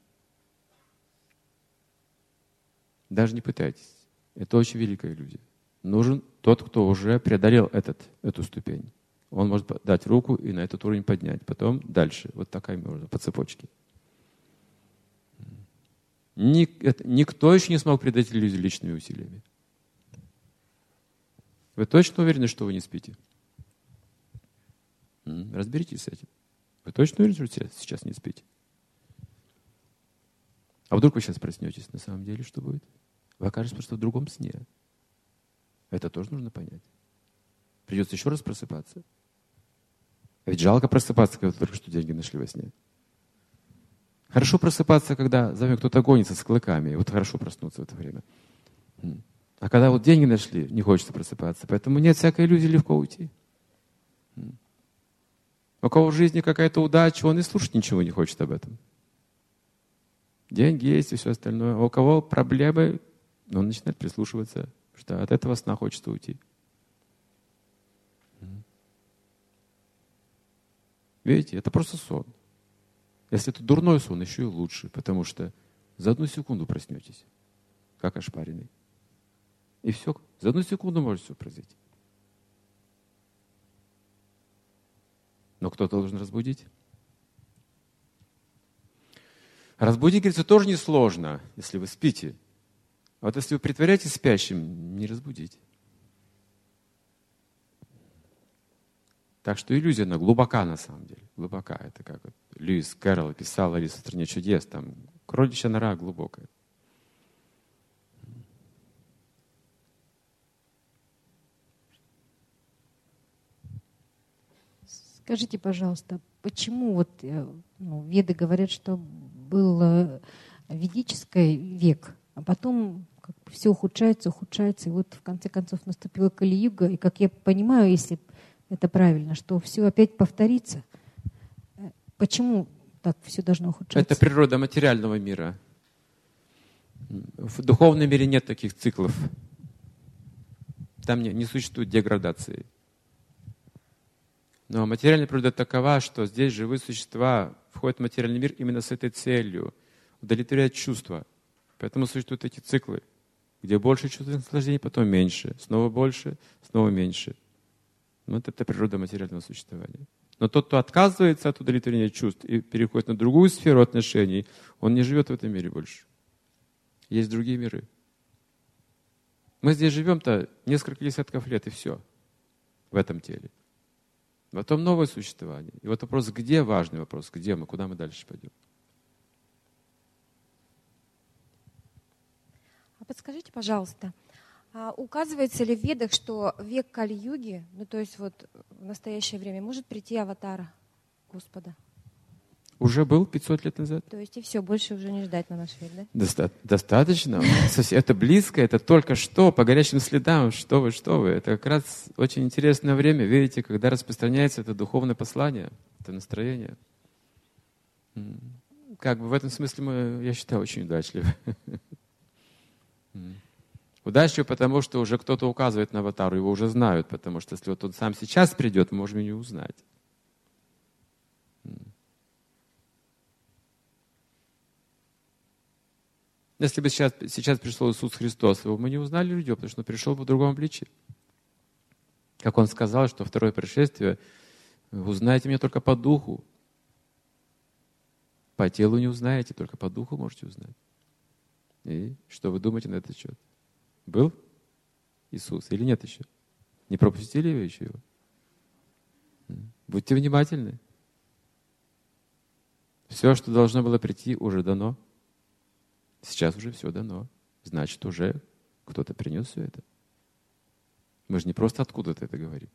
Даже не пытайтесь. Это очень великая иллюзия. Нужен тот, кто уже преодолел эту ступень. Он может дать руку и на этот уровень поднять. Потом дальше. Вот такая можно, по цепочке. Никто еще не смог преодолеть иллюзию личными усилиями. Вы точно уверены, что вы не спите? Разберитесь с этим. Вы точно уверены, что сейчас не спите? А вдруг вы сейчас проснетесь, на самом деле, что будет? Вы окажетесь просто в другом сне. Это тоже нужно понять. Придется еще раз просыпаться. А ведь жалко просыпаться, когда вы только что деньги нашли во сне. Хорошо просыпаться, когда за вами кто-то гонится с клыками. Вот хорошо проснуться в это время. А когда вот деньги нашли, не хочется просыпаться. Поэтому нет всякой иллюзии, легко уйти. У кого в жизни какая-то удача, он и слушать ничего не хочет об этом. Деньги есть и все остальное. А у кого проблемы, он начинает прислушиваться, что от этого сна хочется уйти. Видите, это просто сон. Если это дурной сон, еще и лучше, потому что за 1 секунду проснетесь, как ошпаренный. И все, за 1 секунду может все произойти. Но кто-то должен разбудить. Разбудить, говорится, тоже несложно, если вы спите. А вот если вы притворяетесь спящим, не разбудить. Так что иллюзия, она глубока на самом деле. Глубока. Это как вот Льюис Кэрролл писал «Алиса в стране чудес». Там кроличья нора глубокая. Скажите, пожалуйста, почему веды говорят, что был ведический век, а потом все ухудшается, и вот в конце концов наступила Кали-юга, и, как я понимаю, если это правильно, что все опять повторится. Почему так все должно ухудшаться? Это природа материального мира. В духовном мире нет таких циклов. Там не существует деградации. Но материальная природа такова, что здесь живые существа входят в материальный мир именно с этой целью — удовлетворять чувства. Поэтому существуют эти циклы, где больше чувственных наслаждений, потом меньше, снова больше, снова меньше. Вот это природа материального существования. Но тот, кто отказывается от удовлетворения чувств и переходит на другую сферу отношений, он не живет в этом мире больше. Есть другие миры. Мы здесь живем-то несколько десятков лет, и все в этом теле. Потом новое существование. И вот вопрос, где, важный вопрос, где мы, куда мы дальше пойдем. А подскажите, пожалуйста, указывается ли в Ведах, что век Кали-юги, то есть вот в настоящее время, может прийти аватар Господа? Уже был 500 лет назад. То есть и все, больше уже не ждать на наш век, да? Достаточно. Это близко, это только что, по горячим следам, что вы. Это как раз очень интересное время, видите, когда распространяется это духовное послание, это настроение. Как бы в этом смысле мы, я считаю, очень удачливы. Удачливы, потому что уже кто-то указывает на аватару, его уже знают, потому что если вот он сам сейчас придет, мы можем и не узнать. Если бы сейчас пришел Иисус Христос, его мы не узнали людей, потому что он пришел в другом обличии. Как он сказал, что второе пришествие, вы узнаете меня только по духу. По телу не узнаете, только по духу можете узнать. И что вы думаете на этот счет? Был Иисус или нет еще? Не пропустили вы еще его? Будьте внимательны. Все, что должно было прийти, уже дано. Сейчас сейчас уже все дано. Значит, уже кто-то принес все это. Мы же не просто откуда-то это говорим.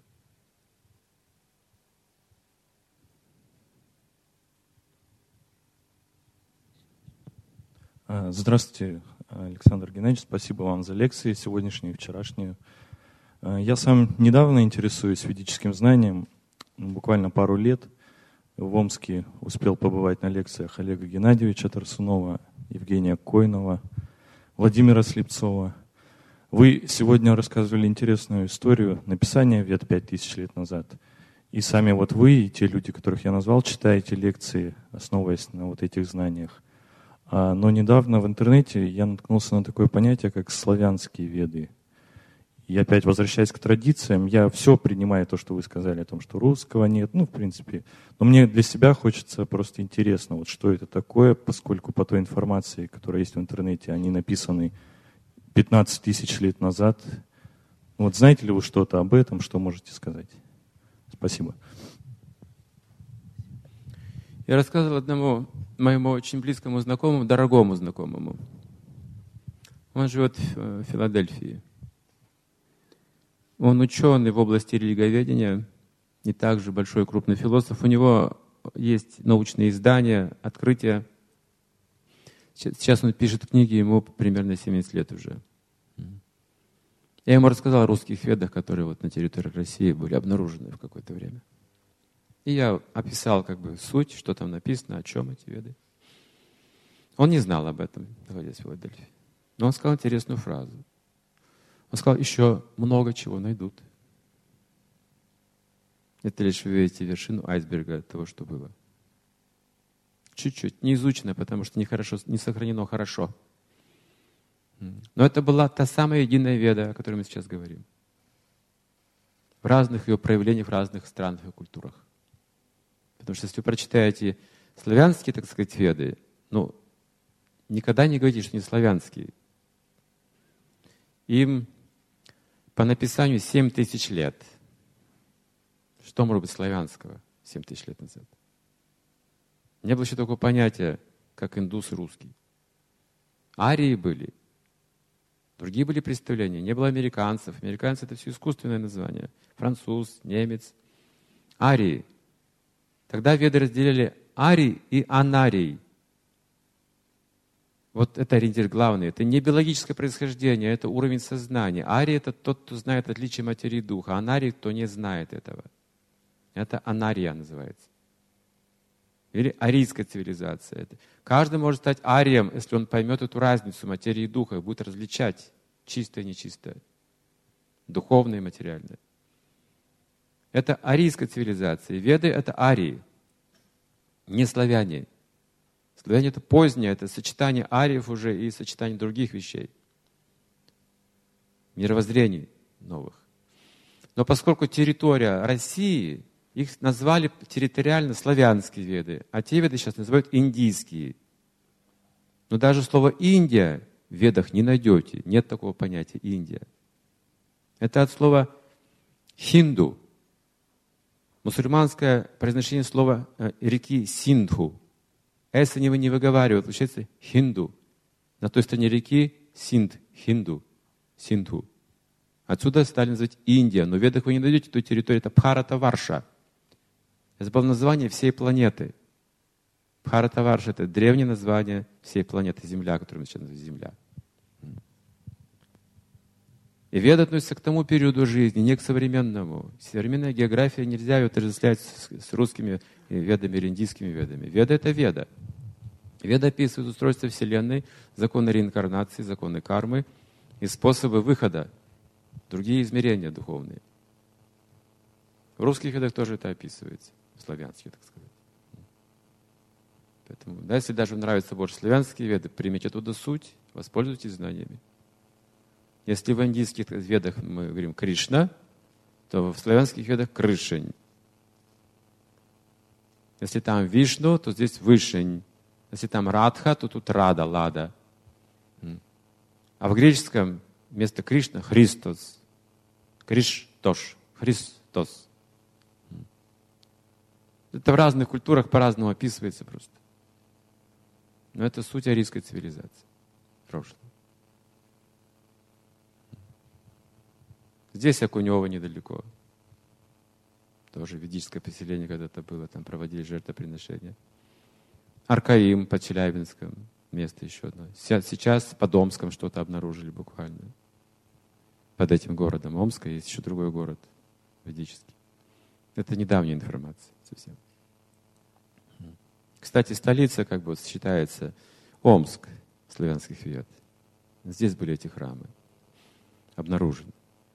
Здравствуйте, Александр Геннадьевич. Спасибо вам за лекции сегодняшнюю и вчерашнюю. Я сам недавно интересуюсь ведическим знанием, буквально пару лет. В Омске успел побывать на лекциях Олега Геннадьевича Тарсунова, Евгения Койнова, Владимира Слепцова. Вы сегодня рассказывали интересную историю написания Вед 5000 лет назад. И сами вот вы, и те люди, которых я назвал, читаете лекции, основываясь на вот этих знаниях. Но недавно в интернете я наткнулся на такое понятие, как славянские веды. И опять, возвращаясь к традициям, я все принимаю то, что вы сказали о том, что русского нет, в принципе. Но мне для себя хочется просто интересно, вот что это такое, поскольку по той информации, которая есть в интернете, они написаны 15 тысяч лет назад. Вот знаете ли вы что-то об этом, что можете сказать? Спасибо. Я рассказывал одному моему очень близкому знакомому, дорогому знакомому. Он живет в Филадельфии. Он ученый в области религиоведения и также большой крупный философ. У него есть научные издания, открытия. Сейчас он пишет книги, ему примерно 70 лет уже. Я ему рассказал о русских ведах, которые вот на территории России были обнаружены в какое-то время. И я описал суть, что там написано, о чем эти веды. Он не знал об этом, находясь в Филадельфии. Но он сказал интересную фразу. Он сказал, еще много чего найдут. Это лишь вы видите вершину айсберга того, что было. Чуть-чуть, не изучено, потому что не сохранено хорошо. Но это была та самая единая веда, о которой мы сейчас говорим. В разных ее проявлениях, в разных странах и культурах. Потому что если вы прочитаете славянские, так сказать, веды, никогда не говорите, что не славянские. Им по написанию 7 тысяч лет. Что может быть славянского 7 тысяч лет назад? Не было еще такого понятия, как индус и русский. Арии были. Другие были представления. Не было американцев. Американцы — это все искусственное название. Француз, немец. Арии. Тогда веды разделили арий и анарий. Вот это ориентир главный. Это не биологическое происхождение, это уровень сознания. Арий — это тот, кто знает отличие материи и духа. Анарий — кто не знает этого. Это анария называется. Или арийская цивилизация. Каждый может стать арием, если он поймет эту разницу материи и духа и будет различать чистое и нечистое, духовное и материальное. Это арийская цивилизация. Веды — это арии, не славяне. Славяне — это позднее, это сочетание ариев уже и сочетание других вещей, мировоззрений новых. Но поскольку территория России, их назвали территориально славянские веды, а те веды сейчас называют индийские. Но даже слово «Индия» в ведах не найдете, нет такого понятия «Индия». Это от слова «хинду». Мусульманское произношение слова реки Синдху. «С» они не выговаривают, получается «хинду». На той стороне реки Синд, хинду, Синдху. Отсюда стали называть Индия, но в ведах вы не найдете той территории, это Бхаратаварша. Это было название всей планеты. Бхаратаварша — это древнее название всей планеты Земля, которую мы сейчас называем Земля. И веды относятся к тому периоду жизни, не к современному. Современная география нельзя ее отождествлять с русскими ведами или индийскими ведами. Веда — это веда. Веда описывает устройство Вселенной, законы реинкарнации, законы кармы и способы выхода, другие измерения духовные. В русских ведах тоже это описывается, в славянских, так сказать. Поэтому, если даже нравятся больше славянские веды, примите оттуда суть, воспользуйтесь знаниями. Если в индийских ведах мы говорим Кришна, то в славянских ведах Крышень. Если там Вишну, то здесь Вышень. Если там Радха, то тут Рада, Лада. А в греческом вместо Кришна Христос. Криштош, Христос. Это в разных культурах по-разному описывается просто. Но это суть арийской цивилизации. прошлом. Здесь Окунево недалеко. Тоже ведическое поселение когда-то было, там проводили жертвоприношения. Аркаим под Челябинском, место еще одно. Сейчас под Омском что-то обнаружили буквально. Под этим городом Омска есть еще другой город ведический. Это недавняя информация совсем. Кстати, столица как бы считается Омск славянских вед. Здесь были эти храмы обнаружены.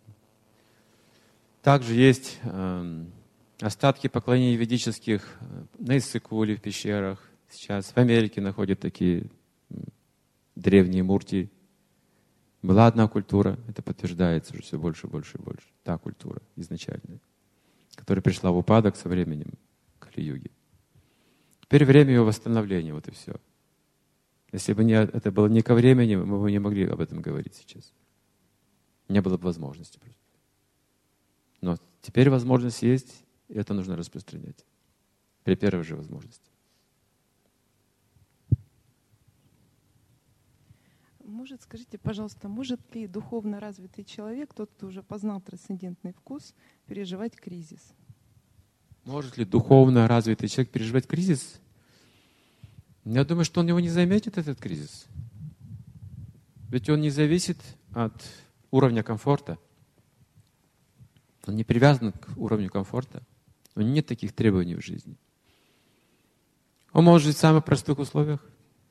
Также есть остатки поклонений ведических на Иссык-Куле в пещерах. Сейчас в Америке находят такие древние мурти. Была одна культура, это подтверждается уже все больше, больше и больше. Та культура изначальная, которая пришла в упадок со временем Кали-юги. Теперь время ее восстановления, вот и все. Если бы это было не ко времени, мы бы не могли об этом говорить сейчас. Не было бы возможности просто. Но теперь возможность есть, и это нужно распространять. При первой же возможности. Скажите, пожалуйста, может ли духовно развитый человек, тот, кто уже познал трансцендентный вкус, переживать кризис? Может ли духовно развитый человек переживать кризис? Я думаю, что он его не заметит, этот кризис. Ведь он не зависит от уровня комфорта. Он не привязан к уровню комфорта. У него нет таких требований в жизни. Он может жить в самых простых условиях.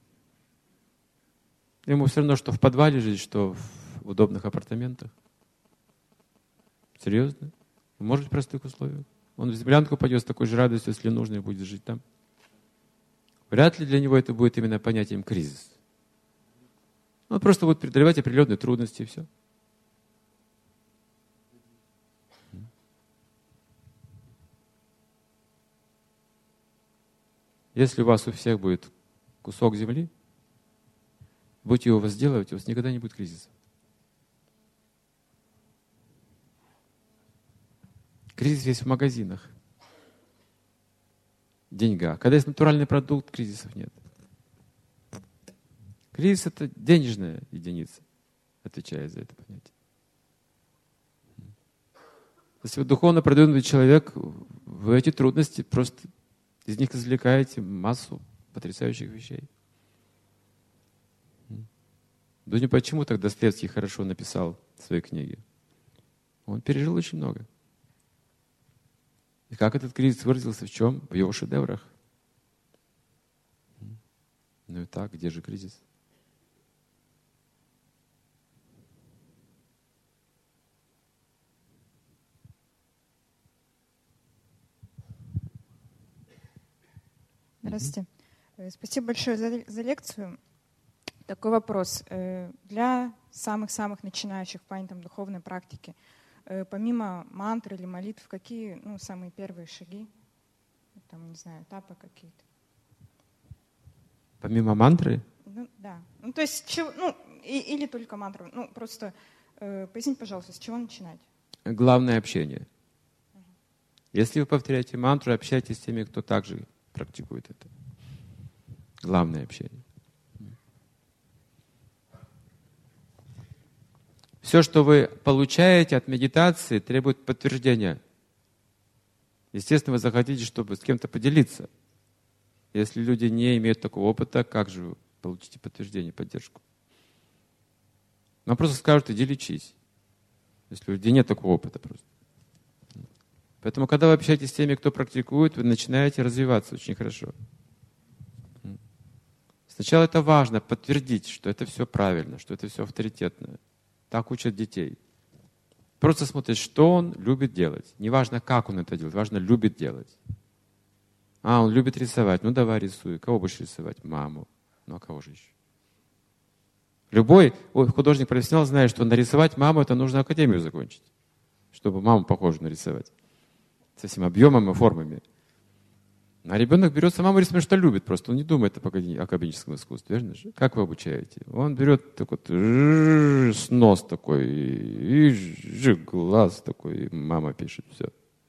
Ему все равно, что в подвале жить, что в удобных апартаментах. Серьезно? Он может жить в простых условиях. Он в землянку пойдет с такой же радостью, если нужно, и будет жить там. Вряд ли для него это будет именно понятием кризис. Он просто будет преодолевать определенные трудности, и все. Если у вас у всех будет кусок земли, будете его возделывать, у вас никогда не будет кризиса. Кризис есть в магазинах, в деньгах. Когда есть натуральный продукт, кризисов нет. Кризис — это денежная единица, отвечает за это понятие. Если вы духовно продвинутый человек, вы эти трудности просто из них извлекаете массу потрясающих вещей. Думаю, почему так Достоевский хорошо написал свои книги? Он пережил очень много. И как этот кризис выразился в чем? В его шедеврах. Ну и так, где же кризис? Здравствуйте. Спасибо большое за лекцию. Такой вопрос. Для самых-самых начинающих в плане духовной практики, помимо мантры или молитв, какие самые первые шаги? Там, не знаю, этапы какие-то. Помимо мантры? Да. То есть, или только мантру. Просто поясните, пожалуйста, с чего начинать? Главное — общение. Если вы повторяете мантру, общайтесь с теми, кто также практикует это. Главное — общение. Все, что вы получаете от медитации, требует подтверждения. Естественно, вы захотите, чтобы с кем-то поделиться. Если люди не имеют такого опыта, как же вы получите подтверждение, поддержку? Вам просто скажут: иди лечись. Если у людей нет такого опыта просто. Поэтому, когда вы общаетесь с теми, кто практикует, вы начинаете развиваться очень хорошо. Сначала это важно, подтвердить, что это все правильно, что это все авторитетно. Так учат детей. Просто смотришь, что он любит делать. Неважно, как он это делает, важно, любит делать. Он любит рисовать. Ну, давай рисуй. Кого будешь рисовать? Маму. Ну, а кого же еще? Любой художник-профессионал знает, что нарисовать маму — это нужно академию закончить, чтобы маму похожу нарисовать. Со всем объемом и формами. А ребенок берет самому рисовать, что любит просто. Он не думает о академическом искусстве, верно же? Как вы обучаете? Он берет такой снос такой, и глаз такой, и мама пишет, все.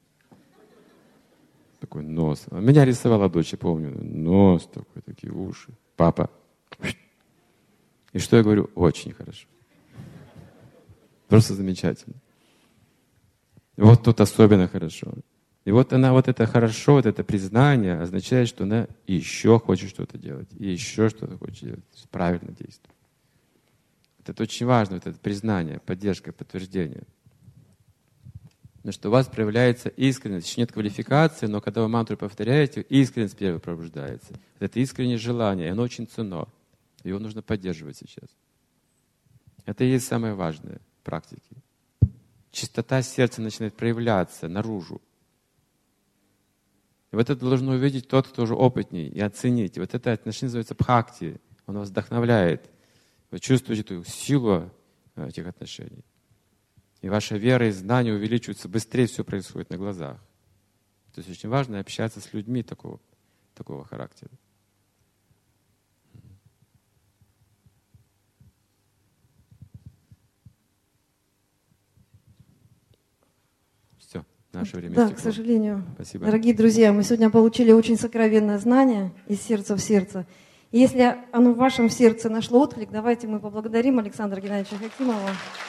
Такой нос. Меня рисовала дочь, я помню. Нос такой, такие уши. Папа. И И что я говорю? Очень хорошо. Просто замечательно. Вот тут особенно хорошо. И вот она, вот это хорошо, вот это признание означает, что она еще хочет что-то делать, и еще что-то хочет делать, правильно действовать. Это очень важно, вот это признание, поддержка, подтверждение. Потому что у вас проявляется искренность, еще нет квалификации, но когда вы мантру повторяете, искренность первой пробуждается. Это искреннее желание, и оно очень ценно. Его нужно поддерживать сейчас. Это и есть самое важное в практике. Чистота сердца начинает проявляться наружу. И вот это должен увидеть тот, кто уже опытней, и оценить. И вот это отношение называется бхакти. Он вас вдохновляет. Вы чувствуете эту силу этих отношений. И ваша вера и знания увеличиваются быстрее, все происходит на глазах. То есть очень важно общаться с людьми такого характера. Все, наше время Да, истекло. к сожалению. Спасибо. Дорогие друзья, мы сегодня получили очень сокровенное знание из сердца в сердце. И если оно в вашем сердце нашло отклик, давайте мы поблагодарим Александра Геннадьевича Хакимова.